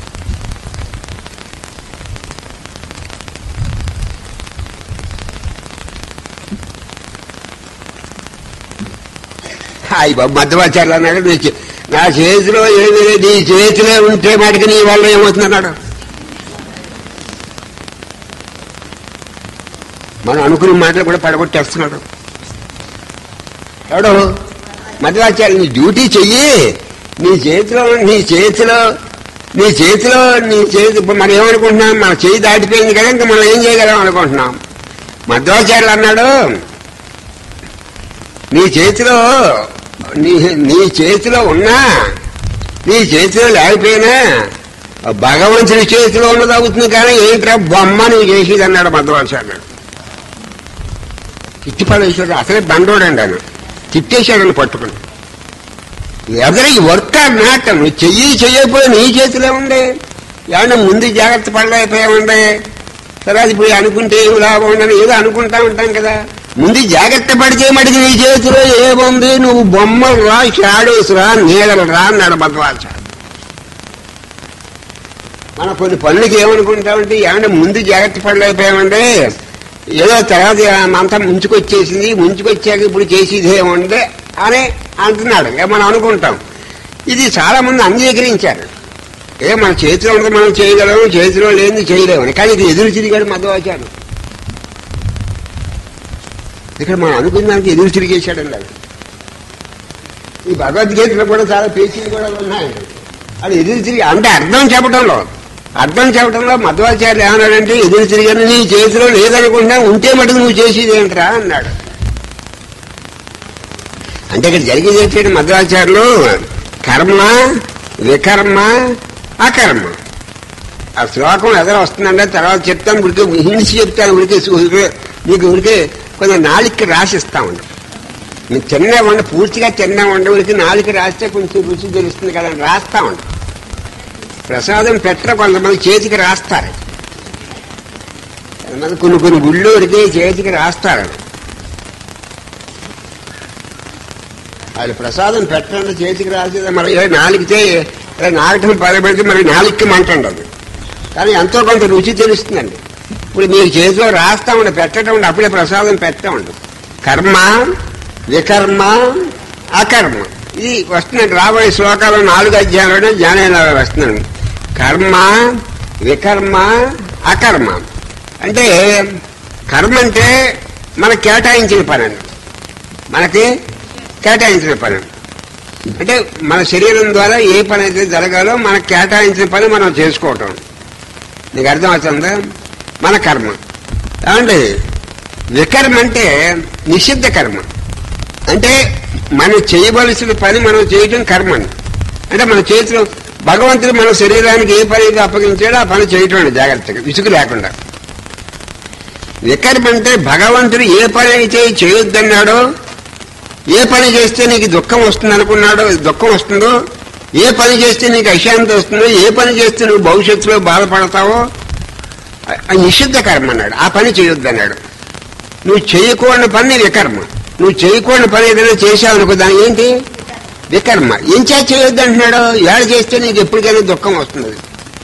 [SPEAKER 1] హాయ్ బాబు మధ్యవాచారులు అన్నాడు, నా చేతిలో ఏమీ లేదు, నీ చేతిలో ఉంటే మాటికి నీ వల్ల ఏమవుతుంది అన్నాడు. మనం అనుకునే మాటలు కూడా పడగొట్టేస్తున్నాడు ఎవడు మధ్యవాచార్య. నీ డ్యూటీ చెయ్యి, నీ చేతిలో నీ చేతిలో నీ చేతిలో నీ చేతి మనం ఏమనుకుంటున్నాం, మన చేయి దాటిపోయింది కదా ఇంకా మనం ఏం చేయగలం అనుకుంటున్నాం. మధ్వాచార్యులు అన్నాడు, నీ చేతిలో నీ నీ చేతిలో ఉన్నా నీ చేతిలో లేకపోయినా భగవంతుడి చేతిలో ఉన్నది అవుతుంది, కానీ ఏంట్రా బొమ్మ నువ్వు చేసేది అన్నాడు మధ్వాచార్యుడు. తిట్టిపడేశాడు, అసలే బండోడండి ఆయన, తిట్టేశాడని పట్టుకుని. ఎవరి వర్క్ ఆర్ నాట్, నువ్వు చెయ్యి చెయ్యకపోయి నీ చేతిలో ఉండే, ఏమన్నా ముందు జాగ్రత్త పడలేకపోయామండే, తర్వాత ఇప్పుడు అనుకుంటే ఏమి లాభం ఉండని ఏదో అనుకుంటా ఉంటాం కదా. ముందు జాగ్రత్త పడితే మటుకు నీ చేతిలో ఏముంది, నువ్వు బొమ్మలు రా, షాడోస్ రా, నీడలు రా అన్నాడు మధ్వాచార్యుడు. మనం కొన్ని పనులకి ఏమనుకుంటామంటే ఏమన్నా ముందు జాగ్రత్త పడలేకపోయామంటే ఏదో తర్వాత అంతా ముంచుకొచ్చేసింది, ముంచుకొచ్చాక ఇప్పుడు చేసేది ఏముండే అని అంటున్నాడు. మనం అనుకుంటాం. ఇది చాలా మంది అంగీకరించారు, ఏ మన చేతిలో ఉన్నది మనం చేయగలము, చేతిలో లేనిది చేయలేమని. కానీ ఇది ఎదురు తిరిగాడు మధ్వాచార్యుడు. ఇక్కడ మనం అనుకున్న దానికి ఎదురు తిరిగేశాడండి. అది ఈ భగవద్గీతలో కూడా చాలా పేచీలు కూడా ఉన్నాయండి. అది ఎదురు తిరిగి అంటే అర్థం చెప్పడంలో అర్థం చెప్పడంలో మధ్వాచార్యులు ఏమన్నాడంటే ఎదురు తిరిగాను, నీ చేతిలో లేదనుకుంటా, ఉంటే మటుకు నువ్వు చేసేది ఏంట్రా అన్నాడు. అంటే ఇక్కడ జరిగేది ఏంటంటే మధ్వాచార్యులు కర్మ వికర్మ అకర్మ. ఆ శ్లోకం ఎదురు వస్తుందంటే తర్వాత చెప్తాను, ఉడికే హింసి చెప్తాను, ఉడికే నీకు ఉడికే కొంచెం నాలుగుకి రాసిస్తా ఉండు. నీకు చిన్న వండ పూర్తిగా చిన్న వండ ఉడికి నాలుగు రాస్తే కొంచెం రుచి తెలుస్తుంది కదా అని రాస్తా ఉండు. ప్రసాదం పెట్ట కొంతమంది చేతికి రాస్తారు, కొంతమంది కొన్ని కొన్ని గుళ్ళు ఉడికి చేతికి రాస్తారు. అది ప్రసాదం పెట్టండి చేతికి రాసేది మరి నాలుగితే నాలుగు పదబెడితే మరి నాలుగుకి మంట ఉండదు, కానీ ఎంతో కొంత రుచి తెలుస్తుందండి. ఇప్పుడు మీరు చేతిలో రాస్తా ఉండే పెట్టడం ఉండి అప్పుడే ప్రసాదం పెట్టా ఉండు. కర్మ వికర్మ అకర్మ ఇది వస్తున్నాడు రాబోయే శ్లోకాలు నాలుగు అధ్యాయంలోనే జ్ఞానేంద్ర వస్తున్నాడు. కర్మ వికర్మ అకర్మ అంటే కర్మ అంటే మనకు కేటాయించిన పని అండి, మనకి కేటాయించిన పని. అంటే మన శరీరం ద్వారా ఏ పని అయితే జరగాలో మనకు కేటాయించిన పని మనం చేసుకోవటం. నీకు అర్థమవుతుందా? మన కర్మ. ఏమంటే వికర్మ అంటే నిషిద్ధ కర్మ. అంటే మనం చేయవలసిన పని మనం చేయటం కర్మ. అంటే మన చేతిలో భగవంతుడు మన శరీరానికి ఏ పని అయితే అప్పగించాడో ఆ పని చేయటం అండి, జాగ్రత్తగా విసుగు లేకుండా. వికర్మ అంటే భగవంతుడు ఏ పని అయితే చేయొద్దన్నాడో, ఏ పని చేస్తే నీకు దుఃఖం వస్తుంది అనుకున్నాడో దుఃఖం వస్తుందో, ఏ పని చేస్తే నీకు అశాంతి వస్తుందో, ఏ పని చేస్తే నువ్వు భవిష్యత్తులో బాధపడతావో నిషిద్ధ కర్మ అన్నాడు. ఆ పని చేయొద్దన్నాడు. నువ్వు చేయకూడని పని వికర్మ. నువ్వు చేయకూడని పని ఏదైనా చేశావు అనుకో, దాని ఏంటి? వికర్మ. ఏం చే చేయొద్దు అంటున్నాడు? ఏడ చేస్తే నీకు ఎప్పటికైనా దుఃఖం వస్తుంది,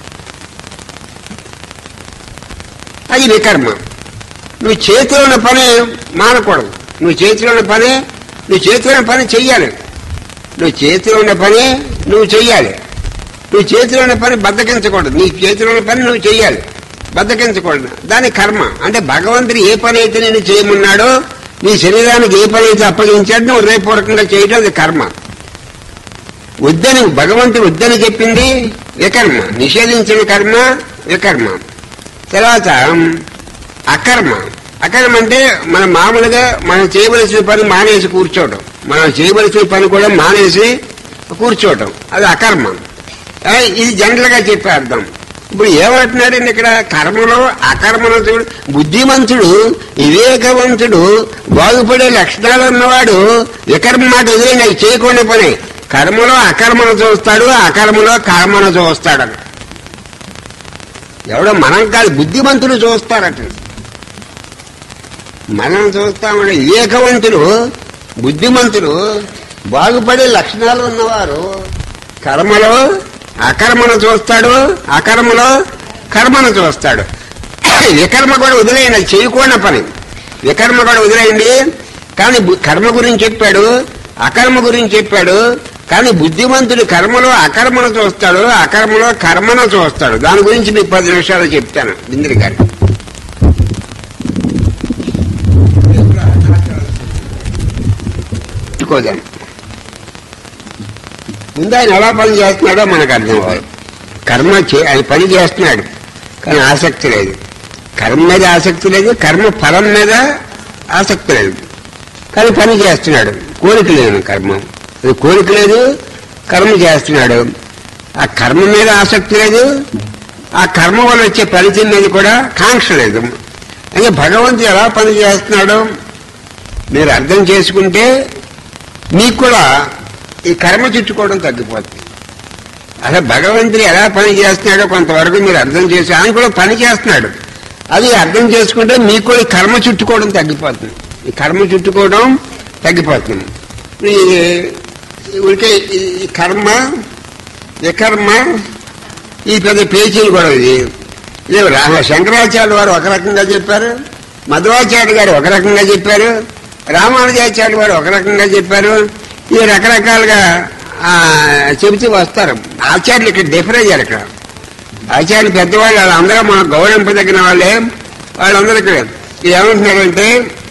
[SPEAKER 1] అది వికర్మ. నువ్వు చేతిలో ఉన్న పని మానకూడదు. నువ్వు చేతిలో ఉన్న పని నువ్వు చేతిలో ఉన్న పని చెయ్యాలి. నువ్వు చేతిలో ఉన్న పని నువ్వు చెయ్యాలి. నువ్వు చేతిలో ఉన్న పని బద్దకించకూడదు. నీ చేతిలో ఉన్న పని నువ్వు చెయ్యాలి, బద్దకించకూడదు. దాని కర్మ. అంటే భగవంతుడు ఏ పని అయితే నేను చేయమన్నాడో, నీ శరీరానికి ఏ పని అయితే అప్పగించాడో నువ్వు హృదయపూర్వకంగా చేయడం అది కర్మ. వద్దని భగవంతుడు వద్దని చెప్పింది వికర్మ. నిషేధించిన కర్మ వికర్మ. తర్వాత అకర్మ. అకర్మ అంటే మనం మామూలుగా మనం చేయవలసిన పని మానేసి కూర్చోవటం. మనం చేయవలసిన పని కూడా మానేసి కూర్చోవటం, అది అకర్మ. ఇది జనరల్ గా చెప్పే అర్థం. ఇప్పుడు ఏమంటున్నాడండి ఇక్కడ? కర్మలో అకర్మణతుడు, బుద్ధిమంతుడు, వివేకవంతుడు, బాగుపడే లక్షణాలు ఉన్నవాడు వికర్మ మాట వదిలేండి, అది చేయకుండా పని. కర్మలో అకర్మను చూస్తాడు, అకర్మలో కర్మను చూస్తాడు. ఎవడో మనం కాదు, బుద్ధిమంతులు చూస్తారట. మనం చూస్తామంటే వివేకవంతులు, బుద్ధిమంతులు, బాగుపడే లక్షణాలు ఉన్నవారు కర్మలో అకర్మను చూస్తాడు, అకర్మలో కర్మను చూస్తాడు. వికర్మ కూడా వదిలేయండి, అది చేయకూడని పని. వికర్మ కూడా వదిలేయండి. కానీ కర్మ గురించి చెప్పాడు, అకర్మ గురించి చెప్పాడు. కానీ బుద్ధిమంతుడు కర్మలో అకర్మను చూస్తాడు, అకర్మలో కర్మను చూస్తాడు. దాని గురించి మీకు పది నిమిషాలు చెప్తాను బింద్రి గారు. ముందు ఆయన ఎలా పని చేస్తున్నాడో మనకు అర్థం అవ్వాలి. కర్మ ఆయన పని చేస్తున్నాడు కానీ ఆసక్తి లేదు. కర్మ మీద ఆసక్తి లేదు, కర్మ ఫలం మీద ఆసక్తి లేదు, కానీ పని చేస్తున్నాడు. కోరిక లేదు, కర్మ కోరిక లేదు, కర్మ చేస్తున్నాడు. ఆ కర్మ మీద ఆసక్తి లేదు, ఆ కర్మ వల్ల వచ్చే ఫలితం మీద కూడా కాంక్ష లేదు. అంటే భగవంతుడు ఎలా పని చేస్తున్నాడో మీరు అర్థం చేసుకుంటే మీకు కూడా ఈ కర్మ చుట్టుకోవడం తగ్గిపోతుంది. అసలు భగవంతుడు ఎలా పని చేస్తున్నాడో కొంతవరకు మీరు అర్థం చేసి, ఆయన కూడా పని చేస్తున్నాడు, అది అర్థం చేసుకుంటే మీకు కూడా ఈ కర్మ చుట్టుకోవడం తగ్గిపోతుంది. ఈ కర్మ చుట్టుకోవడం తగ్గిపోతుంది. ఊరికే ఈ కర్మ వికర్మ ఈ పెద్ద పేచీలు కూడా ఇది ఇది శంకరాచార్య వారు ఒక రకంగా చెప్పారు, మధ్వాచార్య గారు ఒక రకంగా చెప్పారు, రామానుజాచార్య వారు ఒక రకంగా చెప్పారు. ఈ రకరకాలుగా చెబుతూ వస్తారు. ఆచార్యులు ఇక్కడ డిఫర్ అయ్యారు. ఇక్కడ ఆచార్యులు పెద్దవాళ్ళు వాళ్ళందరూ మన గౌరవింపదగిన వాళ్ళే. వాళ్ళందరూ ఇక్కడ ఏమంటున్నారంటే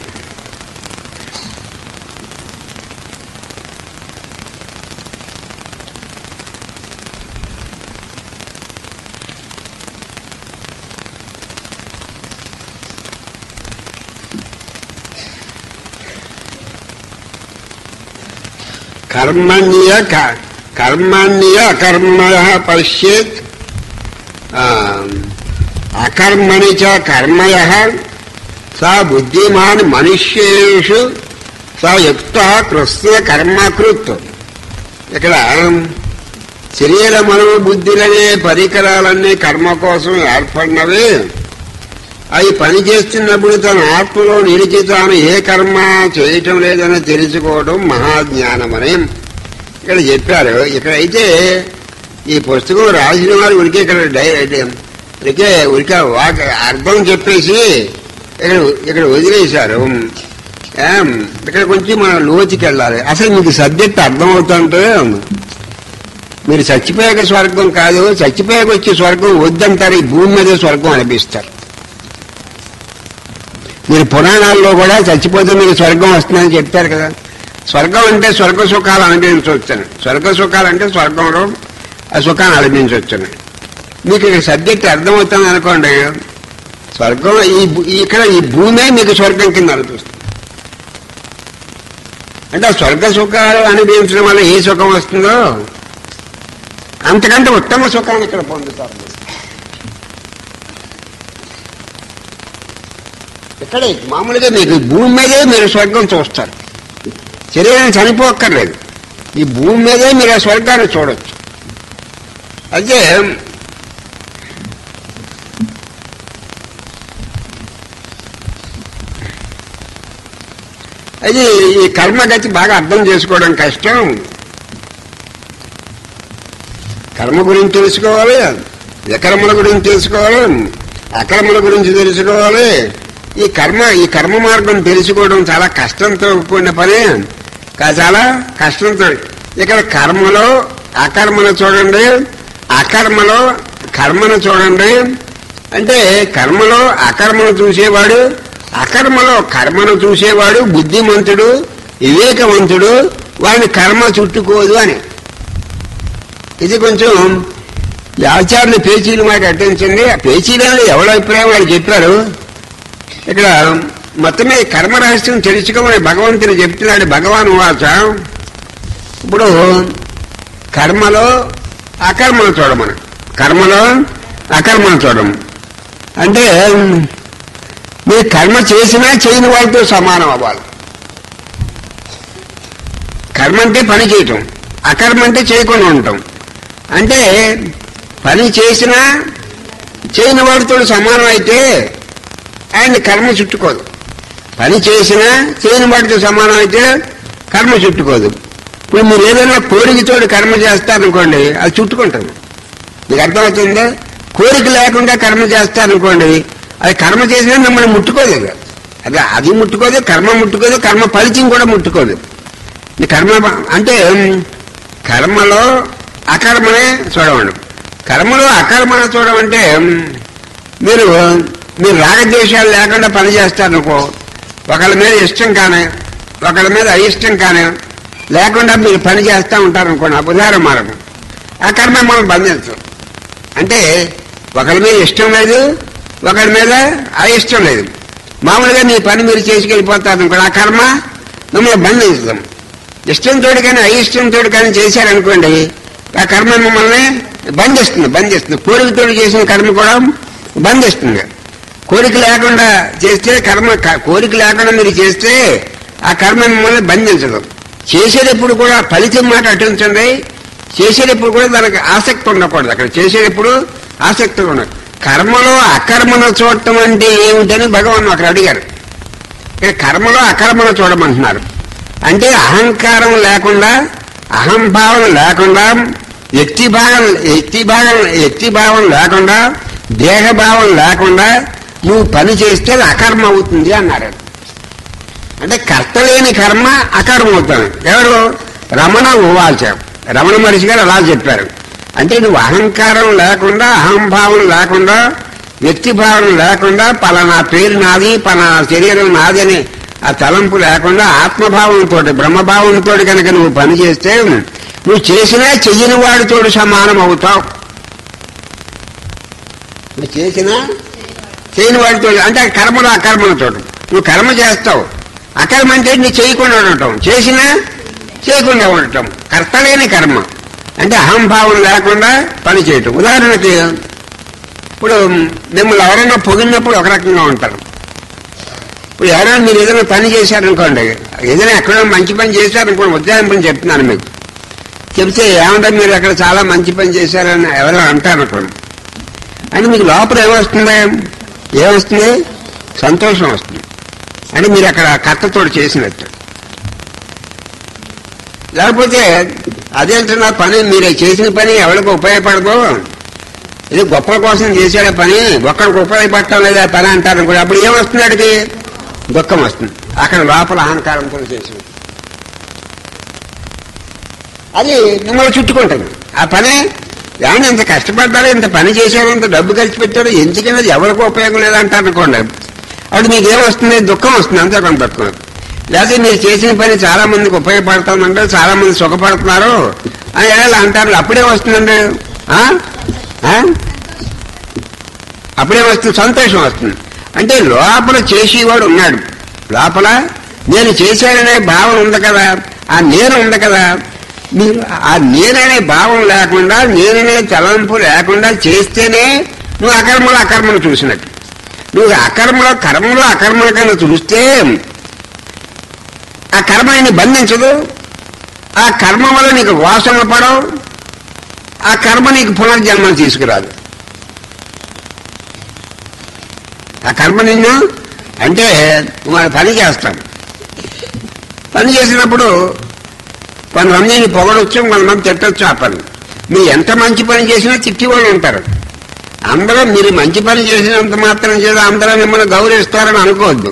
[SPEAKER 1] కర్మణ్య కర్మణ్య అకర్మయ పశ్యేత్ అకర్మణి చ కర్మయ సా బుద్ధిమాన్ మనుష్యేషు సా యుక్త కృష్ణ కర్మకృత్. ఇక్కడ శరీర మనోబుద్ధులనే పరికరాలన్నీ కర్మ కోసం ఏర్పడినవి. అవి పనిచేస్తున్నప్పుడు తన ఆత్మలో నిలిచి తాను ఏ కర్మ చేయటం లేదని తెలుసుకోవడం మహాజ్ఞానమని ఇక్కడ చెప్పారు. ఇక్కడైతే ఈ పుస్తకం రాసిన వారు ఉనికి ఇక్కడ ఉరికే ఉరికే వాక్ అర్థం చెప్పేసి ఇక్కడ ఇక్కడ వదిలేశారు. ఇక్కడ కొంచెం మనం లోతుకి వెళ్ళాలి. అసలు మీకు సబ్జెక్ట్ అర్థమవుతుంటే మీరు చచ్చిపోయాక స్వర్గం కాదు, చచ్చిపోయాక వచ్చే స్వర్గం వద్దంటారు, ఈ భూమి మీద స్వర్గం అనిపిస్తారు. మీరు పురాణాల్లో కూడా చచ్చిపోతే మీకు స్వర్గం వస్తుందని చెప్తారు కదా. స్వర్గం అంటే స్వర్గ సుఖాలు అనుభవించవచ్చని. స్వర్గ సుఖాలు అంటే స్వర్గంలో ఆ సుఖాన్ని అనుభవించవచ్చని. మీకు ఈ సబ్జెక్ట్ అర్థమవుతుంది అనుకోండి. స్వర్గం ఈ ఇక్కడ ఈ భూమే మీకు స్వర్గం కింద అనిపిస్తుంది. అంటే స్వర్గ సుఖాలు అనుభవించడం వల్ల ఏ సుఖం వస్తుందో అంతకంటే ఉత్తమ సుఖాన్ని ఇక్కడ పొందుతారు. ఇక్కడే మామూలుగా మీకు భూమి మీదే మీరు స్వర్గం చూస్తారు. శరీరం చనిపోక్కర్లేదు. ఈ భూమి మీదే మీరు ఆ స్వర్గాన్ని చూడొచ్చు. అయితే అది ఈ కర్మగతి బాగా అర్థం చేసుకోవడం కష్టం. కర్మ గురించి తెలుసుకోవాలి, వికర్మల గురించి తెలుసుకోవాలి, అకర్మల గురించి తెలుసుకోవాలి. ఈ కర్మ ఈ కర్మ మార్గం తెలుసుకోవడం చాలా కష్టంతో కూడిన పని. చాలా కష్టంతో. ఇక్కడ కర్మలో అకర్మను చూడండి, అకర్మలో కర్మను చూడండి. అంటే కర్మలో అకర్మను చూసేవాడు, అకర్మలో కర్మను చూసేవాడు బుద్ధిమంతుడు, వివేకవంతుడు. వాడిని కర్మ చుట్టుకోదు అని. ఇది కొంచెం ఆచార్యులు పేచీలు మాట అట్టించండి. ఆ పేచీలలో ఎవరి అభిప్రాయం వాళ్ళు చెప్పారు. ఇక్కడ మొత్తమే కర్మ రహస్యం తెలుసుకోమని భగవంతుడు చెప్తున్నాడు. భగవాన్ వాచ ఇప్పుడు కర్మలో అకర్మను చూడమని, కర్మలో అకర్మను చూడము అంటే మీరు కర్మ చేసినా చేయని వాళ్ళతో సమానం అవ్వాలి. కర్మ అంటే పని చేయటం, అకర్మ అంటే చేయకుండా ఉండటం. అంటే పని చేసినా చేయని వాడితో సమానం అయితే ఆయన కర్మ చుట్టుకోదు. పని చేసినా చేయని వాడితో సమానం అయితే కర్మ చుట్టుకోదు. ఇప్పుడు మీరు ఏదైనా కోరికతో కర్మ చేస్తారనుకోండి, అది చుట్టుకుంటుంది. మీకు అర్థమవుతుందా? కోరిక లేకుండా కర్మ చేస్తారనుకోండి, అది కర్మ చేసినా మిమ్మల్ని ముట్టుకోలేదు. అది అది ముట్టుకోదు, కర్మ ముట్టుకోదు, కర్మ ఫలితం కూడా ముట్టుకోదు. కర్మ అంటే కర్మలో అకర్మనే చూడమండి. కర్మలో అకర్మనే చూడమంటే మీరు మీరు రాగద్వేషాలు లేకుండా పని చేస్తారనుకో, ఒకళ్ళ మీద ఇష్టం కానీ ఒకళ్ళ మీద అయిష్టం కానీ లేకుండా మీరు పని చేస్తూ ఉంటారనుకోండి, ఉదాహరణ మార్గం ఆ కర్మ మనం బంధించం. అంటే ఒకళ్ళ మీద ఇష్టం లేదు, ఒకరి మీద అయిష్టం లేదు. మామూలుగా మీ పని మీరు చేసుకెళ్ళిపోతారు అనుకోండి, ఆ కర్మ మిమ్మల్ని బంధిస్తాం. ఇష్టంతో కానీ అయిష్టంతో కానీ చేశారనుకోండి, ఆ కర్మ మిమ్మల్ని బంధిస్తుంది బంధిస్తుంది కోరికతో చేసిన కర్మ కూడా బంధిస్తుంది. కోరిక లేకుండా చేస్తే కర్మ కోరిక లేకుండా మీరు చేస్తే ఆ కర్మ మిమ్మల్ని బంధించదు. చేసేటప్పుడు కూడా ఫలితం మాట అటుంచండి. చేసేటప్పుడు కూడా దానికి ఆసక్తి ఉండకూడదు. అక్కడ చేసేటప్పుడు ఆసక్తి ఉండదు. కర్మలో అకర్మను చూడటం అంటే ఏమిటని భగవాన్ అక్కడ అడిగారు. ఇక్కడ కర్మలో అకర్మను చూడమంటున్నారు. అంటే అహంకారం లేకుండా, అహంభావం లేకుండా, వ్యక్తిభావం వ్యక్తిభావం వ్యక్తిభావం లేకుండా, దేహభావం లేకుండా నువ్వు పని చేస్తే అది అకర్మ అవుతుంది అన్నారు. అంటే కర్త లేని కర్మ అకర్మ అవుతాను. ఎవరు? రమణ ఉవాచ. రమణ మహర్షి గారు అలా చెప్పారు. అంటే నువ్వు అహంకారం లేకుండా, అహంభావం లేకుండా, వ్యక్తిభావం లేకుండా, పలానా పేరు నాది, పలానా శరీరం నాది అని ఆ తలంపు లేకుండా ఆత్మభావంతో బ్రహ్మభావంతో కనుక నువ్వు పని చేస్తే నువ్వు చేసినా చెయ్యని వాడితో సమానం అవుతావు. నువ్వు చేసినా చేయని వాడితో అంటే కర్మలో అకర్మలతో నువ్వు కర్మ చేస్తావు. అకర్మ అంటే నువ్వు చేయకుండా ఉండటం, చేసినా చేయకుండా ఉండటం కర్తలేని కర్మ. అంటే అహంభావం లేకుండా పని చేయటం. ఉదాహరణకి ఇప్పుడు మిమ్మల్ని ఎవరైనా పొగిడినప్పుడు ఒక రకంగా ఉంటారు. ఇప్పుడు ఎవరైనా మీరు ఏదైనా పని చేశారనుకోండి, ఏదైనా ఎక్కడైనా మంచి పని చేశారనుకోండి, ఉదాహరణ చెప్తున్నాను మీకు. చెప్తే ఏమంటే మీరు అక్కడ చాలా మంచి పని చేశారని ఎవరైనా అంటారనుకోండి, అంటే మీకు లోపల ఏమొస్తుంది ఏమొస్తుంది సంతోషం వస్తుంది. అంటే మీరు అక్కడ కర్తతో చేసినట్టు. లేకపోతే అదేంటున్న పని మీరు చేసిన పని ఎవరికి ఉపయోగపడదు, ఇది గొప్పల కోసం చేశాడే పని, ఒక్కడికి ఉపయోగపడటం లేదా పని అంటారు అనుకోండి, అప్పుడు ఏమొస్తుంది? అడిగి దుఃఖం వస్తుంది. అక్కడ లోపల అహంకారంతో చేసింది అది మిమ్మల్ని చుట్టుకుంటుంది. ఆ పని ఏమన్నా ఇంత కష్టపడ్డారు, ఇంత పని చేశారు, ఇంత డబ్బు ఖర్చు పెట్టారు, ఎందుకనేది ఎవరికి ఉపయోగం లేదంటారు అనుకోండి, అప్పుడు మీకు ఏమొస్తుంది? దుఃఖం వస్తుంది. అంతే కొంత దుఃఖం. లేకపోతే మీరు చేసిన పని చాలా మందికి ఉపయోగపడుతుందంటే చాలా మంది సుఖపడుతున్నారు అని ఎలా అంటారు. అప్పుడే వస్తుందండి, అప్పుడే వస్తుంది, సంతోషం వస్తుంది. అంటే లోపల చేసేవాడు ఉన్నాడు, లోపల నేను చేశాననే భావన ఉంది కదా, ఆ నేను ఉంది కదా. మీరు ఆ నేననే భావం లేకుండా, నేననే తలంపు లేకుండా చేస్తేనే నువ్వు అకర్మలో అకర్మను చూసినట్టు. నువ్వు అకర్మలో కర్మలో అకర్మల కన్నా చూస్తే ఆ కర్మ నిన్ను బంధించదు, ఆ కర్మ వల్ల నీకు వాసన పడవు, ఆ కర్మ నీకు పునర్జన్మను తీసుకురాదు. ఆ కర్మ నిన్ను అంటే మనం పని చేస్తాం, పని చేసినప్పుడు కొంతమందిని పొగడొచ్చు, కొంతమంది తిట్టొచ్చు. ఆ పని మీరు ఎంత మంచి పని చేసినా తిట్టి వాళ్ళు ఉంటారు. అందరూ మీరు మంచి పని చేసినంత మాత్రం చేసి అందరూ మిమ్మల్ని గౌరవిస్తారని అనుకోవద్దు.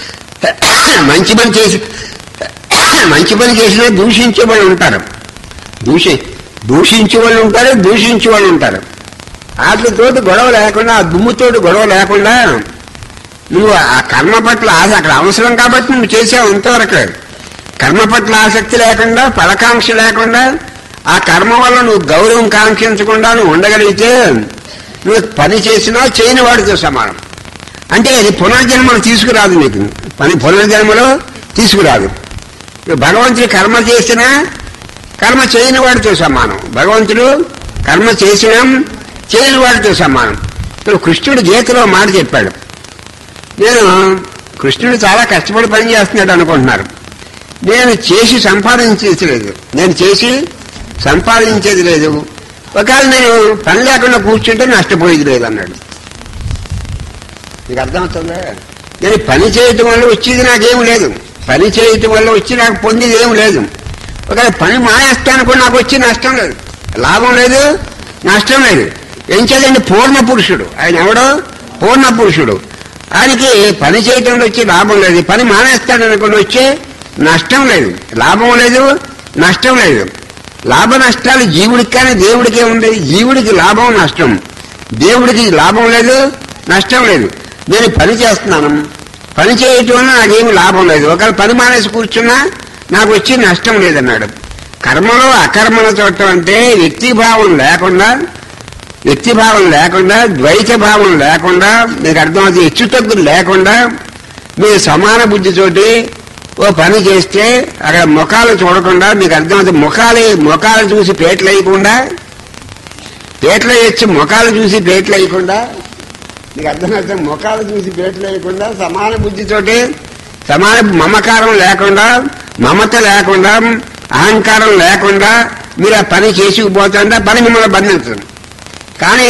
[SPEAKER 1] మంచి పని చేసి మంచి పని చేసినా దూషించే వాళ్ళు ఉంటారు, దూషి దూషించే వాళ్ళు ఉంటారు, దూషించే వాళ్ళు ఉంటారు. వాటితోటి గొడవ లేకుండా, ఆ దుమ్ముతోటి గొడవ లేకుండా నువ్వు ఆ కర్మ పట్ల ఆశ అక్కడ అవసరం కాబట్టి నువ్వు చేసావు ఇంతవరకు. కర్మ పట్ల ఆసక్తి లేకుండా, ఫలకాంక్ష లేకుండా, ఆ కర్మ వల్ల నువ్వు గౌరవం కాంక్షించకుండా నువ్వు ఉండగలిగితే నువ్వు పని చేసినా చేయని వాడితో సమానం. అంటే అది పునర్జన్మలు తీసుకురాదు, నీకు పని పునర్జన్మలో తీసుకురాదు. భగవంతుడు కర్మ చేసినా కర్మ చేయని వాడితో సమానం. భగవంతుడు కర్మ చేసినా చేయని వాడితో సమానం. ఇప్పుడు కృష్ణుడు గీతలో మాట చెప్పాడు. నేను కృష్ణుడు చాలా కష్టపడి పని చేస్తున్నాడు అనుకుంటున్నారు. నేను చేసి సంపాదించేది లేదు, నేను చేసి సంపాదించేది లేదు. ఒకవేళ నేను పని లేకుండా కూర్చుంటే నష్టపోయేది లేదు అన్నాడు. నీకు అర్థమవుతుందా? నేను పని చేయటం వల్ల వచ్చేది నాకేం లేదు, పని చేయటం వల్ల వచ్చి నాకు పొందేది ఏం లేదు. ఒకవేళ పని మానేస్తాను కూడా నాకు వచ్చి నష్టం లేదు, లాభం లేదు, నష్టం లేదు. ఏం చేయాలండి? పూర్ణ పురుషుడు ఆయన. ఎవడో పూర్ణ పురుషుడు. ఆయనకి పని చేయటంలో వచ్చి లాభం లేదు, పని మానేస్తాడు అనుకుని వచ్చే నష్టం లేదు, లాభం లేదు, నష్టం లేదు. లాభ నష్టాలు జీవుడికి కానీ దేవుడికే ఉంది. జీవుడికి లాభం నష్టం, దేవుడికి లాభం లేదు, నష్టం లేదు. నేను పని చేస్తున్నాను, పని చేయటం వల్ల నాకేమి లాభం లేదు. ఒకవేళ పని మానేసి కూర్చున్నా నాకు వచ్చి నష్టం లేదన్నాడు. కర్మలో అకర్మను చూడటం అంటే వ్యక్తిభావం లేకుండా, వ్యక్తిభావం లేకుండా, ద్వైత భావం లేకుండా, మీకు అర్థమవుతుంది, హెచ్చు తగ్గులు లేకుండా మీరు సమాన బుద్ధితోటి ఓ పని చేస్తే అక్కడ ముఖాలు చూడకుండా, మీకు అర్థమవుతుంది, ముఖాలు ముఖాలు చూసి పేట్లు వేయకుండా, పేట్లు వేయచ్చు ముఖాలు చూసి పేట్లు వేయకుండా, మీకు అర్థమవుతుంది, ముఖాలు చూసి పేట్లు వేయకుండా సమాన బుద్ధితోటి, సమాన మమకారం లేకుండా, మమత లేకుండా, అహంకారం లేకుండా మీరు ఆ పని చేసుకుపోతుంటే పని మిమ్మల్ని బంధించండి. కానీ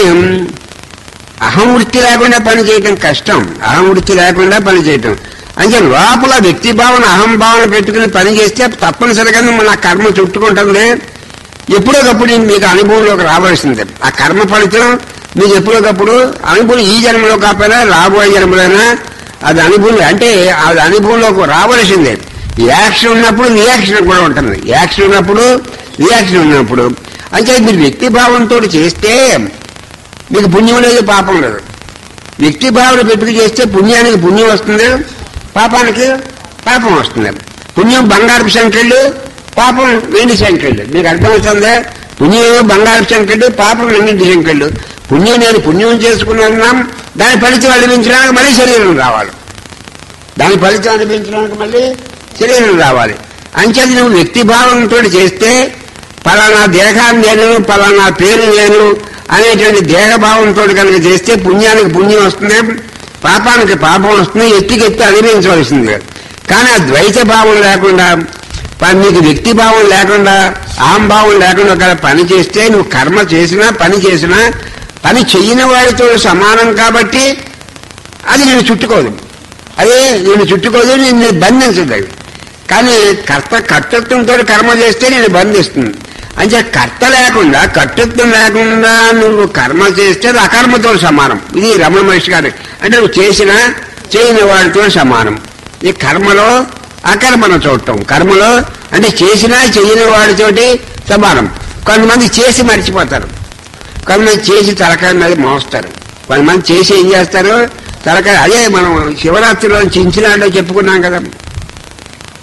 [SPEAKER 1] అహం వృత్తి లేకుండా పని చేయటం కష్టం, అహం వృత్తి లేకుండా పని చేయటం. అంటే లోపల వ్యక్తి భావన, అహం భావన పెట్టుకుని పని చేస్తే తప్పనిసరిగా మన కర్మ చుట్టుకుంటుంది. ఎప్పుడోకప్పుడు మీకు అనుభవంలోకి రావాల్సిందే. ఆ కర్మ ఫలితం మీకు ఎప్పుడోకప్పుడు అనుభవం, ఈ జన్మలో కాకపోయినా రాబోయే జన్మలైనా అది అనుభవం, అంటే అది అనుభవంలోకి రావాల్సిందే. యాక్షన్ ఉన్నప్పుడు రియాక్షన్ కూడా ఉంటుంది, యాక్షన్ ఉన్నప్పుడు రియాక్షన్ ఉన్నప్పుడు. అంటే మీరు వ్యక్తి భావంతో చేస్తే మీకు పుణ్యం లేదు, పాపం లేదు. వ్యక్తి భావన పెట్టుకు చేస్తే పుణ్యానికి పుణ్యం వస్తుంది, పాపానికి పాపం వస్తుంది. పుణ్యం బంగారపు సంఖ్యలు, పాపం వెండి సంఖ్యలు. మీకు అర్థమవుతుందా? పుణ్యం బంగారపు సంఖ్యలు, పాపం వెండి సంఖ్యలు. పుణ్యం నేను పుణ్యం చేసుకున్నాం, దాని ఫలితం అనిపించడానికి మళ్ళీ శరీరం రావాలి, దాని ఫలితం అనిపించడానికి మళ్ళీ శరీరం రావాలి. అంచేది నువ్వు వ్యక్తి భావంతో చేస్తే పలానా దేహాన్ని నేను, పలానా పేరు నేను అనేటువంటి దేహభావంతో కనుక చేస్తే పుణ్యానికి పుణ్యం వస్తుంది, పాపానికి పాపం వస్తుంది, ఎత్తికెత్తి అనుభవించవలసింది. కానీ ఆ ద్వైత భావం లేకుండా, నీకు వ్యక్తి భావం లేకుండా, అహంభావం లేకుండా ఒక పని చేస్తే నువ్వు కర్మ చేసినా పని చేసినా పని చెయ్యని వాడితో సమానం కాబట్టి అది నేను చుట్టుకోదు, అదే నేను చుట్టుకోదు, నేను బంధించదు. అది కానీ కర్త కర్తృత్వంతో కర్మ చేస్తే నేను బంధిస్తుంది. అంటే కర్త లేకుండా, కర్తృత్వం లేకుండా నువ్వు కర్మ చేస్తే అది అకర్మతో సమానం. ఇది రమణ మహర్షి గారు అంటే నువ్వు చేసినా చేయని వాడితో సమానం. ఈ కర్మలో అకర్మను చూడటం, కర్మలో అంటే చేసినా చేయని వాడితోటి సమానం. కొంతమంది చేసి మర్చిపోతారు, కొంతమంది చేసి తలకాయ మీద మోస్తారు, కొంతమంది చేసి ఏం చేస్తారు తలకాయ. అదే మనం శివరాత్రిలో చించినాడో చెప్పుకున్నాం కదా,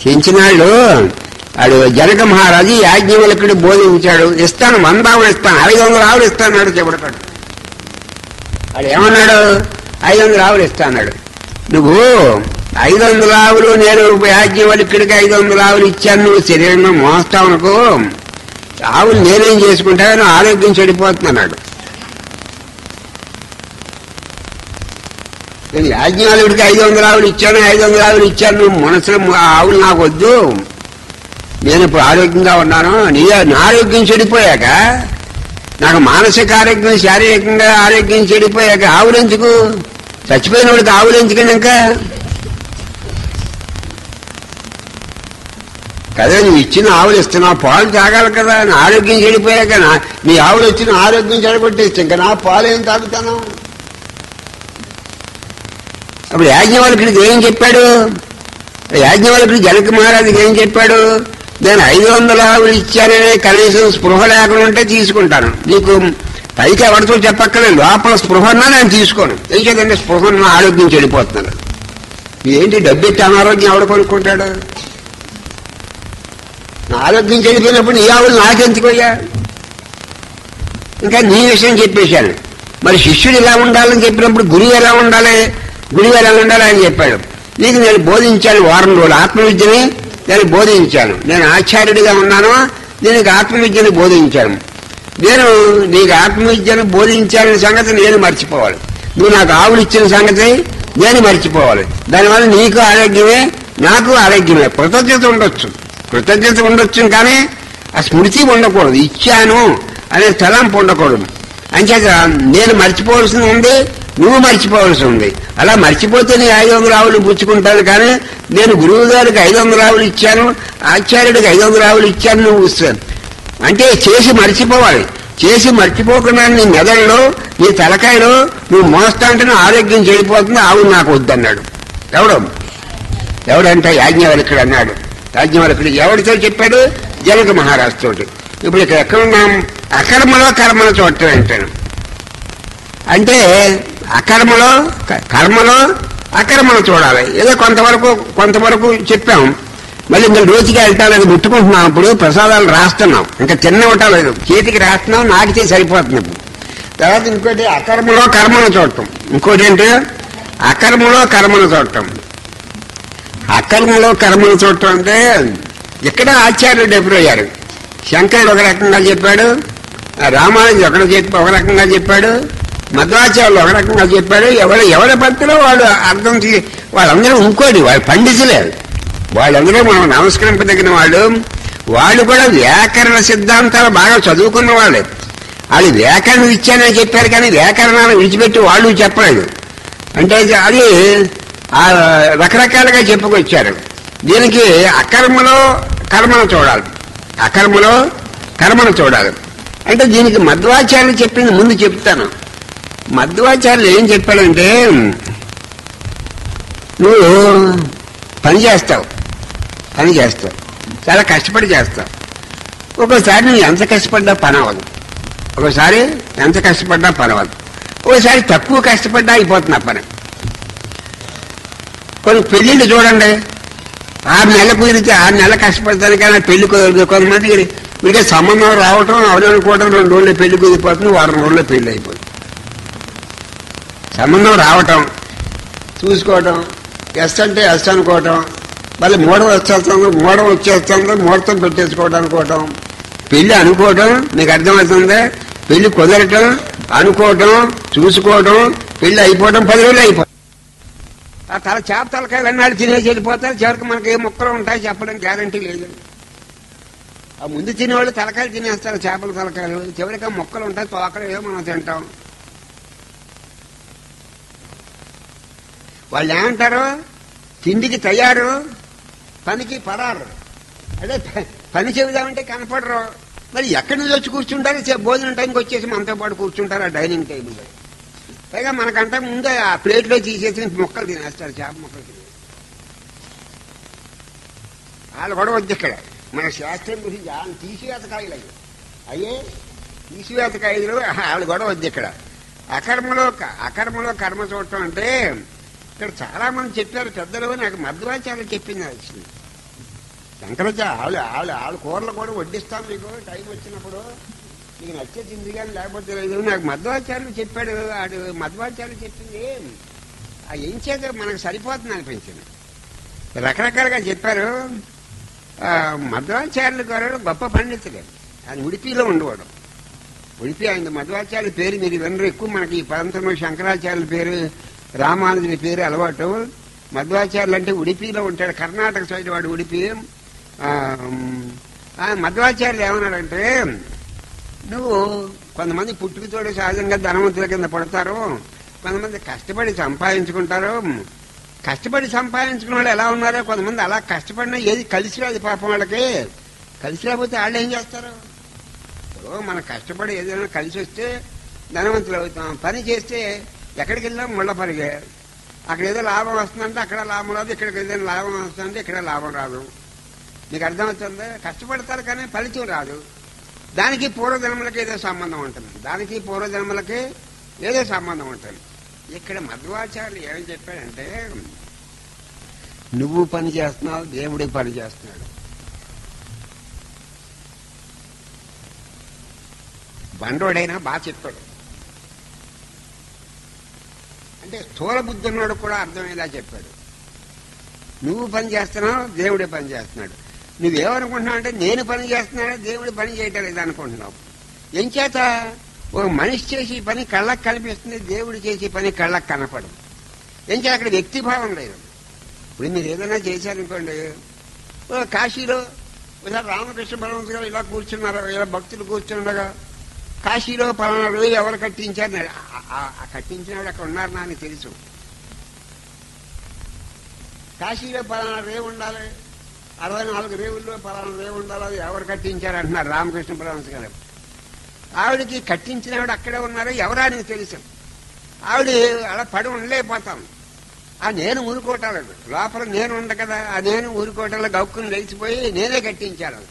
[SPEAKER 1] చెంచినాళ్ళు వాడు జనక మహారాజు యాజ్ఞవల్కుడు బోధించాడు. ఇస్తాను వంద ఆవులు ఇస్తాను, ఐదు వందల ఆవులు ఇస్తాన్నాడు. చెబుతాడు వాడు ఏమన్నాడు, ఐదు వందల ఆవులు ఇస్తాన్నాడు. నువ్వు ఐదు వందల ఆవులు నేను యాజ్ఞవల్కుడికి ఐదు వందల ఆవులు ఇచ్చాను, నువ్వు శరీరంలో మోస్తావు అనుకో, ఆవులు నేనేం చేసుకుంటాను, ఆరోగ్యం చెడిపోతున్నాడు. నేను యాజ్ఞవల్కుడికి ఐదు వందల ఆవులు ఇచ్చాను ఐదు వందల ఆవులు ఇచ్చాను నువ్వు మనసులో ఆవులు నాకు వద్దు, నేను ఇప్పుడు ఆరోగ్యంగా ఉన్నాను, నీ నా ఆరోగ్యం చెడిపోయాక, నాకు మానసిక ఆరోగ్యం శారీరకంగా ఆరోగ్యం చెడిపోయాక ఆవులు ఎందుకు, చచ్చిపోయిన వాడికి ఆవులు ఎందుకని ఇంకా కదా, నువ్వు ఇచ్చిన ఆవులు ఇస్తున్నావు, పాలు తాగాలి కదా, నా ఆరోగ్యం చెడిపోయాక నా నీ ఆవులు ఇచ్చిన ఆరోగ్యం చెడగొట్టేస్తే ఇంకా నా పాలు ఏం తాగుతాను. అప్పుడు యాజ్ఞవల్కుడికి ఏం చెప్పాడు, యాజ్ఞవల్కుడు జనక మహారాజుకి ఏం చెప్పాడు, నేను ఐదు వందల ఆవులు ఇచ్చాననే కనీసం స్పృహ లేకుండా ఉంటే తీసుకుంటాను, నీకు పైకి ఎవరితో చెప్పక్కర్లేదు, లోపల స్పృహన్నా నేను తీసుకోను, ఏం చేద్దంటే స్పృహన్న ఆరోగ్యం చెడిపోతున్నాను. ఏంటి డబ్బు ఇచ్చి అనారోగ్యం ఎవడు కొనుక్కుంటాడు, నా ఆరోగ్యం చెడిపోయినప్పుడు నీ ఆవులు నాకెందుకోయ్యా, ఇంకా నీ విషయం చెప్పేశాను. మరి శిష్యుడు ఇలా ఉండాలని చెప్పినప్పుడు గురువు ఎలా ఉండాలి, గురువు ఎలా ఉండాలి అని చెప్పాడు. నీకు నేను బోధించాను వారం రోజులు ఆత్మవిద్యని నేను బోధించాను, నేను ఆచార్యుడిగా ఉన్నాను, నేను ఆత్మవిద్యను బోధించాను. నేను నీకు ఆత్మవిద్యను బోధించాలనే సంగతి నేను మర్చిపోవాలి, నువ్వు నాకు ఆవులు ఇచ్చిన సంగతి నేను మర్చిపోవాలి. దానివల్ల నీకు ఆరోగ్యమే నాకు ఆరోగ్యమే. కృతజ్ఞత ఉండొచ్చు కృతజ్ఞత ఉండొచ్చు కానీ ఆ స్మృతి ఉండకూడదు, ఇచ్చాను అనే తలంపు ఉండకూడదు. అంచేత నేను మర్చిపోవలసింది ఉంది, నువ్వు మర్చిపోవలసి ఉంది. అలా మర్చిపోతే నేను ఐదు వందల ఆవులు పుచ్చుకుంటాను, కానీ నేను గురువు గారికి ఐదు వందల ఆవులు ఇచ్చాను, ఆచార్యుడికి ఐదు వందల ఆవులు ఇచ్చాను నువ్వు ఇస్తాను అంటే చేసి మర్చిపోవాలి. చేసి మర్చిపోకుండా నీ మెదడులో నీ తలకాయలో నువ్వు మోస్తా అంటే నా ఆరోగ్యం చెడిపోతుంది, ఆవులు నాకు వద్దన్నాడు. ఎవడు ఎవడంటే యాజ్ఞవల్కుడు అన్నాడు. యాజ్ఞవల్కుడు ఎవరితో చెప్పాడు, జనక మహారాజు తోటి. ఇప్పుడు ఇక్కడ ఎక్కడున్నాం, అకర్మలో కర్మను చూడటం అంటాను. అంటే అకర్మలో కర్మలో అకర్మను చూడాలి. ఏదో కొంతవరకు కొంతవరకు చెప్పాం, మళ్ళీ ఇంకా రోజుకి వెళ్తాం, అది ముట్టుకుంటున్నాం, అప్పుడు ప్రసాదాలు రాస్తున్నాం, ఇంకా తిన్న ఉండలేదు, చేతికి రాస్తున్నాం, నాకితే సరిపోతుంది. ఇప్పుడు తర్వాత ఇంకోటి అకర్మలో కర్మను చూడటం, ఇంకోటి ఏంటి అకర్మలో కర్మను చూడటం. అకర్మలో కర్మను చూడటం అంటే ఇక్కడ ఆచార్యుడు ఎప్పుడయ్యారు, శంకరుడు ఒక రకంగా చెప్పాడు, రామానుజుడు ఒక చెప్పి ఒక రకంగా చెప్పాడు, మధ్వాచార్యులు ఒక రకంగా చెప్పాడు. ఎవరు ఎవరి భక్తులో వాడు అర్థం వాళ్ళందరూ ఇంకోటి, వాళ్ళు పండితులే, వాళ్ళందరూ మనం నమస్కరింపదగిన వాళ్ళు. వాళ్ళు కూడా వ్యాకరణ సిద్ధాంతాలు బాగా చదువుకున్న వాళ్ళే. వాళ్ళు వ్యాకరణం ఇచ్చానని చెప్పారు, కానీ వ్యాకరణాన్ని విడిచిపెట్టి వాళ్ళు చెప్పలేదు. అంటే అది రకరకాలుగా చెప్పుకొచ్చారు. దీనికి అకర్మలో కర్మను చూడాలి, అకర్మలో కర్మను చూడాలి. అంటే దీనికి మధ్వాచార్యులు చెప్పింది ముందు చెప్తాను. మధ్వాచార్యులు ఏం చెప్పాడంటే, నువ్వు పని చేస్తావు పని చేస్తావు చాలా కష్టపడి చేస్తావు. ఒక్కోసారి నువ్వు ఎంత కష్టపడ్డా పని అవ్వదు, ఒకసారి ఎంత కష్టపడ్డా పని అవ్వదు, ఒకసారి తక్కువ కష్టపడ్డా అయిపోతున్నా పని. కొన్ని పెళ్లిళ్ళు చూడండి, ఆరు నెలలు కుదిరితే ఆరు నెలలు కష్టపడతాను కానీ పెళ్లి కుదరదు. కొంతమందికి వీడికి సంబంధం రావటం అవనుకోవడం రెండు రోజుల్లో పెళ్లి కుదిరిపోతుంది, వారం రోజుల్లో పెళ్లి అయిపోతుంది. సంబంధం రావటం, చూసుకోవటం, ఎస్ అంటే ఎస్ అనుకోవటం, మళ్ళీ మూడం వచ్చేస్తుంది, మూడం వచ్చేస్తుంది, ముహూర్తం పెట్టేసుకోవడం అనుకోవటం, పెళ్లి అనుకోవటం. మీకు అర్థమవుతుంది, పెళ్లి కుదరటం, అనుకోవటం, చూసుకోవటం, పెళ్లి అయిపోవటం, పది రోజులు అయిపోతుంది. ఆ తల చేప తలకాయలు అన్నాడు తినేసి వెళ్ళిపోతారు. చివరికి మనకి ఏ మొక్కలు ఉంటాయి చెప్పడం గ్యారంటీ లేదు. ఆ ముందు తినేవాళ్ళు తలకాయలు తినేస్తారు, చేపల తలకాయలు, చివరికి ఆ మొక్కలు ఉంటాయి, తోకలు ఏమో మనం తింటాం. వాళ్ళు ఏమంటారు, తిండికి తయారు పనికి పడారు. అదే పని చెబుదామంటే కనపడరు. మరి ఎక్కడి నుంచి వచ్చి కూర్చుంటారు, భోజనం టైంకి వచ్చేసి మనతో పాటు కూర్చుంటారు ఆ డైనింగ్ టేబుల్. పైగా మనకంటే ముందే ఆ ప్లేట్లో తీసేసి మొక్కలు తినేస్తారు, చేప మొక్కలు తినేస్తారు. వాళ్ళు కూడా వద్దు ఇక్కడ మన శాస్త్రం గురించి వాళ్ళు తీసివేతకాయలు అయ్యి అయ్యే తీసివేతకాయలు వాళ్ళు కూడా వద్దు ఇక్కడ. అకర్మలో అకర్మలో కర్మ చూడటం అంటే ఇక్కడ చాలా మంది చెప్పారు పెద్దలు, నాకు మధ్వాచార్యులు చెప్పింది వచ్చింది. శంకరాచార్య ఆవిడ ఆవిడ ఆవిడ కూరలు కూడా వడ్డిస్తాం మీకు టైం వచ్చినప్పుడు, నీకు నచ్చే తింది కానీ లేకపోతే లేదు. నాకు మధ్వాచార్యులు చెప్పాడు, ఆడు మధ్వాచార్యులు చెప్పింది ఆ ఏం చేత మనకు సరిపోతుంది అనిపించింది. రకరకాలుగా చెప్పారు. మధ్వాచార్యులు గారు గొప్ప పండితుడే, ఆయన ఉడిపిలో ఉండేవాడు. ఉడిపి ఆయన మధ్వాచార్యుల పేరు మీరు వినరు ఎక్కువ, మనకి ఈ ప్రాంతంలో శంకరాచార్యుల పేరు రామానుజుని పేరు అలవాటు. మధ్వాచార్యులు అంటే ఉడిపిలో ఉంటాడు, కర్ణాటక సైడ్ వాడు ఉడిపి. మధ్వాచార్యులు ఏమన్నాడంటే, నువ్వు కొంతమంది పుట్టుకతోడు సహజంగా ధనవంతుల కింద పడతారు, కొంతమంది కష్టపడి సంపాదించుకుంటారు. కష్టపడి సంపాదించుకున్న వాళ్ళు ఎలా ఉన్నారో కొంతమంది అలా కష్టపడినా ఏది కలిసి రాదు పాపం వాళ్ళకి. కలిసి రాకపోతే వాళ్ళు ఏం చేస్తారు? మనం కష్టపడి ఏదైనా కలిసి వస్తే ధనవంతులు అవుతాం, పని చేస్తే ఎక్కడికి వెళ్ళాం ముళ్ళ పనిగే. అక్కడ ఏదో లాభం వస్తుందంటే అక్కడ లాభం రాదు, ఇక్కడికి ఏదైనా లాభం వస్తుందంటే ఇక్కడ లాభం రాదు. మీకు అర్థమవుతుంది? కష్టపడతారు కానీ ఫలితం రాదు. దానికి పూర్వజన్మలకి ఏదో సంబంధం ఉంటుంది, దానికి పూర్వజన్మలకి ఏదో సంబంధం ఉంటుంది. ఇక్కడ మధ్వాచార్యులు ఏమని చెప్పాడంటే, నువ్వు పని చేస్తున్నావు, దేవుడి పని చేస్తున్నాడు. బండోడైనా బాగా చెప్పాడు. అంటే స్థూల బుద్ధి ఉన్నాడు కూడా అర్థమయ్యేలా చెప్పాడు. నువ్వు పని చేస్తున్నావు, దేవుడే పని చేస్తున్నాడు. నువ్వేమనుకుంటున్నావు అంటే నేను పని చేస్తున్నాడు, దేవుడి పని చేయటం లేదు అనుకుంటున్నావు. ఏం చేత ఒక మనిషి చేసి పని కళ్ళకు కనిపిస్తుంది, దేవుడు చేసే పని కళ్ళకు కనపడదు. ఏం చేత అక్కడ వ్యక్తిభావం లేదు. ఇప్పుడు మీరు ఏదైనా చేశారనుకోండి, కాశీలో ఒకసారి రామకృష్ణ పరమహంస గారు ఇలా కూర్చున్నారు, ఇలా భక్తులు కూర్చుండగా కాశీలో పలానా రేవు ఎవరు కట్టించారు, కట్టించినాడు అక్కడ ఉన్నారు నాకు తెలుసు. కాశీలో పలానా రేవు ఉండాలి, అరవై నాలుగు రేవుల్లో పలానా రేవు ఉండాలి, అది ఎవరు కట్టించారు అంటున్నారు రామకృష్ణ పరమహంస గారు. ఆవిడకి కట్టించినవాడు అక్కడే ఉన్నారు, ఎవరా నీకు తెలుసు. ఆవిడ అలా పడి ఉండలేకపోతాం. ఆ నేను ఊరుకోవటాలేదు, లోపల నేను ఉండ కదా, ఆ నేను ఊరుకోవటాలు గౌక్కుని లేచిపోయి నేనే కట్టించాను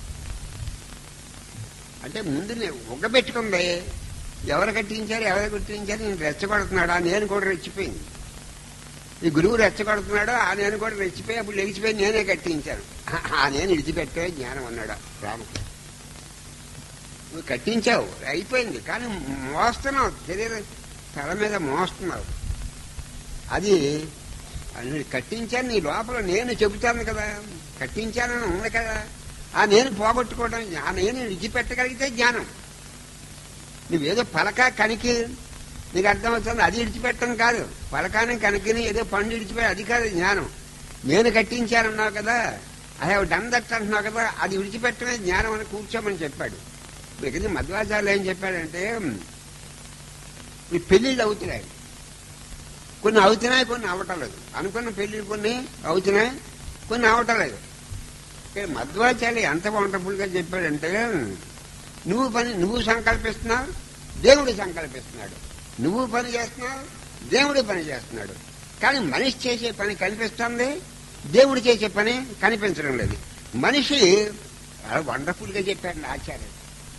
[SPEAKER 1] అంటే ముందు ఉగ్గబెట్టుకుంది. ఎవరు కట్టించారు ఎవరు కట్టించారు నేను రెచ్చగొడుతున్నాడు, ఆ నేను కూడా రెచ్చిపోయింది. ఈ గురువు రెచ్చగొడుతున్నాడు, ఆ నేను కూడా రెచ్చిపోయి అప్పుడు లేచిపోయి నేనే కట్టించాను. ఆ నేను విడిచిపెట్టే జ్ఞానం అన్నాడు రామకృష్ణ. నువ్వు కట్టించావు అయిపోయింది, కానీ మోస్తున్నావు, శరీరం తల మీద మోస్తున్నావు. అది కట్టించాను నీ లోపల నేను చెబుతాను కదా, కట్టించానని ఉంది కదా, ఆ నేను పోగొట్టుకోవడం, ఆ నేను విడిచిపెట్టగలిగితే జ్ఞానం. నువ్వేదో పలక కనికి నీకు అర్థమవుతుంది, అది విడిచిపెట్టడం కాదు. పలకాని కనికిని ఏదో పండు విడిచిపోయి అది కాదు జ్ఞానం. నేను కట్టించానన్నావు కదా, ఐ హావ్ డన్ దట్ అంటున్నావు కదా, అది విడిచిపెట్టమే జ్ఞానం అని కూర్చోమని చెప్పాడు. మిగతా మధ్వాచార్యులు ఏం చెప్పాడంటే, ఈ పెళ్లిళ్ళు అవుతున్నాయి, కొన్ని అవుతున్నాయి కొన్ని అవటలేదు. అనుకున్న పెళ్లిళ్ళు కొన్ని అవుతున్నాయి కొన్ని అవటలేదు. మధ్వాచార్యులు ఎంత వండర్ఫుల్ గా చెప్పాడంటే, నువ్వు పని నువ్వు సంకల్పిస్తున్నావు, దేవుడు సంకల్పిస్తున్నాడు. నువ్వు పని చేస్తున్నావు, దేవుడు పని చేస్తున్నాడు. కానీ మనిషి చేసే పని కనిపిస్తుంది, దేవుడు చేసే పని కనిపించడం లేదు. మనిషి వండర్ఫుల్ గా చెప్పాడు ఆచార్యుడు.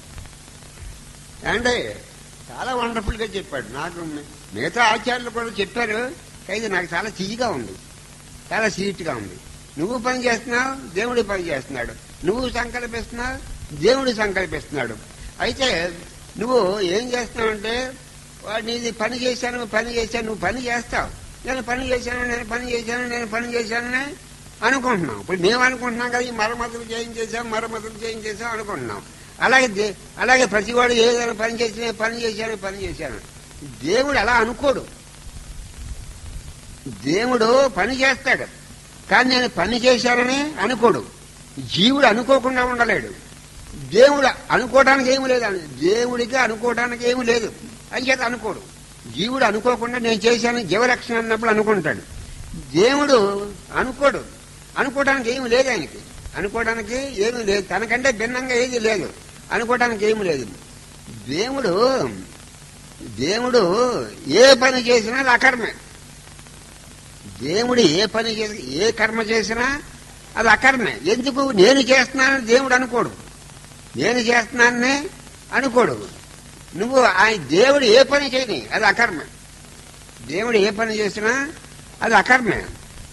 [SPEAKER 1] అంటే చాలా వండర్ఫుల్ గా చెప్పాడు. నాకు మిగతా ఆచార్యులు కూడా చెప్పారు, అయితే నాకు చాలా తీయగా ఉంది, చాలా స్వీట్ గా ఉంది. నువ్వు పని చేస్తున్నావు, దేవుడి పని చేస్తున్నాడు. నువ్వు సంకల్పిస్తున్నావు, దేవుడు సంకల్పిస్తున్నాడు. అయితే నువ్వు ఏం చేస్తున్నావంటే, నీది పని చేశాను పని చేశాను నువ్వు పని చేస్తావు, నేను పని చేశాను నేను పని చేశాను నేను పని చేశానని అనుకుంటున్నావు. ఇప్పుడు మేము అనుకుంటున్నాం కదా, ఈ మరమ్మతులు చేయించేసాం మరమ్మతులు చేయించేసాం అనుకుంటున్నాం. అలాగే అలాగే ప్రతివాడు ఏదైనా పని చేసి పని చేశాను పని చేశాను. దేవుడు అలా అనుకోడు. దేవుడు పని చేస్తాడు, కానీ నేను పని చేశానని అనుకోడు. జీవుడు అనుకోకుండా ఉండలేడు. దేవుడు అనుకోవడానికి ఏమి లేదు, దేవుడికి అనుకోవడానికి ఏమి లేదు అని చేత అనుకోడు. జీవుడు అనుకోకుండా నేను చేశాను జీవరక్షణ అన్నప్పుడు అనుకుంటాడు. దేవుడు అనుకోడు, అనుకోవడానికి ఏమి లేదు ఆయనకి, అనుకోవడానికి ఏమీ లేదు, తనకంటే భిన్నంగా ఏది లేదు, అనుకోవడానికి ఏమి లేదు. దేవుడు దేవుడు ఏ పని చేసినా అది అకర్మే. దేవుడు ఏ పని చేసి ఏ కర్మ చేసినా అది అకర్మే. ఎందుకు? నేను చేస్తున్నానని దేవుడు అనుకోడు, నేను చేస్తున్నానని అనుకోడు. నువ్వు ఆయన దేవుడు ఏ పని చేయని అది అకర్మే. దేవుడు ఏ పని చేసినా అది అకర్మే.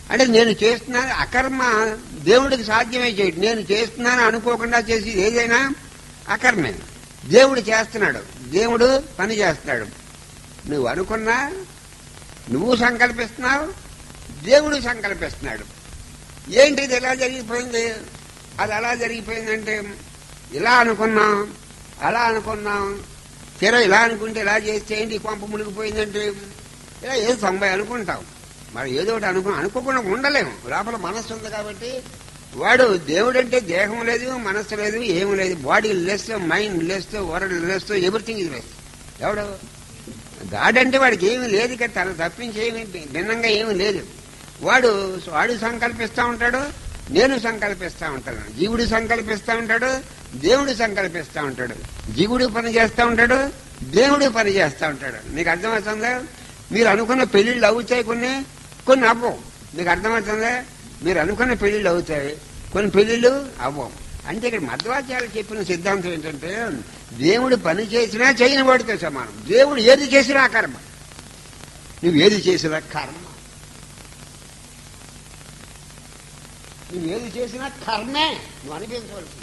[SPEAKER 1] అంటే నేను చేస్తున్నాను అకర్మ దేవుడికి సాధ్యమే చేయడు. నేను చేస్తున్నాను అనుకోకుండా చేసి ఏదైనా అకర్మే. దేవుడు చేస్తున్నాడు, దేవుడు పని చేస్తున్నాడు. నువ్వు అనుకున్నా నువ్వు సంకల్పిస్తున్నావు, దేవుడు సంకల్పిస్తున్నాడు. ఏంటి ఇది ఎలా జరిగిపోయింది? అది ఎలా జరిగిపోయిందంటే ఇలా అనుకున్నాం, అలా అనుకున్నాం, తీర ఇలా అనుకుంటే ఇలా చేస్తే ఏంటి కొంప మునిగిపోయిందంటే ఇలా ఏదో తొంభై అనుకుంటాం. మరి ఏదో ఒకటి అనుకు అనుకోకుండా ఉండలేము. లోపల మనస్సు ఉంది కాబట్టి వాడు దేవుడు అంటే దేహం లేదు, మనస్సు లేదు, ఏమి లేదు. Body less, mind less, world less, everything ఇది లెస్. ఎవడు గాడ్ అంటే వాడికి ఏమీ లేదు కదా, తను తప్పించి ఏమి భిన్నంగా ఏమీ లేదు. వాడు వాడు సంకల్పిస్తూ ఉంటాడు, నేను సంకల్పిస్తూ ఉంటాను. జీవుడు సంకల్పిస్తూ ఉంటాడు, దేవుడు సంకల్పిస్తూ ఉంటాడు. జీవుడు పని చేస్తూ ఉంటాడు, దేవుడు పని చేస్తూ ఉంటాడు. నీకు అర్థమవుతుందా? మీరు అనుకున్న పెళ్లిళ్ళు అవుతాయి, కొన్ని కొన్ని అవ్వవు. మీకు అర్థమవుతుందా? మీరు అనుకున్న పెళ్లిళ్ళు అవుతాయి, కొన్ని పెళ్లిళ్ళు అవ్వవు. అంటే ఇక్కడ మధ్వాచార్యులు చెప్పిన సిద్ధాంతం ఏంటంటే దేవుడు పని చేసినా చేయని వాడితో సమానం. దేవుడు ఏది చేసినా కర్మ. నువ్వు ఏది చేసినా కర్మ, నువ్వు ఏది చేసినా కర్మే, నువ్వు అనిపించవలసింది.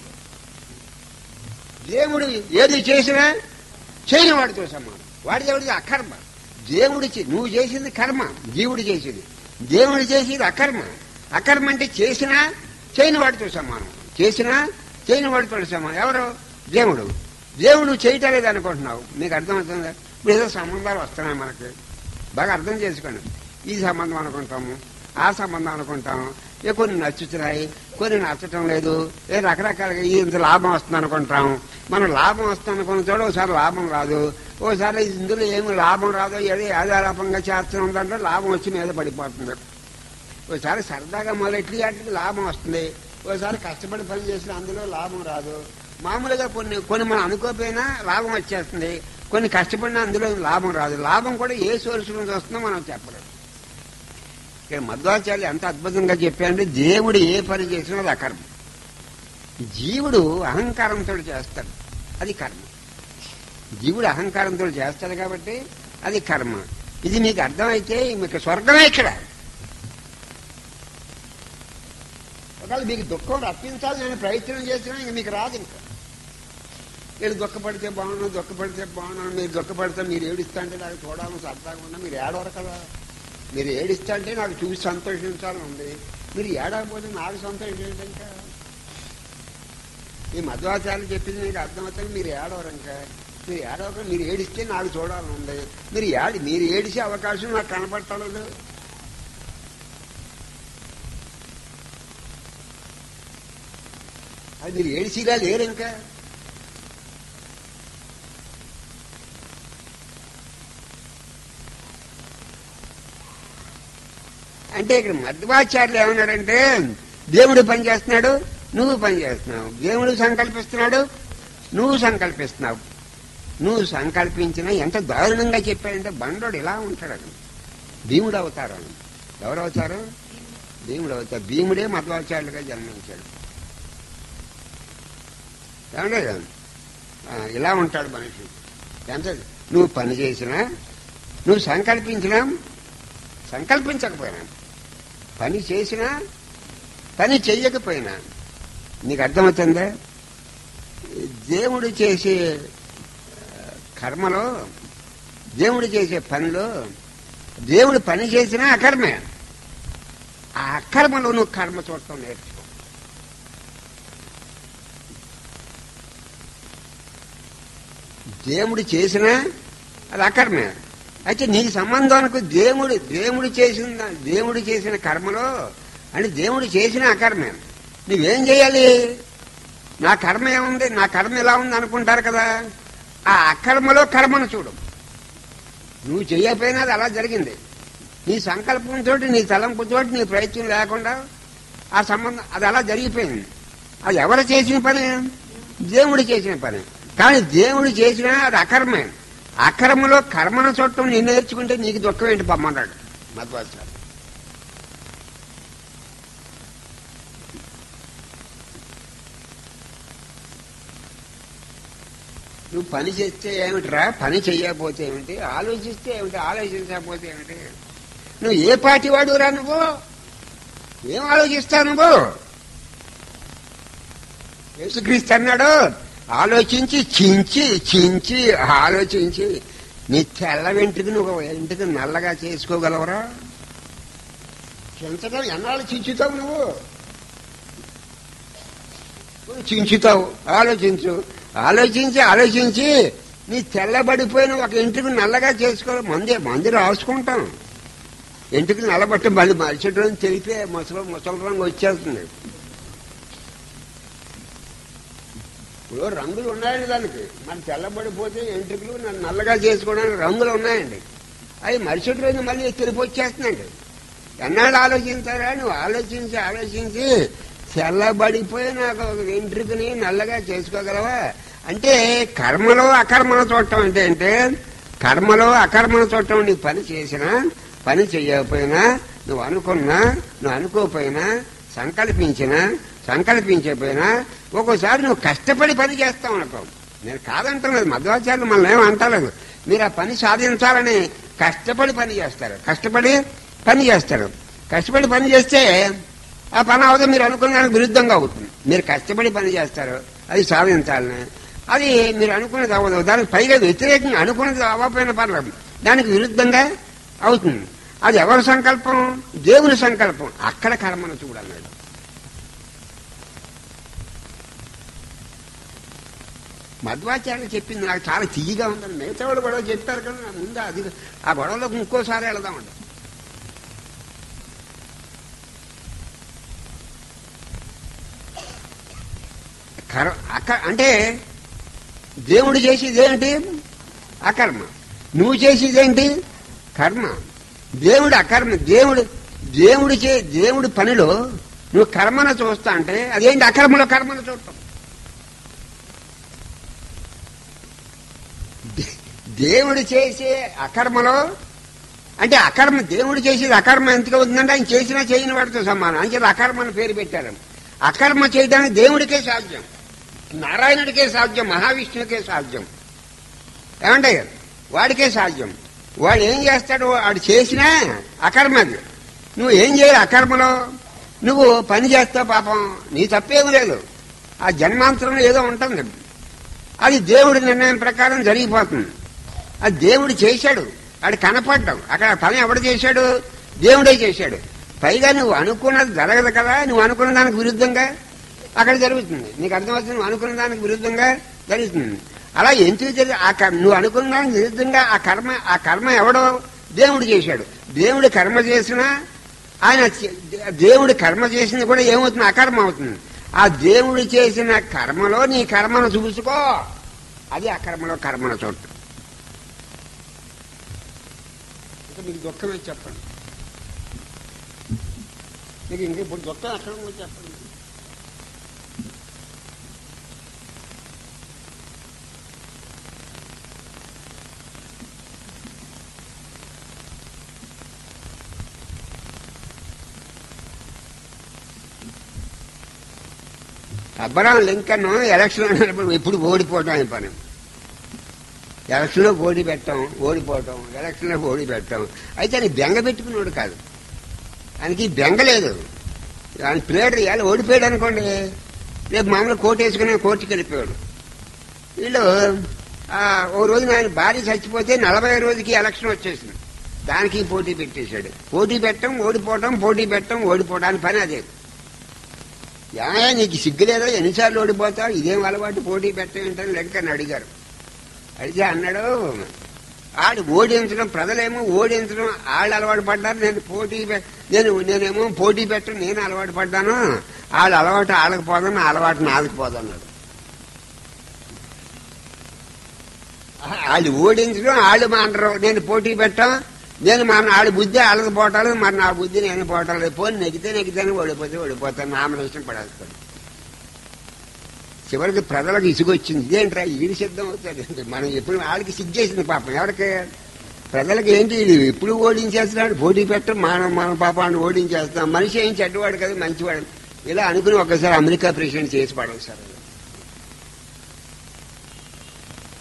[SPEAKER 1] దేవుడు ఏది చేసినా చేయని వాడితో సమానం. వాడి దేవుడిది అకర్మ. దేవుడు నువ్వు చేసింది కర్మ, జీవుడు చేసింది. దేవుడు చేసేది అకర్మ. అకర్మ అంటే చేసినా చేయని వాడితో సమానం, చేసినా చేయని వాడితో సమానం. ఎవరు? దేవుడు. దేవుడు చేయటం లేదు అనుకుంటున్నావు. నీకు అర్థమవుతుందా? ఇప్పుడు ఏదో సంబంధాలు వస్తున్నాయి మనకి, బాగా అర్థం చేసుకోండి. ఈ సంబంధం అనుకుంటాము, ఆ సంబంధం అనుకుంటాము. ఏ కొన్ని నచ్చుతున్నాయి, కొన్ని నచ్చటం లేదు. ఏ రకరకాలుగా ఇంత లాభం వస్తుంది అనుకుంటాం. మనం లాభం వస్తుంది అనుకున్న చోట ఒకసారి లాభం రాదు, ఓసారి ఇందులో ఏమి లాభం రాదో ఏదో ఆధారాపంగా చేస్తుందంటే లాభం వచ్చి మీద పడిపోతుంది. ఒకసారి సరదాగా మొదలెట్టి వాటికి లాభం వస్తుంది, ఒకసారి కష్టపడి పని చేసిన అందులో లాభం రాదు. మామూలుగా కొన్ని కొన్ని మనం అనుకోకపోయినా లాభం వచ్చేస్తుంది, కొన్ని కష్టపడినా అందులో లాభం రాదు. లాభం కూడా ఏ సోర్స్ నుంచి వస్తుందో మనం చెప్పలేము. ఇక్కడ మధ్వాచార్యులు ఎంత అద్భుతంగా చెప్పారంటే దేవుడు ఏ పని చేసినా అది అకర్మ. జీవుడు అహంకారంతో చేస్తాడు, అది కర్మ. జీవుడు అహంకారంతో చేస్తాడు కాబట్టి అది కర్మ. ఇది మీకు అర్థమైతే మీకు స్వర్గమే. ఇక్కడ ఒకవేళ మీకు దుఃఖం రప్పించాలి నేను ప్రయత్నం చేసినా ఇంక మీకు రాదు. ఇంకా వీళ్ళు దుఃఖపడితే బాగున్నాను, దుఃఖపడితే బాగున్నాను. మీరు దుఃఖపడితే మీరు ఏడుస్తా అంటే నాకు చూడాలని సరదాగా ఉన్నా. మీరు ఏడవరు కదా. మీరు ఏడిస్తా అంటే నాకు చూసి సంతోషించాలని ఉంది. మీరు ఏడకపోతే నాకు సంతోషం ఏంటి? ఇంకా ఈ మధ్వాచార్యులు చెప్పింది మీకు అర్థమవుతుంది. మీరు ఏడవరు. ఇంకా మీరు ఏడవక మీరు ఏడిస్తే నాకు చూడాలని ఉంది. మీరు ఏడి మీరు ఏడిసే అవకాశం నాకు కనపడలేదు. అది మీరు ఏడిసిగా లేరు. ఇంకా అంటే ఇక్కడ మధ్వాచార్యులు ఏమన్నాడంటే దేవుడు పని చేస్తున్నాడు, నువ్వు పని చేస్తున్నావు. దేవుడు సంకల్పిస్తున్నాడు, నువ్వు సంకల్పిస్తున్నావు. నువ్వు సంకల్పించినా ఎంత దారుణంగా చెప్పాడంటే బండోడు ఇలా ఉంటాడు. భీముడు అవుతారు. ఎవరు అవుతారు? భీముడు అవుతారు. భీముడే మధ్వాచార్యులుగా జన్మించాడు. ఏమంటే ఇలా ఉంటాడు మనిషి. ఎంత నువ్వు పని చేసినా, నువ్వు సంకల్పించినా, సంకల్పించకపోయినా, పని చేసినా, పని చెయ్యకపోయినా నీకు అర్థమవుతుందా? దేవుడు చేసే కర్మలో, దేవుడు చేసే పనిలో దేవుడు పని చేసినా అకర్మే. ఆ అకర్మలో నువ్వు కర్మ చూడటం నేర్చుకో. దేవుడు చేసినా అది అకర్మే. అయితే నీ సంబంధానికి దేవుడు దేవుడు చేసిన దేవుడు చేసిన కర్మలో అంటే దేవుడు చేసిన అకర్మే. నువ్వేం చేయాలి? నా కర్మ ఏముంది, నా కర్మ ఎలా ఉంది అనుకుంటారు కదా. ఆ అకర్మలో కర్మను చూడు. నువ్వు చేయకపోయినా అది అలా జరిగింది. నీ సంకల్పంతో, నీ తలంపుతో, నీ ప్రయత్నం లేకుండా ఆ సంబంధం అది అలా జరిగిపోయింది. అది ఎవరు చేసిన పని? దేవుడు చేసిన పని. కానీ దేవుడు చేసినా అది అకర్మే. అకర్మలో కర్మను చూడటం నేను నేర్చుకుంటే నీకు దుఃఖం ఏంటి పమ్మన్నాడు మధ్వాచార్యులు. నువ్వు పని చేస్తే ఏమిటిరా, పని చెయ్యకపోతే ఏమిటి, ఆలోచిస్తే ఏమిటి, ఆలోచించకపోతే ఏమిటి? నువ్వు ఏ పార్టీ వాడురా? నువ్వు ఏం ఆలోచిస్తావు నువ్వు? యేసుక్రీస్తు అన్నాడు, ఆలోచించి చించి చించి ఆలోచించి నీ తెల్ల వెంట్రుకు నువ్వు ఇంటికి నల్లగా చేసుకోగలవరా? చించడం ఎన్నాళ్ళు చించుతావు నువ్వు? చించుతావు. ఆలోచించు. ఆలోచించి ఆలోచించి నీ తెల్లబడిపోయిన ఒక ఇంటికి నల్లగా చేసుకోవాలి. మంది మంది రాసుకుంటాం. ఇంటికి నల్లబట్టి మళ్ళీ మరుసటి రోజు తెలిపే ముసలి ముసలి రంగు వచ్చేస్తుంది. ఇప్పుడు రంగులు ఉన్నాయండి దానికి. మరి తెల్లబడిపోతే ఎంట్రుకలు నన్ను నల్లగా చేసుకోవడానికి రంగులు ఉన్నాయండి. అవి మరుసటి రోజు మళ్ళీ తెలిపి వచ్చేస్తుందండి. ఎన్నాళ్ళు ఆలోచించారా? నువ్వు ఆలోచించి ఆలోచించి తెల్లబడిపోయి నాకు ఒక వెంట్రుకని నల్లగా చేసుకోగలవా? అంటే కర్మలో అకర్మను చూడటం అంటే అంటే కర్మలో అకర్మను చూడటం. నీకు పని చేసినా పని చెయ్యకపోయినా, నువ్వు అనుకున్నా నువ్వు అనుకోకపోయినా, సంకల్పించినా సంకల్పించకపోయినా ఒక్కోసారి నువ్వు కష్టపడి పని చేస్తావు అనుకో. నేను కాదంటలేదు, మధ్వాచార్యులు మనల్ని ఏమో అంటలేదు. మీరు ఆ పని సాధించాలని కష్టపడి పని చేస్తారు. కష్టపడి పని చేస్తారు. కష్టపడి పని చేస్తే ఆ పని అవదు, మీరు అనుకున్న దానికి విరుద్ధంగా అవుతుంది. మీరు కష్టపడి పని చేస్తారు, అది సాధించాలని. అది మీరు అనుకున్నది అవ్వదు. దానికి పైగా వ్యతిరేకంగా అనుకున్నది అవ్వకపోయిన పర్లేదు, దానికి విరుద్ధంగా అవుతుంది. అది ఎవరి సంకల్పం? దేవుని సంకల్పం. అక్కడ కర్మను చూడన్నాడు. మధ్వాచార్యులు చెప్పింది నాకు చాలా తీయగా ఉందని. మిగతా వాళ్ళు గొడవ చెప్పారు కానీ నా ముందు అది ఆ గొడవలోకి ఇంకోసారి వెళదామండి. కర్ అక అంటే దేవుడు చేసేదేంటి? అకర్మ. నువ్వు చేసేదేంటి? కర్మ. దేవుడు అకర్మ. దేవుడు దేవుడు చే దేవుడి పనిలో నువ్వు కర్మను చూస్తా అంటే అదేంటి? అకర్మలో కర్మను చూడటం. దేవుడు చేసే అకర్మలో అంటే అకర్మ. దేవుడు చేసేది అకర్మ ఎందుకు అవుతుందంటే ఆయన చేసినా చేయని వాడితో సమానం. అంటే అకర్మని పేరు పెట్టారు. అకర్మ చేయడానికి దేవుడికే సాధ్యం, నారాయణుడికే సాధ్యం, మహావిష్ణువుకే సాధ్యం. ఏమంటే వాడికే సాధ్యం. వాడు ఏం చేస్తాడు? వాడు చేసినా అకర్మది. నువ్వు ఏం చేయాలి? అకర్మలో నువ్వు పని చేస్తావు. పాపం నీ తప్పేమీ లేదు. ఆ జన్మాంతరంలో ఏదో ఉంటుంది, అది దేవుడి నిర్ణయం ప్రకారం జరిగిపోతుంది. అది దేవుడు చేశాడు, వాడు కనపడ్డావు. అక్కడ పని ఎవడు చేశాడు? దేవుడే చేశాడు. పైగా నువ్వు అనుకున్నది జరగదు కదా, నువ్వు అనుకున్న దానికి విరుద్ధంగా అక్కడ జరుగుతుంది. నీకు అర్థమవుతుంది, నువ్వు అనుకున్న దానికి విరుద్ధంగా జరుగుతుంది. అలా ఎందుకు జరిగి ఆ నువ్వు అనుకున్న దానికి విరుద్ధంగా ఆ కర్మ ఆ కర్మ ఎవడో దేవుడు చేశాడు. దేవుడు కర్మ చేసినా ఆయన దేవుడు కర్మ చేసింది కూడా ఏమవుతుంది? అకర్మ అవుతుంది. ఆ దేవుడు చేసిన కర్మలో నీ కర్మను చూసుకో, అది అకర్మలో కర్మను చూడటం. ఇంకా మీకు దుఃఖమే చెప్పండి. మీకు ఇంక ఇప్పుడు దుఃఖం అక్కడ చెప్పండి. అబ్రహాం లింకన్ ఎలక్షన్ అయినప్పుడు ఎప్పుడు ఓడిపోవటం అనే పని. ఎలక్షన్లో ఓడి పెట్టాం, ఓడిపోవటం, ఎలక్షన్లో ఓడి పెట్టాం. అయితే ఆయన బెంగ పెట్టుకున్నాడు కాదు, ఆయనకి బెంగ లేదు. ఆయన ప్లేయర్ ఇవాళ ఓడిపోయాడు అనుకోండి, రేపు మామూలు కోర్టు వేసుకుని కోర్టుకి వెళ్ళిపోయాడు. వీళ్ళు ఓ రోజున ఆయన భార్య చచ్చిపోతే నలభై రోజుకి ఎలక్షన్ వచ్చేసింది. దానికి పోటీ పెట్టేశాడు. పోటీ పెట్టడం, ఓడిపోవటం, పోటీ పెట్టడం, ఓడిపోవడానికి పని అదే. ఏమయ్యా నీకు సిగ్గు లేదా? ఎన్నిసార్లు ఓడిపోతావు? ఇదేం అలవాటు పోటీ పెట్టేంటని లింకన్ అడిగారు. అడిగితే అన్నాడు, ఆడు ఓడించడం, ప్రజలేమో ఓడించడం వాళ్ళు అలవాటు పడ్డారు, నేను పోటీ నేను నేనేమో పోటీ పెట్టడం నేను అలవాటు పడ్డాను, వాళ్ళు అలవాటు ఆడకపోదాను, అలవాటు నాదకపోదన్నాడు. వాళ్ళు ఓడించడం వాళ్ళు మానరు, నేను పోటీ పెట్టాం, నేను మన ఆడి బుద్ధి వాళ్ళకి పోటాలు, మరి నా బుద్ధి నేను పోటాలి. పోని నెగితే నెగితేనే ఓడిపోతే ఓడిపోతాను, నామినేషన్ పడేస్తాను. చివరికి ప్రజలకు ఇసుగొచ్చింది. ఇదేంట్రా ఈడి సిద్ధం అవుతుంది. మనం ఎప్పుడు వాళ్ళకి సిగ్గేసింది పాపం. ఎవరికి? ప్రజలకు ఏంటి ఎప్పుడు ఓడించేస్తున్నాడు, పోటీ పెట్టడం, మన మన పాపాన్ని ఓడించేస్తాం. మనిషి ఏం చెడ్డవాడు కదా, మంచివాడు. ఇలా అనుకుని ఒకసారి అమెరికా ప్రెసిడెంట్ చేసి పడేస్తారు.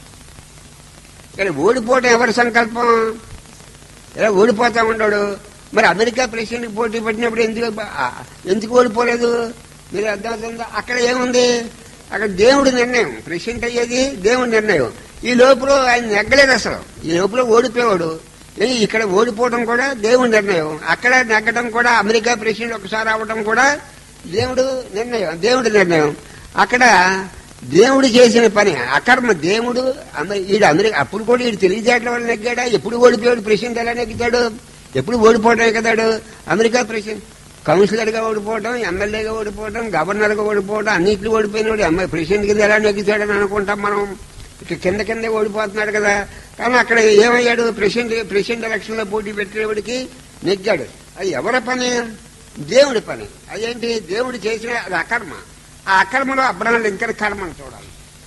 [SPEAKER 1] కానీ ఓడిపోవడం ఎవరి సంకల్పం? ఇలా ఓడిపోతా ఉన్నాడు. మరి అమెరికా ప్రెసిడెంట్కి పోటీ పట్టినప్పుడు ఎందుకు ఎందుకు ఓడిపోలేదు? మీరు అర్థమవుతుందా? అక్కడ ఏముంది? అక్కడ దేవుడి నిర్ణయం. ప్రెసిడెంట్ అయ్యేది దేవుడి నిర్ణయం. ఈ లోపల ఆయన నెగ్గలేదు అసలు. ఈ లోపల ఓడిపోయాడు. ఇక్కడ ఓడిపోవడం కూడా దేవుడి నిర్ణయం. అక్కడ నెగ్గడం కూడా అమెరికా ప్రెసిడెంట్ ఒకసారి అవ్వడం కూడా దేవుడు నిర్ణయం, దేవుడి నిర్ణయం. అక్కడ దేవుడు చేసిన పని అకర్మ. దేవుడు ఈడు అమెరికా అప్పుడు కూడా ఈడు తెలివితేటల వల్ల నెగ్గాడా? ఎప్పుడు ఓడిపోయాడు? ప్రెసిడెంట్ ఎలా నెగ్గుతాడు? ఎప్పుడు ఓడిపోవడమే కదాడు. అమెరికా ప్రెసిడెంట్ కౌన్సిలర్గా ఓడిపోవడం, ఎమ్మెల్యేగా ఓడిపోవడం, గవర్నర్గా ఓడిపోవడం, అన్నింటిలో ఓడిపోయినాడు. అమ్మాయి ప్రెసిడెంట్ కింద ఎలా నెగ్గుతాడని అనుకుంటాం మనం. ఇక కింద కిందే ఓడిపోతున్నాడు కదా. కానీ అక్కడ ఏమయ్యాడు? ప్రెసిడెంట్ ప్రెసిడెంట్ ఎలక్షన్ లో పోటీ పెట్టేవాడికి నెగ్గాడు. అది ఎవరి పని? దేవుడి పని. అదేంటి? దేవుడు చేసిన అది అకర్మ. ఆ అకర్మలో అబ్రహం లింకన్ కర్మను చూడాలి.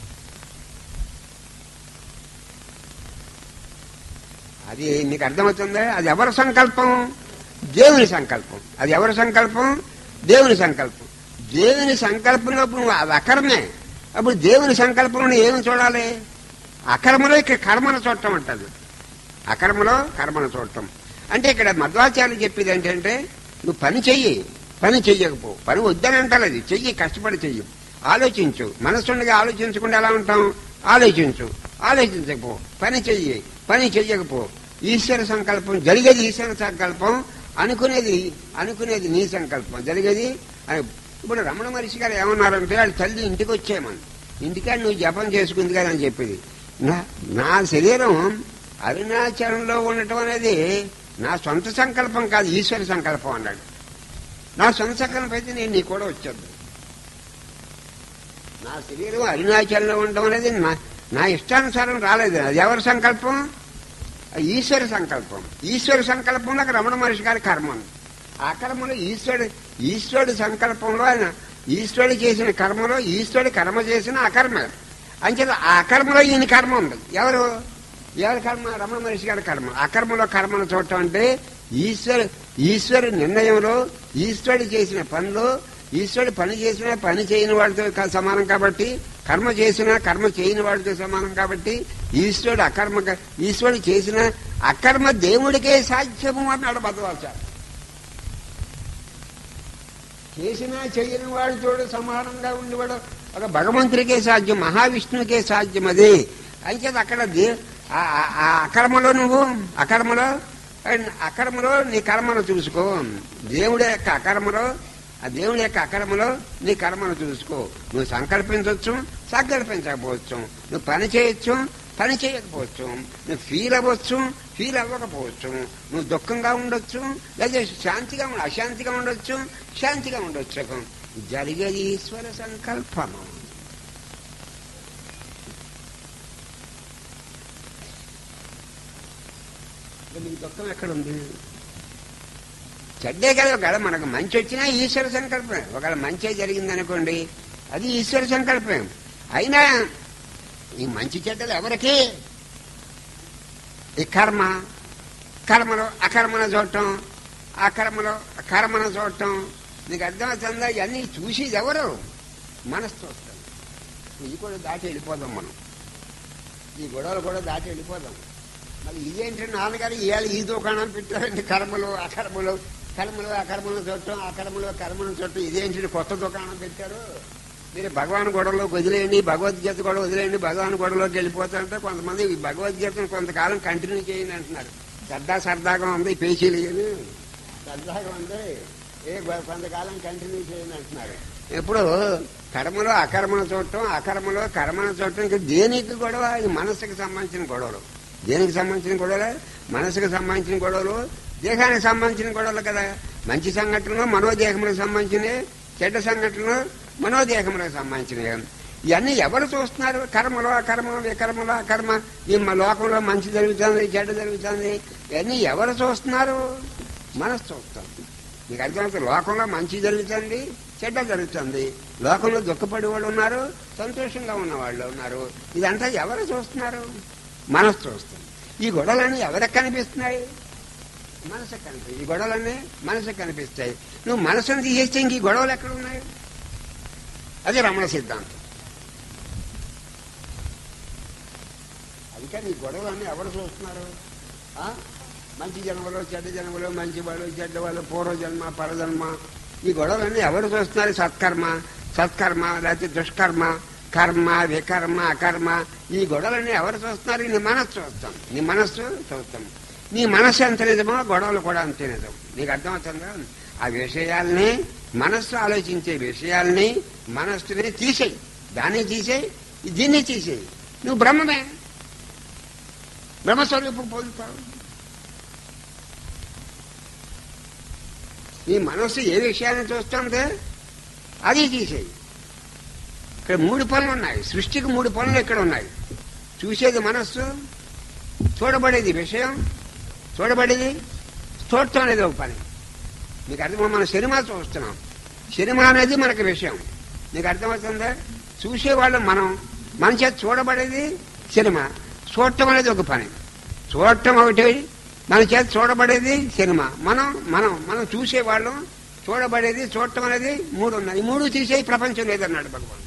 [SPEAKER 1] అది మీకు అర్థమవుతుందా? అది ఎవరి సంకల్పం? దేవుని సంకల్పం. అది ఎవరి సంకల్పం? దేవుని సంకల్పం. దేవుని సంకల్పంలో నువ్వు అది అకర్మే. అప్పుడు దేవుని సంకల్పంలో ఏమి చూడాలి? అకర్మలో ఇక్కడ కర్మను చూడటం అంటారు. అకర్మలో కర్మను చూడటం అంటే ఇక్కడ మధ్వాచార్యులు చెప్పేది ఏంటంటే నువ్వు పని చెయ్యి, పని చెయ్యకపో. పని వద్దని అంటారు. అది చెయ్యి, కష్టపడి చెయ్యి, ఆలోచించు. మనస్సుండగా ఆలోచించకుండా ఎలా ఉంటాం? ఆలోచించు, ఆలోచించకపో, పని చెయ్యి, పని చెయ్యకపో. ఈశ్వర సంకల్పం జరిగేది ఈశ్వర సంకల్పం, అనుకునేది అనుకునేది నీ సంకల్పం జరిగేది. ఇప్పుడు రమణ మహర్షి గారు ఏమన్నారంటే వాళ్ళ తల్లి ఇంటికి వచ్చేయమని, ఇంటికాడ నువ్వు జపం చేసుకుంది కదా అని చెప్పింది. నా నా శరీరం అరుణాచలంలో ఉండటం అనేది నా సొంత సంకల్పం కాదు, ఈశ్వర సంకల్పం అన్నాడు. నా సొంత సంకల్పం అయితే నేను నీ కూడా వచ్చేద్దు. నా శరీరం అరుణాచలంలో ఉండటం అనేది నా నా ఇష్టానుసారం రాలేదు. అది ఎవరి సంకల్పం? ఈశ్వర సంకల్పం. ఈశ్వర సంకల్పంలో రమణ మహర్షి గారి కర్మ. ఆ కర్మలో ఈశ్వరుడు ఈశ్వరుడు సంకల్పంలో ఆయన ఈశ్వరుడు చేసిన కర్మలో ఈశ్వరుడు కర్మ చేసిన అకర్మ. అంచేత ఆ అకర్మలో ఈయన కర్మ ఉంది. ఎవరు ఎవరి కర్మ? రమణ మహర్షి గారి కర్మ. అకర్మలో కర్మను చూడటం అంటే ఈశ్వరు ఈశ్వరు నిర్ణయంలో ఈశ్వరుడు చేసిన పనిలో ఈశ్వరుడు పని చేసినా పని చేయని వాడితో సమానం కాబట్టి, కర్మ చేసినా కర్మ చేయని వాడితో సమానం కాబట్టి ఈశ్వరుడు అకర్మ ఈశ్వరుడు చేసిన అకర్మ దేవుడికే సాధ్యము అన్నాడు భగవాచార్య. చేసినా చేయని వాడితో సమానంగా ఉండేవాడు ఒక భగవంతుడికే సాధ్యం, మహావిష్ణువుకే సాధ్యం. అది అయితే అక్కడ ఆ అకర్మలో నువ్వు అకర్మలో అకర్మలో నీ కర్మను చూసుకో. దేవుడి యొక్క అకర్మలో ఆ దేవుడి యొక్క అకర్మలో నీ కర్మను చూసుకో. నువ్వు సంకల్పించవచ్చు, సంకల్పించకపోవచ్చు. నువ్వు పని చేయొచ్చు, పని చేయకపోవచ్చు. నువ్వు ఫీల్ అవ్వచ్చు, ఫీల్ అవ్వకపోవచ్చు. నువ్వు దుఃఖంగా ఉండొచ్చు, లేదా శాంతిగా అశాంతిగా ఉండొచ్చు, శాంతిగా ఉండొచ్చు. జరిగేది ఈశ్వర సంకల్పము. నీకు దుఃఖం ఎక్కడుంది? చెడ్డే కదా. ఒకవేళ మనకు మంచి వచ్చినా ఈశ్వర సంకల్పం. ఒకవేళ మంచి జరిగిందనుకోండి, అది ఈశ్వర సంకల్పం. అయినా ఈ మంచి చెడ్డలు ఎవరికి? ఈ కర్మ కర్మలో అకర్మను చూడటం, ఆ కర్మలో కర్మను చూడటం. నీకు అర్థమవుతుందా? ఇవన్నీ చూసేది ఎవరు? మనసు చూస్తాం. ఇది కూడా దాటి వెళ్ళిపోదాం మనం. ఈ గొడవలు కూడా దాటి వెళ్ళిపోదాం. మరి ఇదేంటంటే నాన్నగారు ఇవాళ ఈ దుకాణం పెట్టారంటే కర్మలు అకర్మలు, కర్మలు అకర్మలు చూడటం, అకర్మలు కర్మలు చూడటం. ఇదేంటి కొత్త దుకాణం పెట్టారు? మీరు భగవాన్ గొడవలోకి వదిలేయండి, భగవద్గీత కూడా వదిలేయండి, భగవాన్ గొడవలోకి వెళ్ళిపోతారంటే కొంతమంది ఈ భగవద్గీతను కొంతకాలం కంటిన్యూ చేయండి అంటున్నారు. సరదా సరదాగా ఉంది, పేచీలు సరదాగా ఉంది, ఏ కొంతకాలం కంటిన్యూ చేయండి అంటున్నారు. ఇప్పుడు కర్మలో అకర్మను చూడటం, అకర్మలో కర్మను చూడటం. ఇంకా దేనికి గొడవ? ఇది మనసుకు సంబంధించిన గొడవలు. దేనికి సంబంధించిన గొడవలు? మనసుకు సంబంధించిన గొడవలు, దేహానికి సంబంధించిన గొడవలు కదా. మంచి సంఘటనలు మనోదేహములకు సంబంధించినవి, చెడ్డ సంఘటనలు మనోదేహములకు సంబంధించినవి. ఇవన్నీ ఎవరు చూస్తున్నారు? కర్మలో అకర్మ, వికర్మలో అకర్మ. ఈ లోకంలో మంచి జరుగుతుంది, చెడ్డ జరుగుతుంది, ఇవన్నీ ఎవరు చూస్తున్నారు? మనసు చూస్తాం. మీకు అర్థమవుతుంది. లోకంలో మంచి జరుగుతుంది, చెడ్డ జరుగుతుంది. లోకంలో దుఃఖపడే వాళ్ళు ఉన్నారు, సంతోషంగా ఉన్న వాళ్ళు ఉన్నారు. ఇదంతా ఎవరు చూస్తున్నారు? మనసు చూస్తుంది. ఈ గొడవలన్నీ ఎవరికి కనిపిస్తున్నాయి? మనసుకు కనిపిస్తాయి. ఈ గొడవలన్నీ మనసుకు కనిపిస్తాయి. నువ్వు మనసును తీసేస్తే ఇంక ఈ గొడవలు ఎక్కడ ఉన్నాయి? అది రమణ సిద్ధాంతం. అందుకని ఈ గొడవలన్నీ ఎవరు చూస్తున్నారు? మంచి జన్మలో చెడ్డ జన్మలో మంచి వాళ్ళు చెడ్డ వాళ్ళు పూర్వజన్మ పరజన్మ ఈ గొడవలన్నీ ఎవరు చూస్తున్నారు? సత్కర్మ సత్కర్మ లేకపోతే దుష్కర్మ కర్మ వికర్మ అకర్మ ఈ గొడవలన్నీ ఎవరు చూస్తున్నారు? నీ మనస్సు చూస్తాం. నీ మనస్సు చూస్తాం. నీ మనస్సు ఎంత నిజమో గొడవలు కూడా అంతే నిజం. నీకు అర్థమవుతుందా? ఆ విషయాల్ని మనస్సు ఆలోచించే విషయాల్ని మనస్సుని తీసేయి. దాన్ని తీసేయి, దీన్ని తీసేయి. నువ్వు బ్రహ్మమే, బ్రహ్మస్వరూపం పొందుతావు. ఈ మనస్సు ఏ విషయాన్ని చూస్తుంటే అది తీసేయి. ఇక్కడ మూడు పనులు ఉన్నాయి. సృష్టికి మూడు పనులు ఇక్కడ ఉన్నాయి. చూసేది మనస్సు, చూడబడేది విషయం, చూడబడేది చూడటం అనేది ఒక పని. మీకు అర్థమా? మనం సినిమా చూస్తున్నాం. సినిమా అనేది మనకి విషయం. నీకు అర్థమవుతుందా? చూసేవాళ్ళు మనం, మన చేత చూడబడేది సినిమా. చూడటం అనేది ఒక పని. చూడటం ఒకటి, మన చేత చూడబడేది సినిమా. మనం మనం మనం చూసేవాళ్ళం, చూడబడేది చూడటం అనేది మూడు ఉన్నాయి. ఈ మూడు తీసే ప్రపంచం లేదన్నాడు భగవాన్.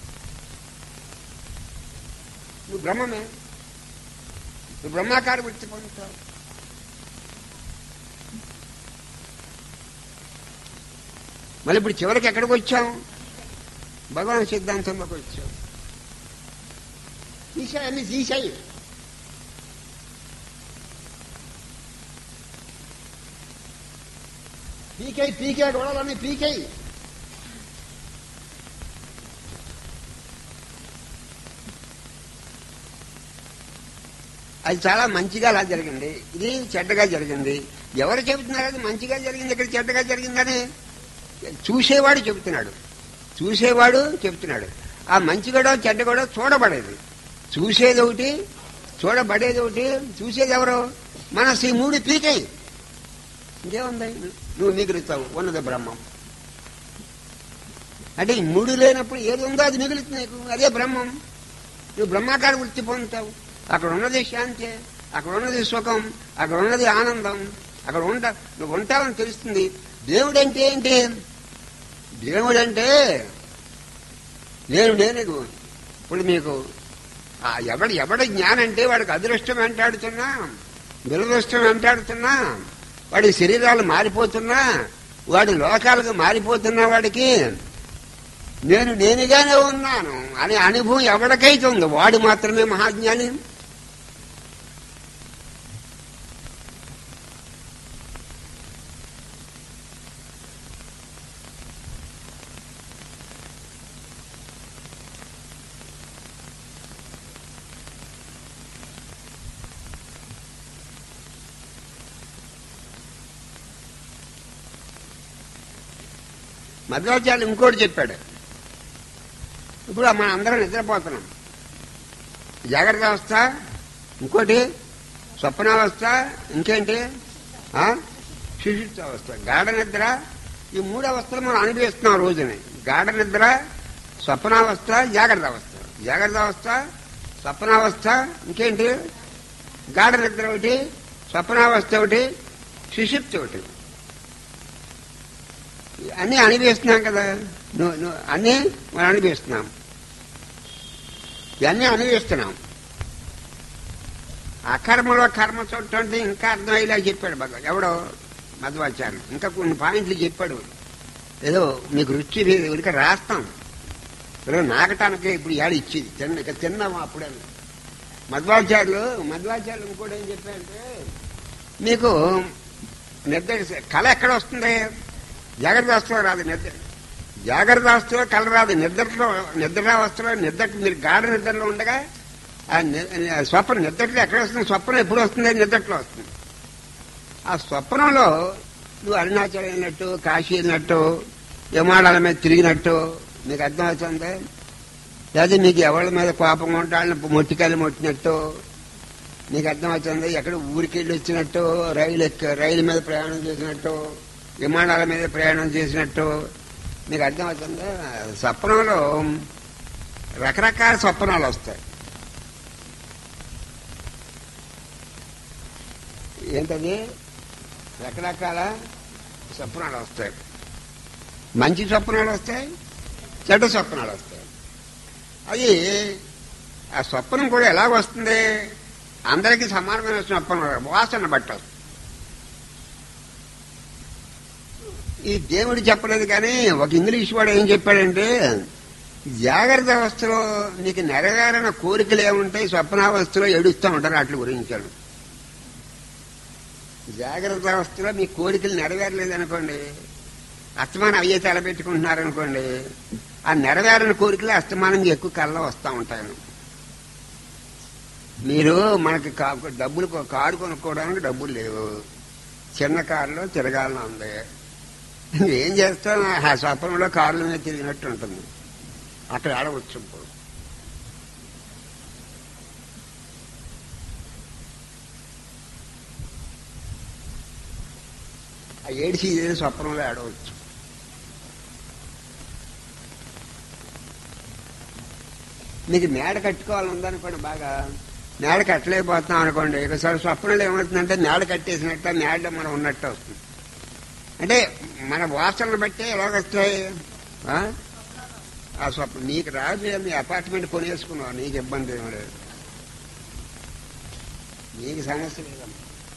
[SPEAKER 1] నువ్వు బ్రహ్మమే, నువ్వు బ్రహ్మాకార వృత్తి పొందుతావు. మళ్ళీ ఇప్పుడు చివరికి ఎక్కడికి వచ్చాం? భగవాన్ సిద్ధాంతంలోకి వచ్చాం. తీసాయి, అన్ని తీసాయి. పీకే పీకే గొడవలన్నీ పీకేయి. అది చాలా మంచిగా అలా జరిగింది, ఇది చెడ్డగా జరిగింది. ఎవరు చెబుతున్నారు అది మంచిగా జరిగింది, ఇక్కడ చెడ్డగా జరిగిందని? చూసేవాడు చెబుతున్నాడు. చూసేవాడు చెబుతున్నాడు. ఆ మంచి గొడవ చెడ్డ గొడవ చూడబడేది. చూసేది ఒకటి, చూడబడేది ఒకటి. చూసేది ఎవరు? మనసు. ఈ మూడు పీకేయి. ఇంకేముంది? నువ్వు మిగులుతావు. ఉన్నది బ్రహ్మం. అంటే ఈ మూడు లేనప్పుడు ఏది ఉందో అది మిగులుతుంది నీకు. అదే బ్రహ్మం. నువ్వు బ్రహ్మాకార వృత్తి పొందుతావు. అక్కడ ఉన్నది శాంతి, అక్కడ ఉన్నది సుఖం, అక్కడ ఉన్నది ఆనందం. అక్కడ ఉంట నువ్వు ఉంటావని తెలుస్తుంది. దేవుడు అంటే ఏంటి? దేవుడంటే నేను నేను ఇప్పుడు మీకు ఎవడు ఎవడ జ్ఞానం అంటే వాడికి అదృష్టం వెంటాడుతున్నా, దురదృష్టం వెంటాడుతున్నా, వాడి శరీరాలు మారిపోతున్నా, వాడి లోకాలకు మారిపోతున్నా, వాడికి నేను నేనుగానే ఉన్నాను అనే అనుభవం ఎవరికైతే ఉందో వాడు మాత్రమే మహాజ్ఞాని. మధ్వాచార్యులు ఇంకోటి చెప్పాడు. ఇప్పుడు మన అందరం నిద్రపోతున్నాం. జాగ్రత్త అవస్థ, ఇంకోటి స్వప్నావస్థ, ఇంకేంటి సుషుప్త అవస్థ, గాఢ నిద్ర. ఈ మూడు అవస్థలు మనం అనుభవిస్తున్నాం రోజుని. గాఢ నిద్ర, స్వప్నావస్థ, జాగ్రత్త అవస్థ. జాగ్రత్త అవస్థ, స్వప్నావస్థ, ఇంకేంటి గాఢ నిద్ర ఒకటి, స్వప్నావస్థ ఒకటి, సుషుప్తి ఒకటి. అన్నీ అనుభవిస్తున్నాం కదా. నువ్వు నువ్వు అన్నీ మనం అనుభవిస్తున్నాం. ఇవన్నీ అనుభవిస్తున్నాం. అకర్మలో కర్మ చూడటం ఇంకా అర్థమయ్యేలా చెప్పాడు భగవాన్. ఎవడో మధ్వాచార్యులు ఇంకా కొన్ని పాయింట్లు చెప్పాడు. ఏదో మీకు రుచి ఉడిక రాస్తాం, ఏదో నాకటానికి ఇప్పుడు ఏడు ఇచ్చేది తిన్న ఇక తిన్నాము అప్పుడే. మధ్వాచార్యులు మధ్వాచార్యులు ఇంకోటి ఏం చెప్పారంటే, మీకు నిద్ర కళ ఎక్కడ వస్తుంది? జాగ్రత్త అవస్థలో రాదు నిద్ర. జాగ్రత్త అవస్థలో కళ రాదు. నిద్రలో నిద్రావస్థలో నిద్ర మీరు గాఢ నిద్రలో ఉండగా ఆ స్వప్న నిద్రలో ఎక్కడ వస్తుంది? స్వప్నం ఎప్పుడు వస్తుంది? నిద్రలో వస్తుంది. ఆ స్వప్నంలో నువ్వు అరుణాచలం వెళ్ళినట్టు, కాశీ వెళ్ళినట్టు, విమానాల మీద తిరిగినట్టు మీకు అర్థమవుతుంది. లేదా మీకు ఎవరి మీద కోపం ఉంటాళ్ళని మొట్టికాయలు మొట్టినట్టు నీకు అర్థమవుతుంది. ఎక్కడ ఊరికి వెళ్ళి వచ్చినట్టు, రైలు ఎక్క రైలు మీద ప్రయాణం చేసినట్టు, విమానాల మీద ప్రయాణం చేసినట్టు మీకు అర్థమవుతుంది. స్వప్నంలో రకరకాల స్వప్నాలు వస్తాయి. ఏంటది? రకరకాల స్వప్నాలు వస్తాయి. మంచి స్వప్నాలు వస్తాయి, చెడ్డ స్వప్నాలు వస్తాయి. అది ఆ స్వప్నం కూడా ఎలాగ వస్తుంది? అందరికీ సమానమైన స్వప్నం వాసన బట్టి వస్తుంది. ఈ దేవుడు చెప్పలేదు కానీ ఒక ఇంగ్లీష్ వాడు ఏం చెప్పాడంటే జాగ్రత్త అవస్థలో నీకు నెరవేరన కోరికలు ఏముంటాయి, స్వప్నావస్థలో ఏడుస్తూ ఉంటారు వాటి గురించాడు. జాగ్రత్త అవస్థలో మీ కోరికలు నెరవేరలేదనుకోండి, అస్తమానం అయ్యే తలపెట్టుకుంటున్నారనుకోండి, ఆ నెరవేరని కోరికలు అస్తమానంగా ఎక్కువ కళ్ళ వస్తూ ఉంటాయి. మీరు మనకి డబ్బులు కారు కొనుక్కోవడానికి డబ్బులు లేవు, చిన్న కారులో తిరగాలని ఉంది, ఏం చేస్తాం ఆ స్వప్నంలో కారుల మీద తిరిగినట్టు ఉంటుంది, అక్కడ ఆడవచ్చు. ఆ ఏడిసి స్వప్నంలో ఆడవచ్చు. మీకు మేడ కట్టుకోవాలని ఉందనుకోండి, బాగా మేడ కట్టలేకపోతున్నాం అనుకోండి, ఒకసారి స్వప్నంలో ఏమవుతుందంటే మేడ కట్టేసినట్టు మేడలో మనం ఉన్నట్టు వస్తుంది. అంటే మన వాసనలు బట్టి ఎలాగొస్తాయి ఆ స్వప్నం. నీకు రాదు, నీ అపార్ట్మెంట్ కొనేసుకున్నావు, నీకు ఇబ్బంది ఏం లేదు, నీకు సమస్య లేదమ్మా.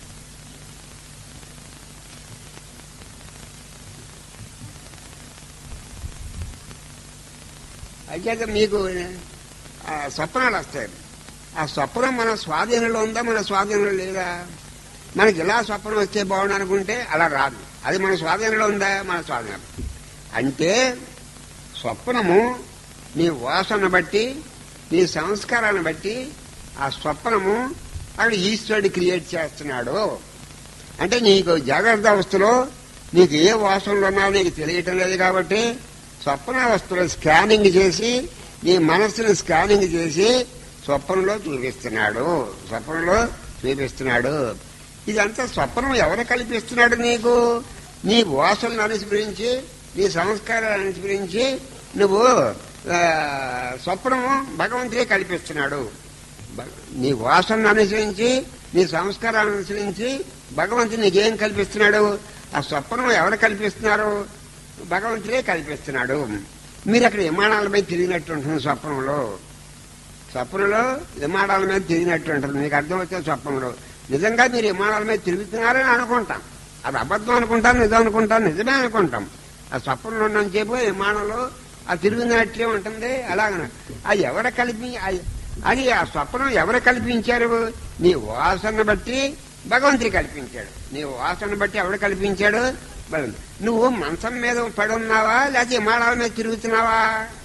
[SPEAKER 1] అయితే మీకు స్వప్నాలు వస్తాయి. ఆ స్వప్నం మన స్వాధీనంలో ఉందా, మన స్వాధీనంలో లేదా? మనకి ఇలా స్వప్నం వస్తే బాగుండు అనుకుంటే అలా రాదు, అది మన స్వాధీనంలో ఉందా, మన స్వాధీనం. అంటే స్వప్నము నీ వాసన బట్టి, నీ సంస్కారాన్ని బట్టి ఆ స్వప్నము అక్కడ ఈశ్వరుడు క్రియేట్ చేస్తున్నాడు. అంటే నీకు జాగ్రత్త అవస్థలో నీకు ఏ వాసనలు ఉన్నావో నీకు తెలియటం లేదు కాబట్టి స్వప్నావస్థలో స్కానింగ్ చేసి నీ మనస్సును స్కానింగ్ చేసి స్వప్నంలో చూపిస్తున్నాడు, స్వప్నంలో చూపిస్తున్నాడు. ఇదంతా స్వప్నం ఎవరు కల్పిస్తున్నాడు? నీకు నీ వాసనను అనుసరించి, నీ సంస్కారాలను అనుసరించి నువ్వు స్వప్నము భగవంతుడే కల్పిస్తున్నాడు. నీ వాసనను అనుసరించి, నీ సంస్కారాలను అనుసరించి భగవంతుడు నీకేం కల్పిస్తున్నాడు? ఆ స్వప్నం ఎవరు కల్పిస్తున్నారు? భగవంతుడే కల్పిస్తున్నాడు. మీరు అక్కడ విమానాల మీద తిరిగినట్టు ఉంటుంది స్వప్నంలో. స్వప్నంలో విమానాల మీద తిరిగినట్టు ఉంటుంది, మీకు అర్థమవుతుంది. స్వప్నంలో నిజంగా మీరు విమానాల మీద తిరుగుతున్నారని అనుకుంటాం, అది అబద్ధం అనుకుంటాం, నిజం అనుకుంటాం, నిజమే అనుకుంటాం. ఆ స్వప్నంలో ఉన్నంతసేపు విమానంలో ఆ తిరుగుతున్నట్లే ఉంటుంది. అలాగ అది ఎవరు కల్పి అది ఆ స్వప్నం ఎవరు కల్పించారు? నీ వాసన బట్టి భగవంతుడు కల్పించాడు. నీ వాసన బట్టి ఎవడు కల్పించాడు? నువ్వు మంచం మీద పడి ఉన్నావా, లేకపోతే విమానాల మీద తిరుగుతున్నావా?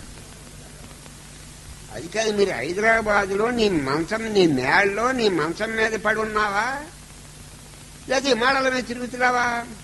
[SPEAKER 1] అది కాదు, మీరు హైదరాబాద్ లో నీ మంచం, నీ మేళ్ళలో నీ మంచం మీద పడి ఉన్నావా, లేకపోతే విమానాల మీద తిరుగుతున్నావా?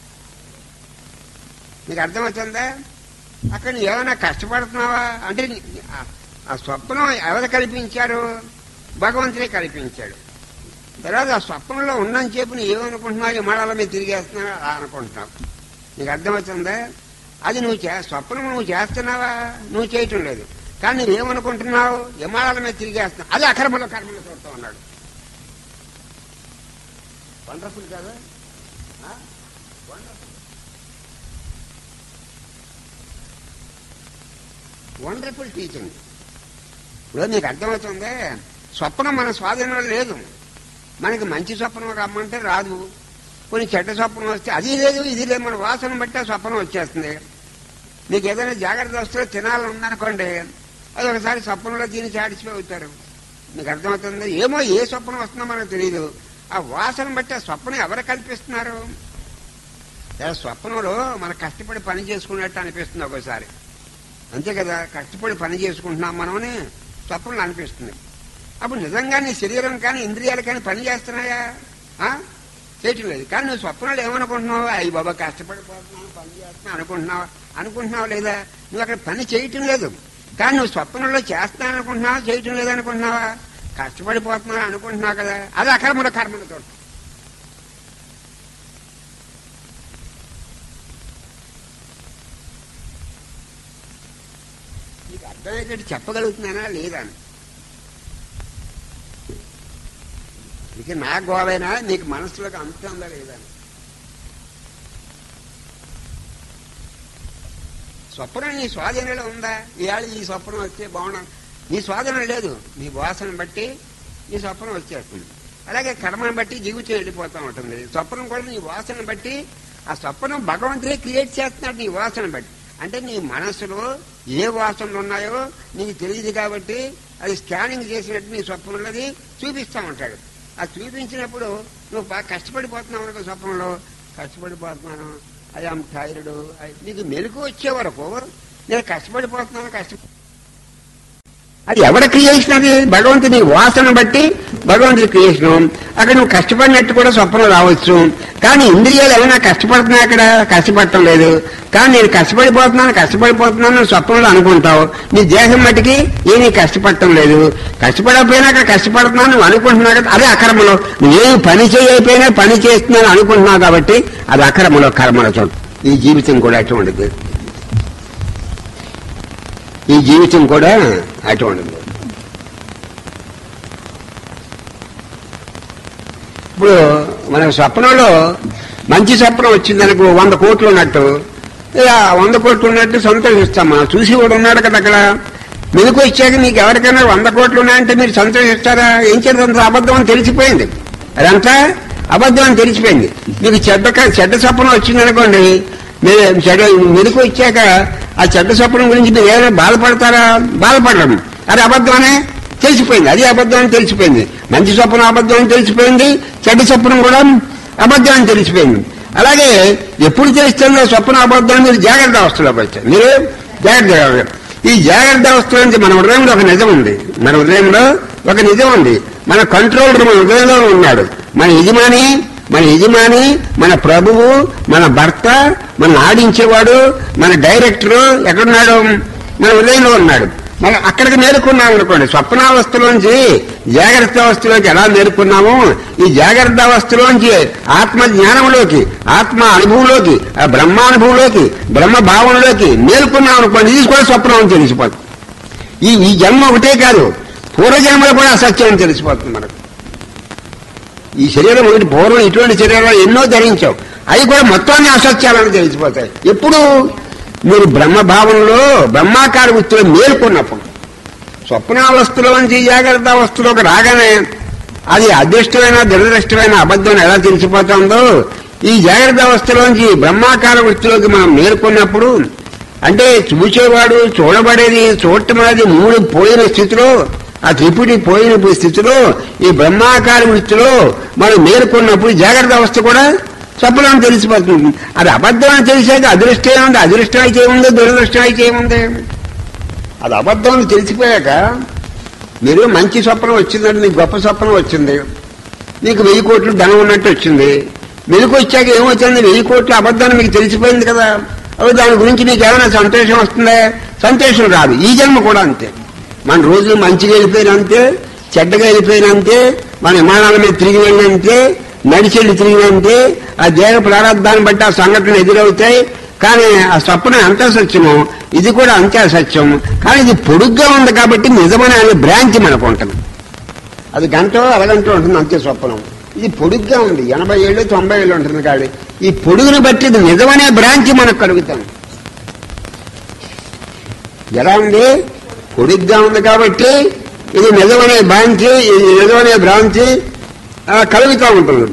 [SPEAKER 1] నీకు అర్థమవుతుందా? అక్కడ ఏమైనా కష్టపడుతున్నావా అంటే ఆ స్వప్నం ఎవరు కల్పించారు? భగవంతుడే కల్పించాడు. తర్వాత ఆ స్వప్నంలో ఉన్నని చెప్పి నువ్వు ఏమనుకుంటున్నావు? విమానాల మీద తిరిగేస్తున్నావు అలా అనుకుంటున్నావు. నీకు అర్థమవుతుందా? అది నువ్వు స్వప్నం నువ్వు చేస్తున్నావా? నువ్వు చేయటం లేదు, కానీ నువ్వేమనుకుంటున్నావు? విమానాల మీద తిరిగేస్తున్నావు. అది అకర్మలో కర్మలో చూస్తూ ఉన్నాడు. వండర్ఫుల్ కదా? Wonderful teaching. ఇప్పుడు నీకు అర్థమవుతుందే, స్వప్నం మన స్వాధీనంలో లేదు. మనకి మంచి స్వప్నం రమ్మంటే రాదు, కొన్ని చెడ్డ స్వప్నం వస్తే అది లేదు, ఇది లేదు. మన వాసన బట్టి ఆ స్వప్నం వచ్చేస్తుంది. మీకు ఏదైనా జాగ్రత్త వస్తే తినాలని ఉందనుకోండి, అది ఒకసారి స్వప్నంలో తిని సాటిస్ఫై అవుతారు. మీకు అర్థమవుతుంది? ఏమో ఏ స్వప్నం వస్తుందో మనకు తెలియదు. ఆ వాసన బట్టి ఆ స్వప్నం ఎవరు కల్పిస్తున్నారు? స్వప్నంలో మన కష్టపడి పని చేసుకున్నట్టు అనిపిస్తుంది ఒకసారి, అంతే కదా? కష్టపడి పని చేసుకుంటున్నాం మనమని స్వప్నంలో అనిపిస్తుంది. అప్పుడు నిజంగా నీ శరీరం కానీ ఇంద్రియాలు కానీ పని చేస్తున్నాయా? చేయటం లేదు. కానీ నువ్వు స్వప్నాలు ఏమనుకుంటున్నావు? అయ్యి బాబా కష్టపడిపోతున్నావు, పని చేస్తున్నావు అనుకుంటున్నావు అనుకుంటున్నావు లేదా? నువ్వు అక్కడ పని చేయటం లేదు, కానీ నువ్వు స్వప్నంలో చేస్తున్నావు అనుకుంటున్నావా, చేయటం లేదనుకుంటున్నావా? కష్టపడిపోతున్నావు అనుకుంటున్నావు కదా, అది అకర్మల కర్మలతో. నీకు అర్థమయ్యేటట్టు చెప్పగలుగుతున్నానా లేదా? ఇక నా గోవైనా నీకు మనసులోకి అంతుందా లేదా? స్వప్నం నీ స్వాధీనంలో ఉందా? ఇవాళ ఈ స్వప్నం వస్తే బాగున్నా, నీ స్వాధీనం లేదు. నీ వాసన బట్టి నీ స్వప్నం వచ్చేస్తుంది. అలాగే కర్మను బట్టి జీవితం వెళ్ళిపోతూ ఉంటుంది. స్వప్నం కూడా నీ వాసన బట్టి ఆ స్వప్నం భగవంతుడే క్రియేట్ చేస్తున్నాడు నీ వాసన బట్టి. అంటే నీ మనసులో ఏ వాసనలు ఉన్నాయో నీకు తెలియదు కాబట్టి అది స్కానింగ్ చేసినట్టు నీ స్వప్నంలోది చూపిస్తా ఉంటాడు. అది చూపించినప్పుడు నువ్వు బాగా కష్టపడిపోతున్నావు అనుకో, స్వప్నంలో కష్టపడిపోతున్నాను, ఐ ఆమ్ టైర్డ్, నీకు మెలకు వచ్చే వరకు నేను కష్టపడిపోతున్నాను కష్ట అది ఎవరి క్రియేషన్? అది భగవంతుని వాసన బట్టి భగవంతుడి క్రియేషన్. అక్కడ నువ్వు కష్టపడినట్టు కూడా స్వప్నం రావచ్చు. కానీ ఇంద్రియాలు ఏమైనా కష్టపడుతున్నా అక్కడ కష్టపడటం లేదు. కానీ నేను కష్టపడిపోతున్నాను కష్టపడిపోతున్నాను స్వప్నంలో అనుకుంటావు. నీ దేహం మట్టికి ఏమీ కష్టపడటం లేదు. కష్టపడకపోయినా అక్కడ కష్టపడుతున్నాను నువ్వు అనుకుంటున్నావు కదా, అదే అకర్మలో. నువ్వేమి పని చేయకపోయినా పని చేస్తున్నాను అనుకుంటున్నావు కాబట్టి అది అకర్మలో కర్మలో చోటు. ఈ జీవితం కూడా అటువంటిది. ఈ జీవితం కూడా అటువంటిది. ఇప్పుడు మన స్వప్నంలో మంచి స్వప్నం వచ్చిందనుకో, వంద కోట్లు ఉన్నట్టు, వంద కోట్లు ఉన్నట్టు సంతోషిస్తాం. మనం చూసి కూడా ఉన్నాడు కదా అక్కడ. మెలకు వచ్చాక నీకు ఎవరికైనా వంద కోట్లు ఉన్నాయంటే మీరు సంతోషిస్తారా? ఏం చేద్దాం, అబద్ధం అని తెలిసిపోయింది. అదంతా అబద్ధం అని తెలిసిపోయింది. మీకు చెడ్డ చెడ్డ స్వప్నం వచ్చిందనుకోండి, మీరు చెడ్డ మెలకు వచ్చాక ఆ చెడ్డ స్వప్నం గురించి మీరు ఏమైనా బాధపడతారా? బాధపడరు. అది అబద్ధం అనే తెలిసిపోయింది. అది అబద్ధం అని తెలిసిపోయింది. మంచి స్వప్నం అబద్ధం అని తెలిసిపోయింది, చెడ్డ స్వప్నం కూడా అబద్ధం అని తెలిసిపోయింది. అలాగే ఎప్పుడు తెలుస్తుందో స్వప్న అబద్ధం మీరు జాగ్రత్త అవస్థలోకి వచ్చారు. మీరు జాగ్రత్త ఈ జాగ్రత్త అవస్థలో నుంచి మన హృదయంలో ఒక నిజం ఉంది. మన హృదయంలో ఒక నిజం ఉంది. మన కంట్రోలర్ మన హృదయంలో ఉన్నాడు. మన యజమాని మన యజమాని మన ప్రభువు, మన భర్త, మన ఆడించేవాడు, మన డైరెక్టరు ఎక్కడున్నాడు? మన హృదయంలో ఉన్నాడు. మనం అక్కడికి నేర్చుకున్నాం అనుకోండి. స్వప్నావస్థలోంచి జాగ్రత్త అవస్థలోకి ఎలా నేర్చుకున్నాము, ఈ జాగ్రత్త అవస్థలోంచి ఆత్మ జ్ఞానంలోకి, ఆత్మ అనుభవంలోకి, ఆ బ్రహ్మానుభవంలోకి, బ్రహ్మ భావంలోకి నేర్చుకున్నాం అనుకోండి. ఇది కూడా స్వప్నం అని తెలిసిపోతుంది. ఈ ఈ జన్మ ఒకటే కాదు, పూర్వజన్మలో కూడా అసత్యం అని తెలిసిపోతుంది మనకు. ఈ శరీరం ఒకటి, పూర్వం ఇటువంటి శరీరాలు ఎన్నో ధరించావు, అవి కూడా మొత్తాన్ని అసత్యాలని తెలిసిపోతాయి. ఎప్పుడు మీరు బ్రహ్మభావంలో బ్రహ్మాకార వృత్తిలో మేల్కొన్నప్పుడు. స్వప్నావస్థలో నుంచి జాగ్రత్త అవస్థలోకి రాగానే అది అదృష్టమైన దురదృష్టమైన అబద్ధం ఎలా తెలిసిపోతుందో, ఈ జాగ్రత్త అవస్థలోంచి బ్రహ్మాకార వృత్తిలోకి మనం మేల్కొన్నప్పుడు, అంటే చూచేవాడు చూడబడేది చూడటం అనేది మూడు పోయిన స్థితిలో, ఆ త్రిపుటి పోయిన స్థితిలో ఈ బ్రహ్మాకార వృత్తిలో మనం మేల్కొన్నప్పుడు జాగ్రత్త అవస్థ కూడా స్వప్నం తెలిసిపోతుంది. అది అబద్ధం అని తెలిసాక అదృష్టం ఉంది, అదృష్టం అయితే ఏముంది, దురదృష్టం అయితే ఏముంది. అది అబద్ధం అని తెలిసిపోయాక మీరు మంచి స్వప్నం వచ్చిందంటే నీకు గొప్ప స్వప్నం వచ్చింది, నీకు వెయ్యి కోట్లు ధనం ఉన్నట్టు వచ్చింది. మెలకు వచ్చాక ఏమవుతుంది, వెయ్యి కోట్లు అబద్ధాన్ని మీకు తెలిసిపోయింది కదా. అవి దాని గురించి నీకు ఏమైనా సంతోషం వస్తుందా? సంతోషం రాదు. ఈ జన్మ కూడా అంతే. మన రోజులు మంచిగా వెళ్ళిపోయినంతే, చెడ్డగా వెళ్ళిపోయినంతే, మన విమానాల మీద తిరిగి వెళ్ళినంతే, నడిచెళ్ళి తిరిగినంతే, ఆ దేహ ప్రారంభాన్ని బట్టి ఆ సంఘటనలు ఎదురవుతాయి. కానీ ఆ స్వప్నం ఎంత సత్యమో ఇది కూడా అంతే సత్యం. కానీ ఇది పొడుగ్గా ఉంది కాబట్టి నిజమనే అనే బ్రాంచ్ మనకు ఉంటుంది. అది గంట అరగంట ఉంటుంది అంతే స్వప్నం. ఇది పొడుగ్గా ఉంది, ఎనభై ఏళ్ళు తొంభై ఏళ్ళు ఉంటుంది. కానీ ఈ పొడుగును బట్టి ఇది నిజమనే బ్రాంచ్ మనకు కలుగుతాం. ఎలా ఉంది? పొడుగ్గా ఉంది కాబట్టి ఇది నిజమనే బ్రాంచ్, ఇది నిజమనే బ్రాంచ్ కలుగుతూ ఉంటుంది.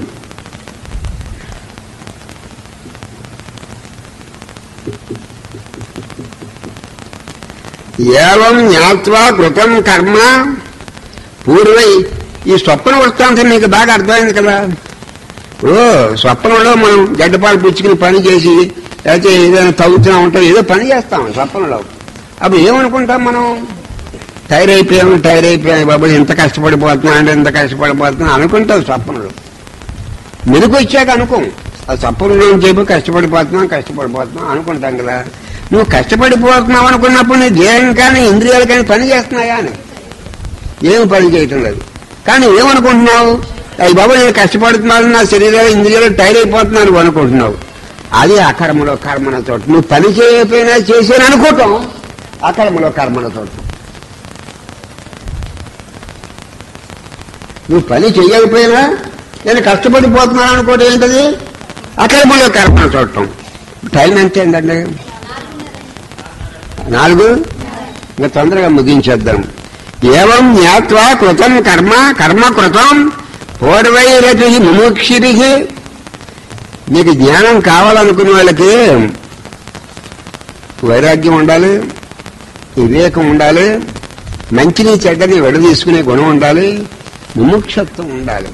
[SPEAKER 1] ఏవం జ్ఞాత్వా కృతం కర్మ పూర్వై. ఈ స్వప్న వృత్తాంతం మీకు బాగా అర్థమైంది కదా. ఇప్పుడు స్వప్నంలో మనం గడ్డపాలు పుచ్చుకుని పని చేసి లేకపోతే ఏదైనా తవ్వుతూ ఉంటాం, ఏదో పని చేస్తాం స్వప్నంలో. అప్పుడు ఏమనుకుంటాం మనం? టైర్ అయిపోయాము టైర్ అయిపోయాము బాబు, ఎంత కష్టపడిపోతున్నా అంటే ఎంత కష్టపడిపోతున్నా అనుకుంటాం స్వప్నంలో. మెలకు వచ్చాక అనుకోం. ఆ స్వప్నంలో చెప్పి కష్టపడిపోతున్నాం కష్టపడిపోతున్నాం అనుకుంటాం కదా. నువ్వు కష్టపడిపోతున్నావు అనుకున్నప్పుడు నీ దేహం కానీ ఇంద్రియాలు కానీ పని చేస్తున్నాయా అని? ఏమి పని చేయటం లేదు. కానీ ఏమనుకుంటున్నావు? అయ్యి బాబు నేను కష్టపడుతున్నాను, నా శరీరాలు ఇంద్రియాలు టైర్ అయిపోతున్నాను అనుకుంటున్నావు. అది అకర్మలో కర్మల తోట. నువ్వు పని చేయకపోయినా చేసేని అనుకోవటం అకర్మలో కర్మల తోట. నువ్వు పని చేయకపోయినా నేను కష్టపడిపోతున్నాను అనుకోవటం ఏంటది? అకర్మలో కర్మలు చూడటం. టైం ఎంత ఏంటండి? నాలుగు. ఇంకా తొందరగా ముగించేద్దాం. ఏవం జ్ఞాత్వా కృతం కర్మ కర్మ కృతం పూర్వైరతి ముముక్షిరి. మీకు జ్ఞానం కావాలనుకునే వాళ్ళకి వైరాగ్యం ఉండాలి, వివేకం ఉండాలి, మంచిని చెడ్డని విడదీసుకునే గుణం ఉండాలి, ముముక్షత్వం ఉండాలి.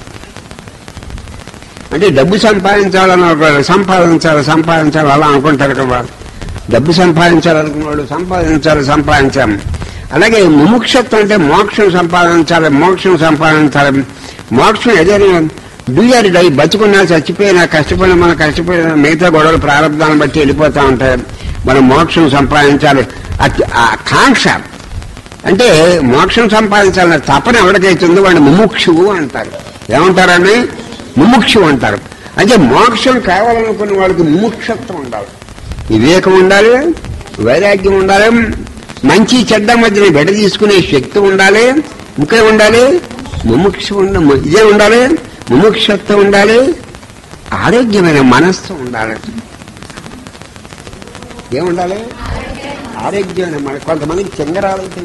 [SPEAKER 1] అంటే డబ్బు సంపాదించాలని సంపాదించాలి సంపాదించాలి అలా అనుకుంటారు కదా. డబ్బు సంపాదించాలనుకున్నాడు సంపాదించాలి సంపాదించాలి. అలాగే ముముక్షత్వం అంటే మోక్షం సంపాదించాలి మోక్షం సంపాదించాలి. మోక్షం ఏదైనా డూయారి డై బతుకున్నా చచ్చిపోయినా కష్టపడినా మనం కష్టపడినా మిగతా గొడవలు ప్రారంభాన్ని బట్టి వెళ్ళిపోతూ ఉంటాయి. మనం మోక్షం సంపాదించాలి ఆ కాంక్ష. అంటే మోక్షం సంపాదించాలన్న తపన ఎవరికైతుందో వాడిని ముముక్షువు అంటారు. ఏమంటారని? ముముక్షువు అంటారు. అంటే మోక్షం కావాలనుకున్న వాళ్ళకి ముముక్షత్వం ఉండాలి, వివేకం ఉండాలి, వైరాగ్యం ఉండాలి, మంచి చెడ్డ మధ్యన విడ తీసుకునే శక్తి ఉండాలి, ఇంకే ఉండాలి ముముక్షు ఉండ ఇదే ఉండాలి, ముముక్షత్వం ఉండాలి, ఆరోగ్యమైన మనస్సు ఉండాలి. ఏముండాలి? ఆరోగ్యమైన మన కొంతమందికి చెంగరాలైతే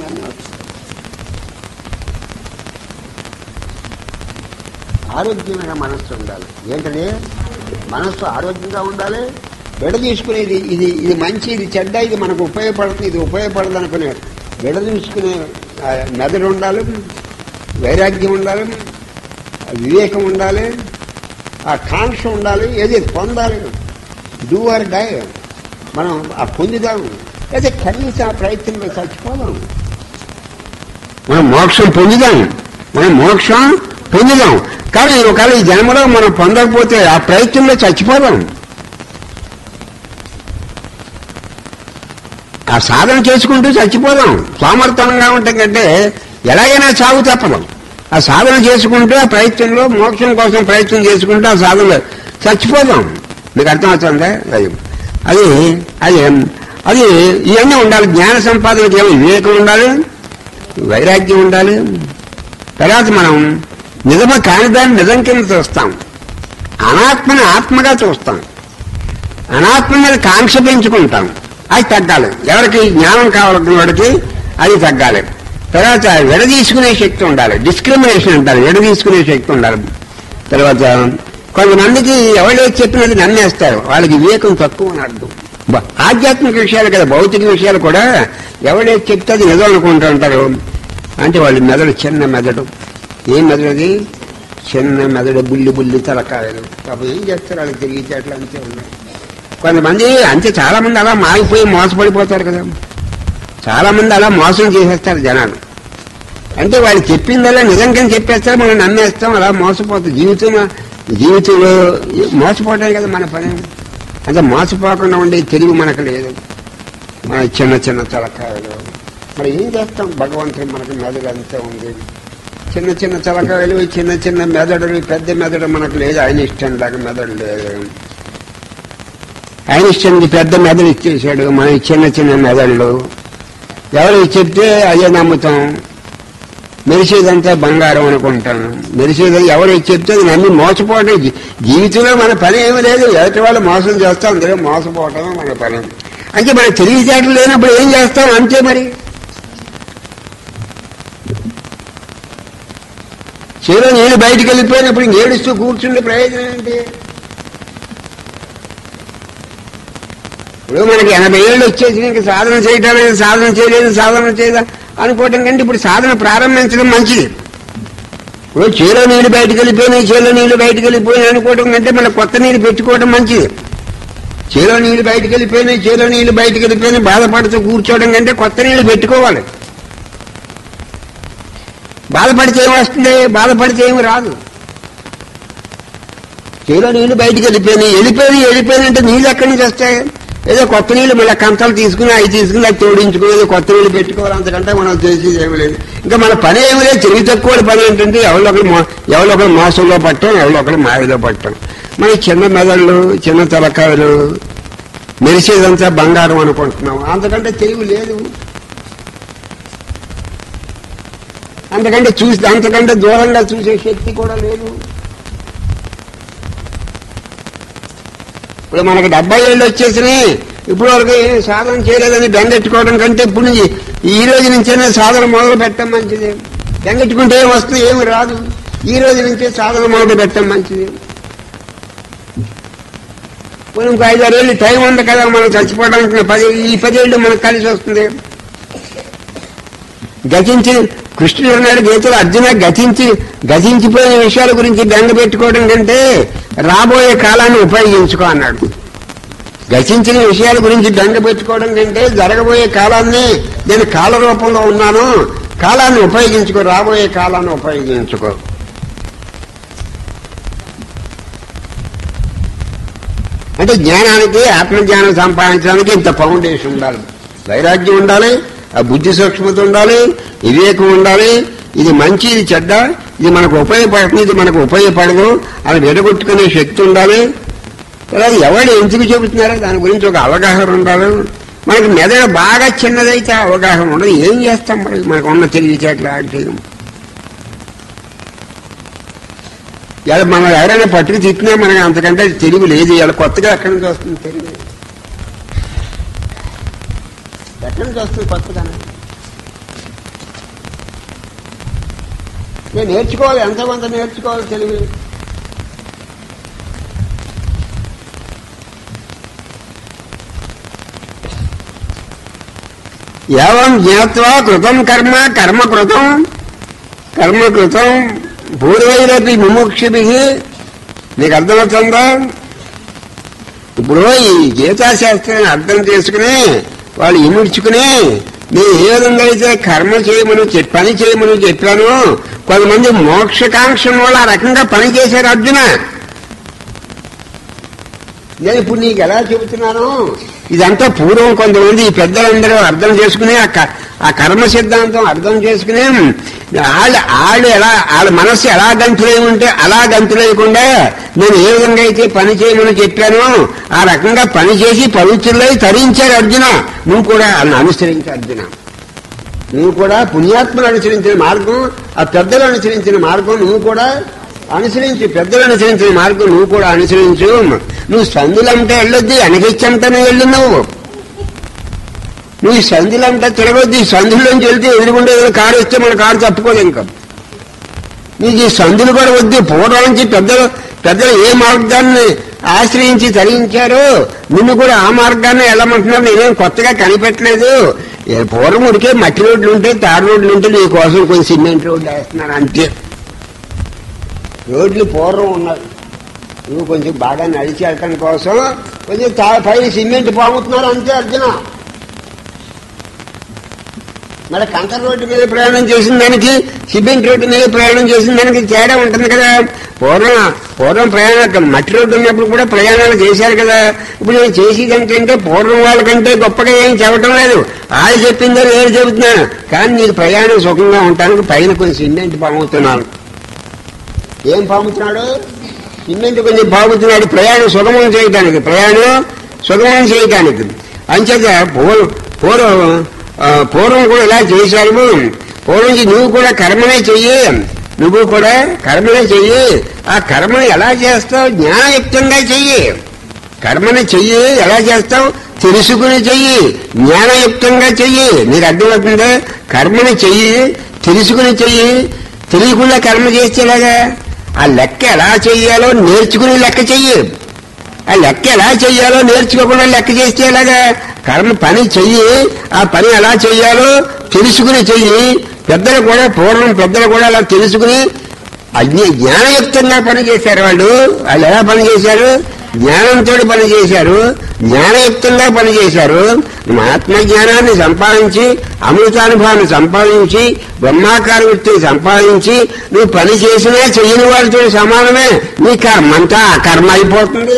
[SPEAKER 1] ఆరోగ్యమైన మనస్సు ఉండాలి. ఏంటంటే మనస్సు ఆరోగ్యంగా ఉండాలి, విడ తీసుకునేది ఇది ఇది మంచి ఇది చెడ్డ ఇది మనకు ఉపయోగపడుతుంది ఇది ఉపయోగపడదు అనుకునే విడ తీసుకునే మెదడు ఉండాలి, వైరాగ్యం ఉండాలి, వివేకం ఉండాలి, ఆ కాంక్ష ఉండాలి. ఏది పొందాలి, డూ ఆర్ డై, మనం ఆ పొందుదాం. అయితే కనీసం ఆ ప్రయత్నంలో చచ్చిపోదాం. మనం మోక్షం పొందుదాం, మనం మోక్షం పొందుదాం. కానీ ఒకవేళ ఈ జన్మలో మనం పొందకపోతే ఆ ప్రయత్నంలో చచ్చిపోదాం. ఆ సాధన చేసుకుంటూ చచ్చిపోదాం. సోమర్థనంగా ఉంటాం కంటే ఎలాగైనా చావు తప్పదు. ఆ సాధన చేసుకుంటూ ఆ ప్రయత్నంలో మోక్షం కోసం ప్రయత్నం చేసుకుంటూ ఆ సాధనలో చచ్చిపోదాం. మీకు అర్థమవుతుందా? అది అది అది అది ఇవన్నీ ఉండాలి. జ్ఞాన సంపాదనకి ఏమో వివేకం ఉండాలి, వైరాగ్యం ఉండాలి. తర్వాత మనం నిజమ కానిదాన్ని నిజం కింద చూస్తాం, అనాత్మని ఆత్మగా చూస్తాం, అనాత్మ మీద కాంక్ష పెంచుకుంటాం. అది తగ్గాలి. ఎవరికి జ్ఞానం కావాలనుకున్న వాడికి అది తగ్గాలి. తర్వాత విడదీసుకునే శక్తి ఉండాలి, డిస్క్రిమినేషన్ అంటారు, విడదీసుకునే శక్తి ఉండాలి. తర్వాత కొంతమందికి ఎవరో చెప్పినది నమ్మేస్తారు, వాళ్ళకి వివేకం తక్కువ అని అర్థం. ఆధ్యాత్మిక విషయాలు కదా, భౌతిక విషయాలు కూడా ఎవడే చెప్తే అది నిజం అనుకుంటూ ఉంటారు. అంటే వాళ్ళ మెదడు చిన్న మెదడు. ఏం మెదడు అది? చిన్న మెదడు, బుల్లి బుల్లి తలకాయలు. పాపం ఏం చేస్తారు వాళ్ళకి తిరిగితే అట్లా అంతే ఉన్నాయి. కొంతమంది అంతే, చాలా మంది అలా మాగిపోయి మోసపడిపోతారు కదా. చాలా మంది అలా మోసం చేసేస్తారు జనాలు. అంటే వాళ్ళు చెప్పిందల్లా నిజంగా చెప్పేస్తారు, మనం నమ్మేస్తాం, అలా మోసపోతాం. జీవితం జీవితంలో మోసపోవటానికి కదా మన పని. అంటే మోసపోకుండా ఉండే తెలివి మనకు లేదు. మన చిన్న చిన్న తలకాయలు మరి ఏం చేస్తాం? భగవంతుడు మనకు మెదడు అంతే ఉంది. చిన్న చిన్న తలకాయలు, చిన్న చిన్న మెదడులు, పెద్ద మెదడు మనకు లేదు. ఐన్స్టైన్ లాగా మెదడు లేదు. ఐన్స్టైన్కి పెద్ద మెదడు ఇచ్చేసాడు, మన చిన్న చిన్న మెదళ్ళు. ఎవరు చెప్తే అదే నమ్ముతాం. మెరిసేదంతా బంగారం అనుకుంటాను. మెరిసేది ఎవరు చెప్తే అది నమ్మి మోసపోవటం. జీవితంలో మన పని ఏమీ లేదు, ఎదుటి వాళ్ళు మోసం చేస్తాం, అందులో మోసపోవటమే మన పని. అంటే మన తెలివితేటలు లేనప్పుడు ఏం చేస్తాం? అంతే మరి. చేలో నీళ్ళు బయటికి వెళ్ళిపోయినప్పుడు ఏడుస్తూ కూర్చుండే ప్రయోజనం ఏంటి? ఇప్పుడు మనకి ఎనభై ఏళ్ళు వచ్చేసి ఇంక సాధన చేయటం లేదు, సాధన చేయలేదు, సాధన చేయదా అనుకోవటం కంటే ఇప్పుడు సాధన ప్రారంభించడం మంచిది. ఇప్పుడు చేలో నీళ్ళు బయటకు వెళ్ళిపోయినాయి, చేలో నీళ్లు బయటకు వెళ్ళిపోయినాయి అనుకోవటం కంటే మళ్ళీ కొత్త నీళ్ళు పెట్టుకోవడం మంచిది. చేలో నీళ్లు బయటకు వెళ్ళిపోయినాయి, చేలో నీళ్లు బయటకు వెళ్ళిపోయినాయి బాధపడుతూ కూర్చోవడం కంటే కొత్త నీళ్లు పెట్టుకోవాలి. బాధపడితే ఏమి వస్తుంది? బాధపడితే ఏమి రాదు. చేలో నీళ్లు బయటకు వెళ్ళిపోయినాయి, వెళ్ళిపోయినాయి వెళ్ళిపోయినాయి అంటే నీళ్ళు ఎక్కడి నుంచి వస్తాయి? ఏదో కొత్త నీళ్ళు మళ్ళీ కంచాలు తీసుకుని అవి తీసుకుని అది తోడించుకుని ఏదో కొత్త నీళ్ళు పెట్టుకోవాలి. అంతకంటే మనం చేసేది ఏమి లేదు. ఇంకా మన పని ఏమి లేదు. తెలివి తక్కువ పని ఏంటంటే ఎవరొకరు ఎవరొకరు మోసంలో పట్టడం, ఎవరొకరు మాయలో పట్టడం. మన చిన్న మెదళ్ళు, చిన్న తలకాయలు, మెరిసేదంతా బంగారం అనుకుంటున్నాం. అంతకంటే తెలివి లేదు. అంతకంటే చూసి అంతకంటే దూరంగా చూసే శక్తి కూడా లేదు. ఇప్పుడు మనకి డెబ్బై ఏళ్ళు వచ్చేసినాయి, ఇప్పుడు వరకు ఏం సాధన చేయలేదని బెంగెట్టుకోవడం కంటే ఇప్పుడు నుంచి ఈ రోజు నుంచే సాధన మొదలు పెట్టడం మంచిది. బెంగెట్టుకుంటే ఏం వస్తుంది? ఏమి రాదు. ఈ రోజు నుంచే సాధన మొదలు పెట్టడం మంచిది. పోనీ ఇంకో ఐదారేళ్ళు టైం ఉంది కదా మనం చచ్చిపోవడానికి, పది ఈ పదేళ్ళు మనకు కలిసి వస్తుంది. గతించి కృష్ణుడు ఉన్నాడు గీతలో, అర్జున గతించి గతించిపోయిన విషయాల గురించి బెంగ పెట్టుకోవడం కంటే రాబోయే కాలాన్ని ఉపయోగించుకో అన్నాడు. గతించిన విషయాల గురించి బెంగ పెట్టుకోవడం కంటే జరగబోయే కాలాన్ని, నేను కాల రూపంలో ఉన్నాను, కాలాన్ని ఉపయోగించుకో, రాబోయే కాలాన్ని ఉపయోగించుకో. అంటే జ్ఞానానికి, ఆత్మజ్ఞానం సంపాదించడానికి ఇంత ఫౌండేషన్ ఉండాలి. వైరాగ్యం ఉండాలి, ఆ బుద్ధి సూక్ష్మత ఉండాలి, వివేకం ఉండాలి. ఇది మంచి, ఇది చెడ్డ, ఇది మనకు ఉపయోగపడుతుంది, ఇది మనకు ఉపయోగపడదు అని విడగొట్టుకునే శక్తి ఉండాలి. తర్వాత ఎవరు ఎందుకు చెబుతున్నారో దాని గురించి ఒక అవగాహన ఉండాలి. మనకు మెదడు బాగా చిన్నదైతే అవగాహన ఉండదు. ఏం చేస్తాం మరి మనకు ఉన్న తెలివితేటలు ఆడితే? ఇలా మనం ఎవరైనా పట్టుకు తిట్టినా మనకి అంతకంటే తెలివి లేదు. ఇలా కొత్తగా ఎక్కడి నుంచి వస్తుంది తెలివి? ఎక్కడి నుంచి వస్తుంది కొత్తగా? నేను నేర్చుకోవాలి, ఎంతో కొంత నేర్చుకోవాలి తెలివి. ఏవం జ్ఞాత్వా కృతం కర్మ కర్మ కృతం కర్మ కృతం పూర్వైరపి ముముక్షుభి. నీకు అర్థమవుతుందా? ఇప్పుడు ఈ గీతాశాస్త్రాన్ని అర్థం చేసుకుని వాళ్ళు ఇముడ్చుకుని నేను ఏ విధంగా అయితే కర్మ చేయమని పని చేయమని చెప్పాను, కొంతమంది మోక్షకాంక్ష వాళ్ళు ఆ రకంగా పని చేశారు. అర్జున, నేను ఇప్పుడు నీకు ఎలా చెబుతున్నాను, ఇదంతా పూర్వం కొంతమంది ఈ పెద్దలందరూ అర్థం చేసుకుని ఆ కర్మ సిద్ధాంతం అర్థం చేసుకుని వాళ్ళు వాళ్ళు ఎలా వాళ్ళ మనస్సు ఎలా గంతులై ఉంటే అలా గంతులేయకుండా నేను ఏ విధంగా అయితే పని చేయమని చెప్పానో ఆ రకంగా పని చేసి పవిత్రులై తరించారు. అర్జున, నువ్వు కూడా వాళ్ళని అనుసరించు. అర్జున, నువ్వు కూడా పుణ్యాత్మను అనుసరించిన మార్గం, ఆ పెద్దలు అనుసరించిన మార్గం నువ్వు కూడా అనుసరించు. పెద్దలు అనుసరించిన మార్గం నువ్వు కూడా అనుసరించు. నువ్వు సందులంటే వెళ్ళొద్ది, అణగిచ్చంతనే వెళ్ళు. నువ్వు నువ్వు ఈ సందులంటే తిరగొద్ది. ఈ సందుల్లోంచి వెళ్తే ఎదురుగుండే కారు వస్తే మన కారు తప్పుకోదు. ఇంకా నీకు ఈ సందులు కూడా వద్దు. పూర్వం నుంచి పెద్దలు పెద్దలు ఏ మార్గాన్ని ఆశ్రయించి తరించారో నిన్ను కూడా ఆ మార్గాన్ని వెళ్ళమంటున్నారు. నేనేం కొత్తగా కనిపెట్టలేదు. పూర్వం ఉడికే మట్టి రోడ్లు ఉంటే, తాడు రోడ్లు ఉంటే నీ కోసం కొంచెం సిమెంట్ రోడ్లు వేస్తున్నారు అంతే. రోడ్లు పూర్వం ఉన్నాయి, నువ్వు కొంచెం బాగా నడిచి వెళ్ళటం కోసం కొంచెం పైన సిమెంట్ పాముతున్నారు అంతే. అర్జున, మరి కంకర రోడ్డు మీద ప్రయాణం చేసిన దానికి సిమెంట్ రోడ్డు మీద ప్రయాణం చేసిన దానికి తేడా ఉంటుంది కదా. పూర్వం పూర్వం ప్రయాణం మట్టి రోడ్డు ఉన్నప్పుడు కూడా ప్రయాణాలు చేశారు కదా. ఇప్పుడు నేను చేసేదంటే పూర్వం వాళ్ళకంటే గొప్పగా ఏం చెప్పడం లేదు. వాళ్ళు చెప్పిందో నేను చెబుతున్నాను. కానీ నీకు ప్రయాణం సుఖంగా ఉండటానికి పైన కొంచెం సిమెంట్ పాముతున్నాను. ఏం పాముతున్నాడు? సిమెంట్ కొంచెం పాముతున్నాడు ప్రయాణం సుగమం చేయడానికి, ప్రయాణం సుగమం చేయడానికి. అంచేత పూర్వం పూర్వం పూర్వం కూడా ఇలా చేశారు. పూర్వం నుంచి నువ్వు కూడా కర్మనే చెయ్యి, నువ్వు కూడా కర్మనే చెయ్యి. ఆ కర్మను ఎలా చేస్తావు? జ్ఞానయుక్తంగా చెయ్యి. కర్మని చెయ్యి. ఎలా చేస్తావు? తెలుసుకుని చెయ్యి, జ్ఞానయుక్తంగా చెయ్యి. నీకు అర్థమవుతుందా? కర్మని చెయ్యి, తెలుసుకుని చెయ్యి. తెలియకుండా కర్మ చేసేలాగా ఆ లెక్క ఎలా చెయ్యాలో నేర్చుకుని లెక్క చెయ్యి. ఆ లెక్క ఎలా చెయ్యాలో నేర్చుకోకుండా లెక్క చేసేలాగా కర్మ పని చెయ్యి. ఆ పని ఎలా చెయ్యాలో తెలుసుకుని చెయ్యి. పెద్దలు కూడా పూర్వం పెద్దలు కూడా అలా తెలుసుకుని అజ్ఞ జ్ఞానయుక్తంగా పని చేశారు. వాళ్ళు వాళ్ళు ఎలా పని చేశారు? జ్ఞానంతో పని చేశారు, జ్ఞానయుక్తంగా పనిచేశారు. ఆత్మజ్ఞానాన్ని సంపాదించి, అమృతానుభవాన్ని సంపాదించి, బ్రహ్మాకార వృత్తిని సంపాదించి నువ్వు పని చేసినా చెయ్యని వాడితో సమానమే. నీ కర్మంతా అకర్మ అయిపోతుంది.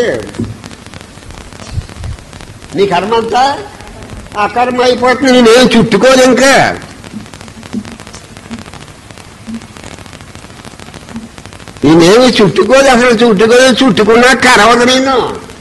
[SPEAKER 1] నీ కర్మంతా అకర్మ అయిపోతుంది. నేనేం చుట్టుకోదు. ఇంకా నేనేమి చుట్టుకోదు. అసలు చుట్టుకోదు. చుట్టుకున్నా కరవదు. నేను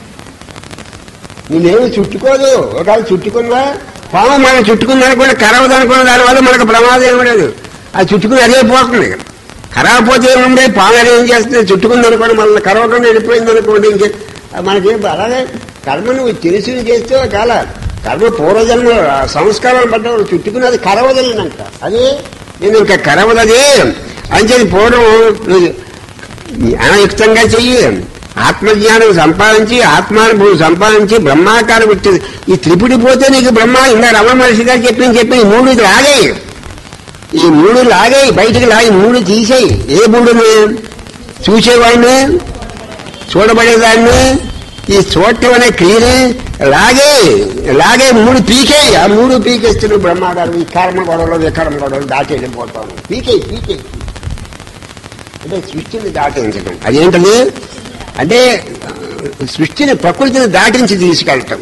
[SPEAKER 1] నేనేమి చుట్టుకోదు. ఒకవేళ చుట్టుకున్నా పాము మనం చుట్టుకుందని కూడా కరవదు అనుకున్న దానివల్ల మనకు ప్రమాదం ఏమి లేదు. అది చుట్టుకుని అదే పోతుంది. కరవపోతే ఏముండే? పాము ఏం చేస్తుంది? చుట్టుకుంది అనుకోండి, మళ్ళీ కరవకుండా వెళ్ళిపోయింది అనుకోండి. ఇంకే మనకి అలాగే కర్మ నువ్వు తెలిసి చేస్తే ఒకవేళ కర్మ పూర్వజన్మ సంస్కారాలు పడ్డ చుట్టుకుని అది కరవదలేనంట. అది నేను ఇంకా కరవదది అని చెప్పి పూర్వం జ్ఞానయుక్తంగా చెయ్యి, ఆత్మజ్ఞానం సంపాదించి ఆత్మానుభవం సంపాదించి బ్రహ్మాకారం వచ్చేది. ఈ త్రిపుడి పోతే నీకు బ్రహ్మ ఇంకా రమణ మహర్షి గారు చెప్పింది చెప్పి ఈ మూడు లాగాయి, ఈ మూడు లాగాయి బయటికి లాగి మూడు తీసేయి. ఏ మూడుని? చూసేవాడిని, చూడబడేదాన్ని, ఈ చూడటం అనే క్రియని లాగే లాగే మూడు పీకేయి. ఆ మూడు పీకేస్తున్న బ్రహ్మాగారు ఈ కర్మ గొడవలు వికర్మ గొడవలు దాటి వెళ్ళిపోతాను. పీకే పీకే అంటే సృష్టిని దాటించడం. అదేంటది అంటే సృష్టిని ప్రకృతిని దాటించి తీసుకెళ్ళటం.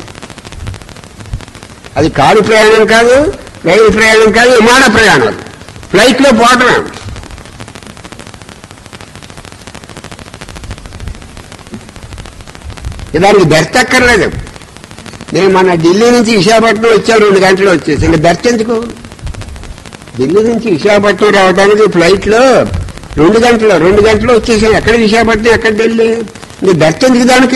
[SPEAKER 1] అది కారు ప్రయాణం కాదు, రైలు ప్రయాణం కాదు, విమాన ప్రయాణం, ఫ్లైట్ లో పోవటమే. దానికి బెర్త్ అక్కర్లేదు. నేను మన ఢిల్లీ నుంచి విశాఖపట్నం వచ్చాను, రెండు గంటలు వచ్చేసి ఇంకా బెర్త్ ఎందుకు? ఢిల్లీ నుంచి విశాఖపట్నం రావడానికి ఫ్లైట్ లో రెండు గంటలు రెండు గంటలు వచ్చేసాను. ఎక్కడ విశాఖపట్నం, ఎక్కడ ఢిల్లీ, ఇంకా బెర్త్ ఎందుకు దానికి?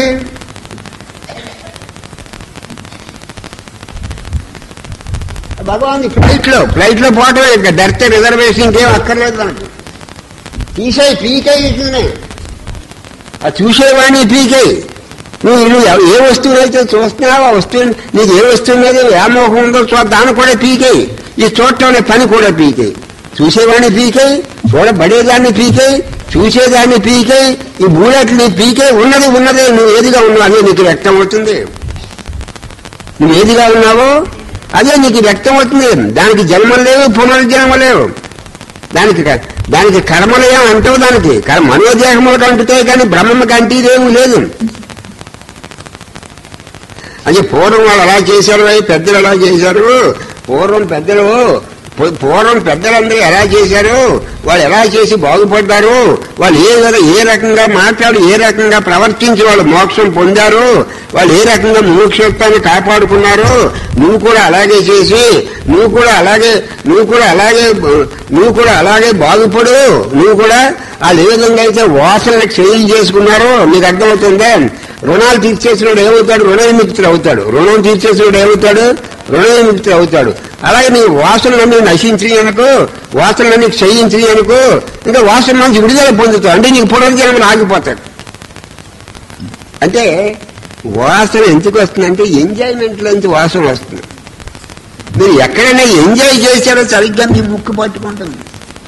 [SPEAKER 1] భగవాన్ ఫ్లైట్ లో ఫ్లైట్ లో పోవటం ఇంకా బెర్త్ రిజర్వేషన్ ఇంకేం అక్కర్లేదు దానికి. తీసేయి పీకై ఇట్లనే ఆ చూసేవాడిని పీకై. నువ్వు నువ్వు ఏ వస్తువులు అయితే చూస్తున్నావు ఆ వస్తువు నీకు ఏ వస్తువు మీద వ్యామోహం ఉందో చూ దాన్ని కూడా పీకేయి. ఈ చూడటం పని కూడా పీకేయి. చూసేవాడిని పీకేయి, చూడబడేదాన్ని పీకేయి, చూసేదాన్ని పీకేయి, ఈ మూడట్ని పీకేయి. ఉన్నది ఉన్నదే నువ్వు ఏదిగా ఉన్నావు అదే నీకు వ్యక్తం అవుతుంది. నువ్వు ఏదిగా ఉన్నావో అదే నీకు వ్యక్తం అవుతుంది. దానికి జన్మలు లేవు, పునర్జన్మ లేవు. దానికి దానికి కర్మలయం అంటావు. దానికి మనోదేహములకు అంటుతాయి కానీ బ్రహ్మకి అంటేదేమీ లేదు. అంటే పూర్వం వాళ్ళు అలా చేశారు, పెద్దలు అలా చేశారు. పూర్వం పెద్దలు పూర్వం పెద్దలందరూ ఎలా చేశారు, వాళ్ళు ఎలా చేసి బాగుపడ్డారు, వాళ్ళు ఏ ఏ రకంగా మాట్లాడి ఏ రకంగా ప్రవర్తించి వాళ్ళు మోక్షం పొందారు, వాళ్ళు ఏ రకంగా మోక్షత్వాన్ని కాపాడుకున్నారు. నువ్వు కూడా అలాగే చేసి నువ్వు కూడా అలాగే నువ్వు కూడా అలాగే నువ్వు కూడా అలాగే బాగుపడు. నువ్వు కూడా వాళ్ళు ఏ విధంగా అయితే వాసనలకు క్షయం చేసుకున్నారో నీకు అర్థమవుతుందే. రుణాలు తీర్చేసినోడు ఏమవుతాడు? రుణ విముక్తుడు అవుతాడు. రుణం తీర్చేసినోడు ఏమవుతాడు? రుణ విముక్తుడు అవుతాడు. అలాగే నీ వాసనలన్నీ నశించి అనుకో, వాసనలన్నీ క్షయించి అనుకో, ఇంకా వాసన నుంచి విడుదల పొందుతావు. అంటే నీకు పునర్జన్మలు ఆగిపోతాడు. అంటే వాసన ఎందుకు వస్తుందంటే ఎంజాయ్మెంట్ నుంచి వాసన వస్తుంది. మీరు ఎక్కడైనా ఎంజాయ్ చేశారో సరిగ్గా మీ ముక్కు పట్టుకుంటుంది.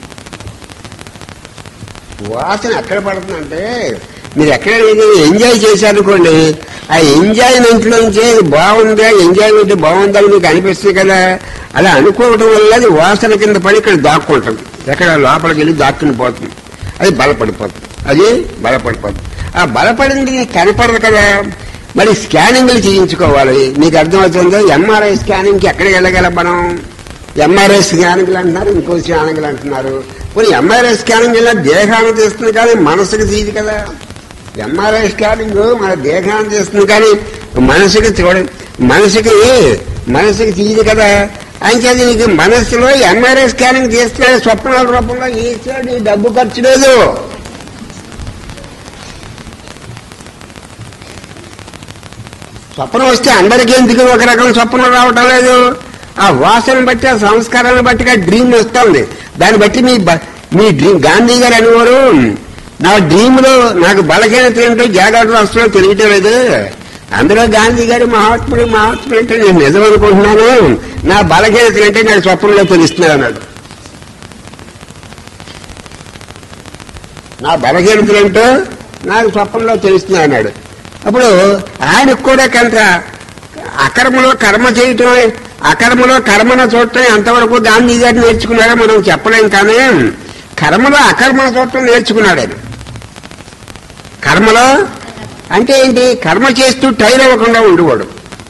[SPEAKER 1] వాసన ఎక్కడ పడుతుందంటే మీరు ఎక్కడైనా ఎంజాయ్ చేశారనుకోండి, ఆ ఎంజాయ్మెంట్ నుంచి బాగుందా, ఎంజాయ్మెంట్ బాగుందని మీకు అనిపిస్తుంది కదా. అలా అనుకోవడం వల్ల అది వాసన కింద పడి ఇక్కడ దాక్కుంటుంది. ఎక్కడ లోపలికి వెళ్ళి దాక్కుని పోతుంది. అది బలపడిపోతుంది. అది బలపడిపోతుంది. ఆ బలపడింది కనపడదు కదా. మరి స్కానింగ్లు చేయించుకోవాలి. మీకు అర్థమవుతుందో ఎంఆర్ఐ స్కానింగ్కి ఎక్కడికి వెళ్ళగలం మనం? ఎంఆర్ఐ స్కానింగ్లు అంటున్నారు, ఇంకో స్కానింగ్లు అంటున్నారు. కొన్ని ఎంఆర్ఐ స్కానింగ్ ఇలా దేహాన్ని తీస్తుంది కానీ మనసుకు తీయదు కదా. ఎంఆర్ఐ స్కానింగ్ మన దేహాన్ని తీస్తుంది కానీ మనసుకి చూడ మనసుకి మనసుకి తీయదు కదా. అంచేది నీకు మనస్సులో ఎంఆర్ఐ స్కానింగ్ తీస్తున్నాడు స్వప్నాల రూపంలో ఇచ్చాడు, డబ్బు ఖర్చు లేదు. స్వప్నం వస్తే అందరికీ ఎందుకు ఒక రకం స్వప్నం రావటం లేదు? ఆ వాసన బట్టి ఆ సంస్కారాన్ని బట్టి డ్రీమ్ వస్తుంది. దాన్ని బట్టి మీ మీ డ్రీమ్ గాంధీ గారు అనేవారు, నా డ్రీమ్ లో నాకు బలహీనత ఏంటో జాగ్రత్త వస్తుందో తెలియటం లేదు. అందులో గాంధీ గారు మహాత్ముడు మహాత్ముడు అంటే నేను నిజం అనుకుంటున్నాను, నా బలహీనత ఏంటంటే నాకు స్వప్నంలో తెలుస్తున్నాడు అన్నాడు. నా బలహీనతలేంటో నాకు స్వప్నంలో తెలుస్తున్నాడు అన్నాడు. అప్పుడు ఆయనకు కూడా కొంత అకర్మలో కర్మ చేయటం, అకర్మలో కర్మను చూడటం ఎంతవరకు గాంధీ గారు నేర్చుకున్నాడో మనం చెప్పలేం. కానీ కర్మలో అకర్మను చూడటం నేర్చుకున్నాడు ఆయన. కర్మలో అంటే ఏంటి? కర్మ చేస్తూ టైర్ అవ్వకుండా ఉండేవాడు.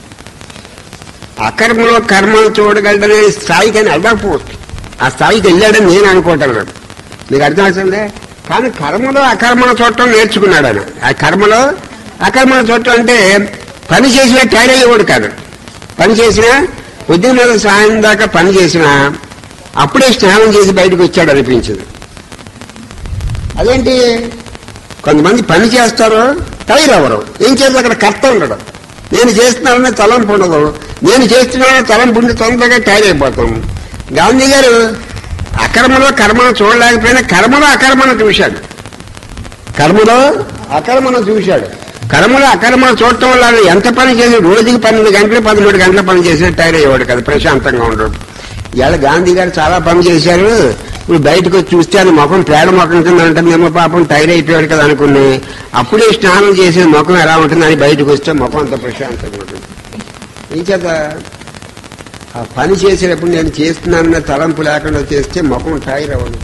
[SPEAKER 1] అకర్మలో కర్మను చూడగలడనే స్థాయికి అని వెళ్ళకపోవచ్చు. ఆ స్థాయికి వెళ్ళాడని నేను అనుకోవటం లేదు. మీకు అర్థమవుతుందే. కానీ కర్మలో అకర్మను చూడటం నేర్చుకున్నాడు ఆయన. ఆ కర్మలో అకర్మను చూడటం అంటే పని చేసినా టైర్ అయ్యేవాడు కాదు. పని చేసినా పొద్దున్న మీద సాయం దాకా పని చేసినా అప్పుడే స్నానం చేసి బయటకు వచ్చాడు అనిపించదు. అదేంటి? కొంతమంది పని చేస్తారు, టైర్ అవ్వరు. ఏం చేస్తే అక్కడ కర్త ఉండడు. నేను చేస్తున్నానని తలంపు ఉండదు, నేను చేస్తున్నానని తలంపు ఉండి తొందరగా టైర్ అయిపోతాం. గాంధీ గారు అకర్మలో కర్మను చూడలేకపోయినా కర్మలో అకర్మను చూశాడు. కర్మలో అకర్మను చూశాడు. కర్మలు అకర్మలు చూడటం వల్ల ఎంత పని చేసి రోజుకి పన్నెండు గంటలు పదమూడు గంటల పని చేసిన టైర్ అయ్యేవాడు కదా, ప్రశాంతంగా ఉండడు. ఇవాళ గాంధీ గారు చాలా పని చేశారు, ఇప్పుడు బయటకు వచ్చి చూస్తే అది ముఖం పేడ ముఖం కింద ఉంటుందేమో, పాపం టైర్ అయిపోయాడు కదా అనుకుని అప్పుడే స్నానం చేసిన ముఖం ఎలా ఉంటుంది అని బయటకు వస్తే ముఖం అంత ప్రశాంతంగా ఉంటుంది. ఏం చేత ఆ పని చేసేటప్పుడు నేను చేస్తున్నానన్న తలంపు లేకుండా చేస్తే ముఖం టైర్ అవ్వదు.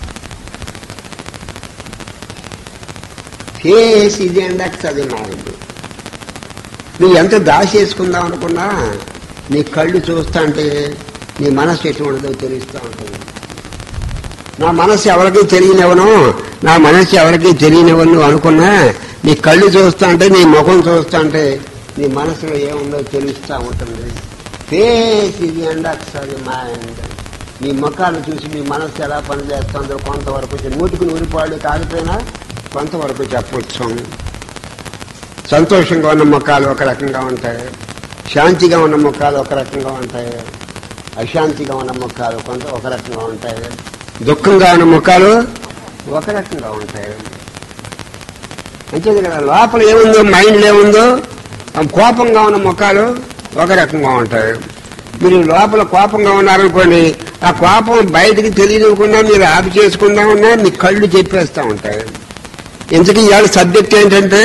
[SPEAKER 1] ఫేస్ ఇది అండక్స్ అది మైండ్. నువ్వు ఎంత దాచేసుకుందాం అనుకున్నా నీ కళ్ళు చూస్తా అంటే నీ మనసు ఎటువంటిదో తెలుస్తూ ఉంటుంది. నా మనసు ఎవరికి తెలియనివను నా మనసు ఎవరికి తెలియనివను నువ్వు అనుకున్నా నీ కళ్ళు చూస్తా అంటే నీ ముఖం చూస్తా అంటే నీ మనసులో ఏముందో తెలుస్తూ ఉంటుంది. ఫేస్ ఇది అండక్స్ అది మైండ్. నీ ముఖాన్ని చూసి నీ మనసు ఎలా పనిచేస్తుందో కొంతవరకు నూటికి నూరు పాళ్ళు కాకపోయినా కొంతవరకు చెప్పవచ్చు. సంతోషంగా ఉన్న ముఖాలు ఒక రకంగా ఉంటాయి, శాంతిగా ఉన్న ముఖాలు ఒక రకంగా ఉంటాయి, అశాంతిగా ఉన్న ముఖాలు కొంత ఒక రకంగా ఉంటాయి, దుఃఖంగా ఉన్న ముఖాలు ఒక రకంగా ఉంటాయి. అంతేది కదా, లోపల ఏముందో మైండ్లో ఏముందో కోపంగా ఉన్న ముఖాలు ఒక రకంగా ఉంటాయి. మీరు లోపల కోపంగా ఉన్నారనుకోండి, ఆ కోపం బయటికి తెలియకుండా మీరు ఆపు చేసుకుందా ఉన్నా మీ కళ్ళు చెప్పేస్తూ ఉంటాయి. ఇంతకీ ఇవాళ సబ్జెక్ట్ ఏంటంటే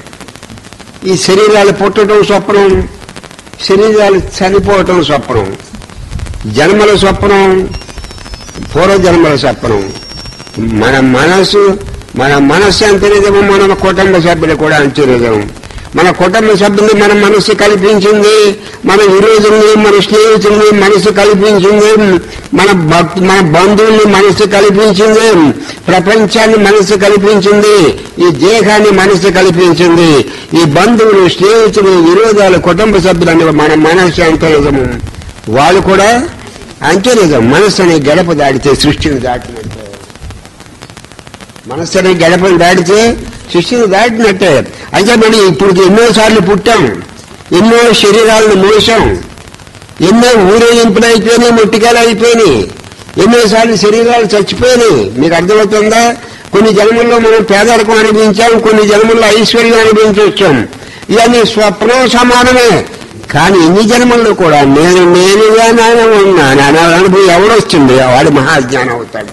[SPEAKER 1] ఈ శరీరాలు పుట్టడం స్వప్నం, శరీరాలు చనిపోవటం స్వప్నం, జన్మల స్వప్నం, పూర్వజన్మల స్వప్నం. మన మనసు మన మనస్సు అంత నిజము, మన కుటుంబ సభ్యులు కూడా అంతే నిజం. మన కుటుంబ సభ్యుల్ని మన మనస్సు కల్పించింది, మన విరోధుల్ని మన స్నేహితుల్ని మనసు కల్పించింది, మన భక్తు మన బంధువుల్ని మనసు కల్పించింది, ప్రపంచాన్ని మనసు కల్పించింది, ఈ దేహాన్ని మనసు కల్పించింది. ఈ బంధువులు స్నేహితులు విరోధాలు కుటుంబ సభ్యులని మన మనస్సు అంత నిజము, వాళ్ళు కూడా అంతే నిజం. మనస్సు అనే గడప దాడితే సృష్టిని దాటినట్టే, మనస్సు అనే గడపను దాడితే సృష్టిని దాటినట్టే. అయితే మనం ఇప్పుడు ఎన్నోసార్లు పుట్టాం, ఎన్నో శరీరాలను మోసాం, ఎన్నో ఊరేగింపులు అయిపోయినాయి, ముట్టికాయలు అయిపోయినాయి, ఎన్నోసార్లు శరీరాలు చచ్చిపోయినాయి. మీకు అర్థమవుతుందా? కొన్ని జన్మల్లో మనం పేదరికం అనిపించాం, కొన్ని జన్మల్లో ఐశ్వర్యం అనిపించొచ్చాం. ఇవన్నీ స్వప్నం సమానమే. కానీ ఇన్ని జన్మల్లో కూడా నేను నేనుగా నానే ఉన్నాను అనే అనుభవం ఎవడొస్తుంది వాడు మహాజ్ఞానం అవుతాడు.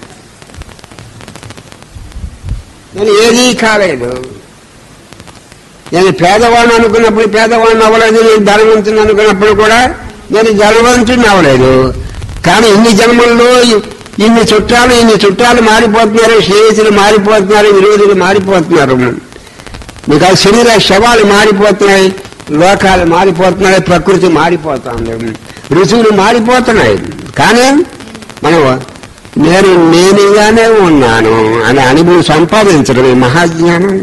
[SPEAKER 1] నేను ఏదీ కాలేదు, నేను పేదవాడిని అనుకున్నప్పుడు పేదవాడిని అవ్వలేదు, నేను ధనవంతుని అనుకున్నప్పుడు కూడా నేను ధనవంతుని అవ్వలేదు. కానీ ఇన్ని జన్మల్లో ఇన్ని చుట్టాలు ఇన్ని చుట్టాలు మారిపోతున్నారు, స్నేహితులు మారిపోతున్నారు, విరోధులు మారిపోతున్నారు. మీకు ఆ శరీర శవాలు మారిపోతున్నాయి, లోకాలు మారిపోతున్నాయి, ప్రకృతి మారిపోతుంది, ఋతువులు మారిపోతున్నాయి. కానీ మనం నేను నేనుగానే ఉన్నాను అనే అనుభవం సంపాదించడం మహాజ్ఞానం.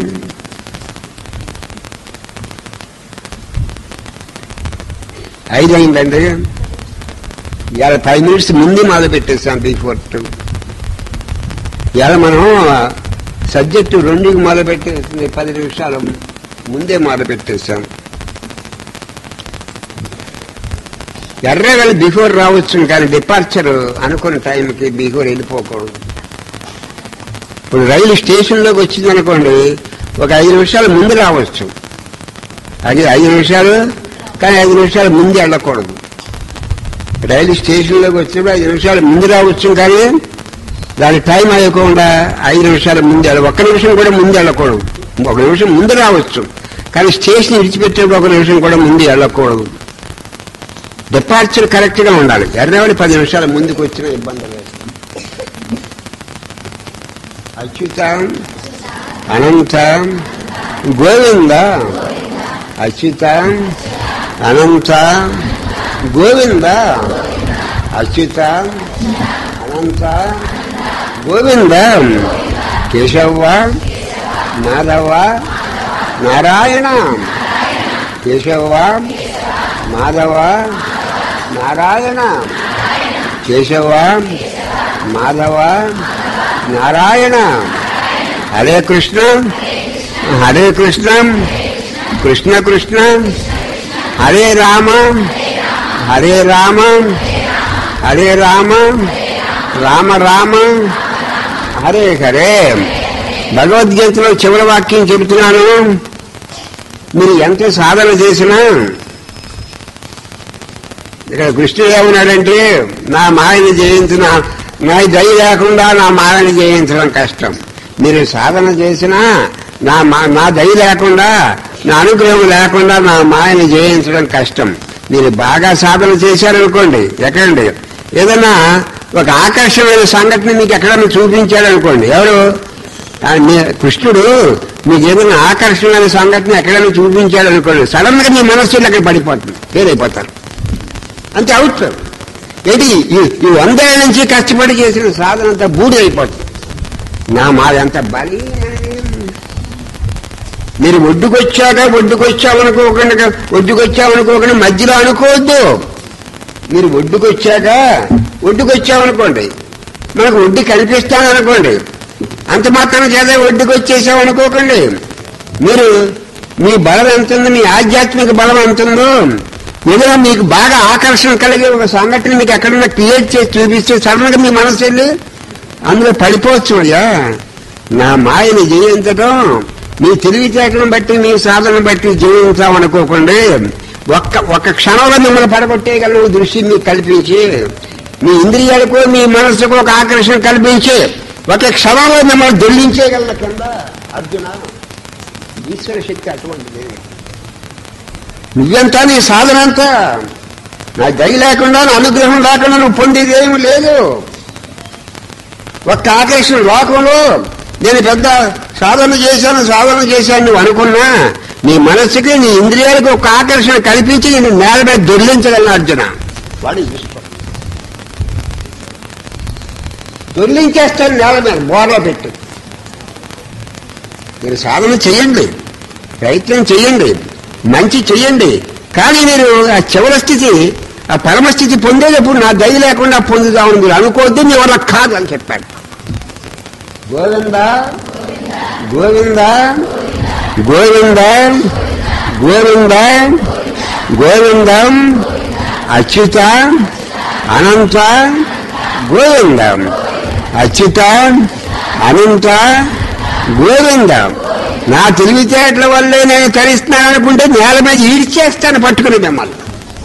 [SPEAKER 1] ఐదు అయిందండి, ఇవాళ ఫైవ్ మినిట్స్ ముందే మొదలు పెట్టేస్తాం. బిఫోర్ టూ ఇవాళ మనం సబ్జెక్టు రెండుకి మొదలు పెట్టేస్తుంది, పది నిమిషాలు ముందే మొదలు పెట్టేస్తాం. ఎర్రగలు బిఫోర్ రావచ్చు, కానీ డిపార్చర్ అనుకున్న టైంకి బిఫోర్ వెళ్ళిపోకూడదు. ఇప్పుడు రైలు స్టేషన్లోకి వచ్చింది అనుకోండి, ఒక ఐదు నిమిషాలు ముందు రావచ్చు, అది ఐదు నిమిషాలు కానీ ఐదు నిమిషాలు ముందు వెళ్ళకూడదు. రైలు స్టేషన్లోకి వచ్చినప్పుడు ఐదు నిమిషాలు ముందు రావచ్చు, కానీ దాని టైం అయ్యకుండా ఐదు నిమిషాలు ముందు వెళ్ళ ఒక్క నిమిషం కూడా ముందు వెళ్ళకూడదు. ఒక నిమిషం ముందు రావచ్చు, కానీ స్టేషన్ విడిచిపెట్టేప్పుడు ఒక నిమిషం కూడా ముందు వెళ్ళకూడదు. డిపార్చర్ కరెక్ట్ గా ఉండాలి. ఎర్రవాడి పది నిమిషాల ముందుకు వచ్చిన ఇబ్బంది లేదు. అచ్యుతం అనంతం గోవింద, అచ్యుతం అనంత గోవింద, అచ్యుతం అనంత గోవింద, కేశవ మాధవ నారాయణ, కేశవ మాధవ నారాయణ, కేశవ మాధవ నారాయణ. హరే కృష్ణ హరే కృష్ణ కృష్ణ కృష్ణ హరే రామ హరే రామ హరే రామ రామ రామ హరే హరే. భగవద్గీతలో చివరి వాక్యం చెబుతున్నాను, మీరు ఎంత సాధన చేసినా, ఇక్కడ కృష్ణుడు ఏమన్నాడంటే, నా మాయని జయించిన, నా దయ లేకుండా నా మాయని జయించడం కష్టం. మీరు సాధన చేసినా నా నా దయ లేకుండా, నా అనుగ్రహం లేకుండా నా మాయని జయించడం కష్టం. మీరు బాగా సాధన చేశారనుకోండి, ఎక్కడండి ఏదన్నా ఒక ఆకర్షణమైన సంఘటన మీకు ఎక్కడన్నా చూపించాడనుకోండి, ఎవరు కృష్ణుడు మీకు ఏదైనా ఆకర్షణమైన సంఘటన ఎక్కడైనా చూపించాడనుకోండి, సడన్ గా మీ మనస్సులో అక్కడ పడిపోతుంది, వేరైపోతారు, అంతే అవుట్. ఏంటి ఈ వందేళ్ల నుంచి కష్టపడి చేసిన సాధన అంతా బూడి అయిపోతుంది. నా మాదంతా బలి. మీరు ఒడ్డుకొచ్చాక ఒడ్డుకొచ్చామనుకోకుండా ఒడ్డుకొచ్చామనుకోకుండా మధ్యలో అనుకోవద్దు. మీరు ఒడ్డుకొచ్చాక ఒడ్డుకొచ్చామనుకోండి, మనకు ఒడ్డు కనిపిస్తాననుకోండి, అంత మాత్రం చేత ఒడ్డుకొచ్చేసామనుకోకండి. మీరు మీ బలం ఎంతుందో, మీ ఆధ్యాత్మిక బలం ఎంతుందో, ఏదైనా మీకు బాగా ఆకర్షణ కలిగే ఒక సంఘటన మీకు ఎక్కడన్నా క్రియేట్ చేసి చూపిస్తే సడన్ గా మీ మనసు వెళ్ళి అందులో పడిపోవచ్చు. అయ్యా నా మాయని జయించడం మీ తెలివితేటలను బట్టి, మీ సాధన బట్టి జీవించామనుకోకండి, ఒక్క ఒక్క క్షణంలో మిమ్మల్ని పడగొట్టేయగలను దృష్టి మీకు కల్పించి, మీ ఇంద్రియాలకు మీ మనస్సుకు ఒక ఆకర్షణ కల్పించి ఒక క్షణంలో మిమ్మల్ని దొల్లించేయగల కింద అర్జున. ఈశ్వర శక్తి అటువంటిది. నువ్వెంత నీ సాధన అంతా, నా దయ లేకుండా, నా అనుగ్రహం లేకుండా నువ్వు పొందేది ఏమి లేదు. ఒక్క ఆకర్షణ లోకంలో నేను పెద్ద సాధన చేశాను సాధన చేశాను నువ్వు అనుకున్నా, నీ మనస్సుకి నీ ఇంద్రియాలకు ఒక ఆకర్షణ కల్పించి నేను నేల మీద దొర్లించగలను అర్జున. వాడు ఇష్టం దొర్లించేస్తాను నేల మీద బోర్లో పెట్టి. మీరు సాధన చెయ్యండి, ప్రయత్నం చెయ్యండి, మంచి చెయ్యండి, కానీ మీరు ఆ చివరి స్థితి, ఆ పరమస్థితి పొందేటప్పుడు నా దయ లేకుండా పొందుదామని మీరు అనుకోవద్దు, మీ వల్ల కాదు అని చెప్పాడు. గోవింద గోవింద గోవింద గోవింద గోవిందం అచ్యుత అనంత గోవిందం అచ్యుత అనంత గోవిందం. నా తెలివితేటల వల్లే నేను తరిస్తున్నాను అనుకుంటే నేల మీద ఈడ్చేస్తాను పట్టుకుని మిమ్మల్ని.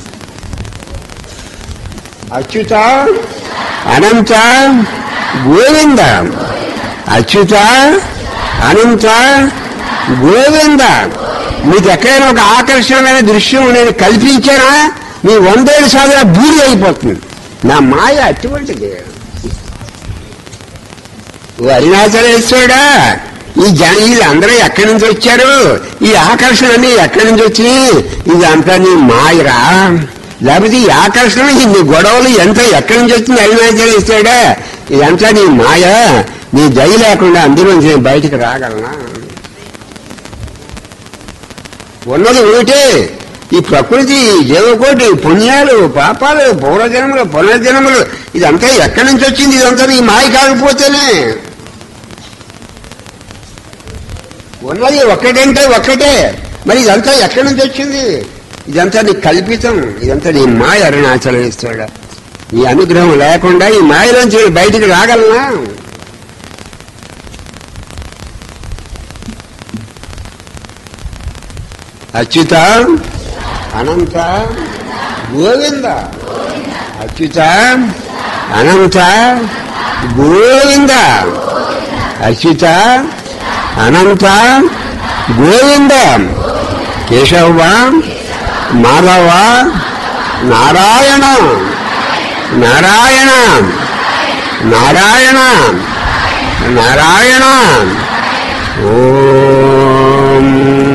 [SPEAKER 1] అచ్యుత అనంత గోవింద అచ్యుత అనంత గోవింద. మీకు ఎక్కడైనా ఒక ఆకర్షణమైన దృశ్యం నేను కల్పించానా, మీ వందేళ్ళు సాధన బూడి అయిపోతుంది. నా మాయ అటువంటిది. ఓ అరుణాచలేశ్వరుడా, ఈ జన వీళ్ళందరూ ఎక్కడి నుంచి వచ్చారు, ఈ ఆకర్షణని ఎక్కడి నుంచి వచ్చినాయి, ఇదంతా నీ మాయరా, లేకపోతే ఈ ఆకర్షణ నీ గొడవలు ఎంత ఎక్కడి నుంచి వచ్చింది అరుణాచలేశ్వరుడా, ఇదంతా నీ మాయ, నీ దయ లేకుండా అందులోంచి నేను బయటికి రాగలనా? ఉన్నది ఒకటే, ఈ ప్రకృతి, జీవకోటి, పుణ్యాలు, పాపాలు, పూర్వజన్మలు, పునర్జన్మలు, ఇదంతా ఎక్కడి నుంచి వచ్చింది? ఇదంతా నీ మాయ కాకపోతేనే. ఉన్నది ఒక్కటంటే ఒక్కటే, మరి ఇదంతా ఎక్కడి నుంచి వచ్చింది? ఇదంతా నీ కల్పితం, ఇదంతా నీ మాయ. అరుణాచలేశ్వరుడా, నీ అనుగ్రహం లేకుండా ఈ మాయలోంచి బయటికి రాగలనా? అచ్యుత అనంత గోవింద అచ్యుత అనంత గోవింద అచ్యుత అనంత గోవింద కేశవ మాధవ నారాయణ నారాయణ నారాయణ నారాయణ. ఓం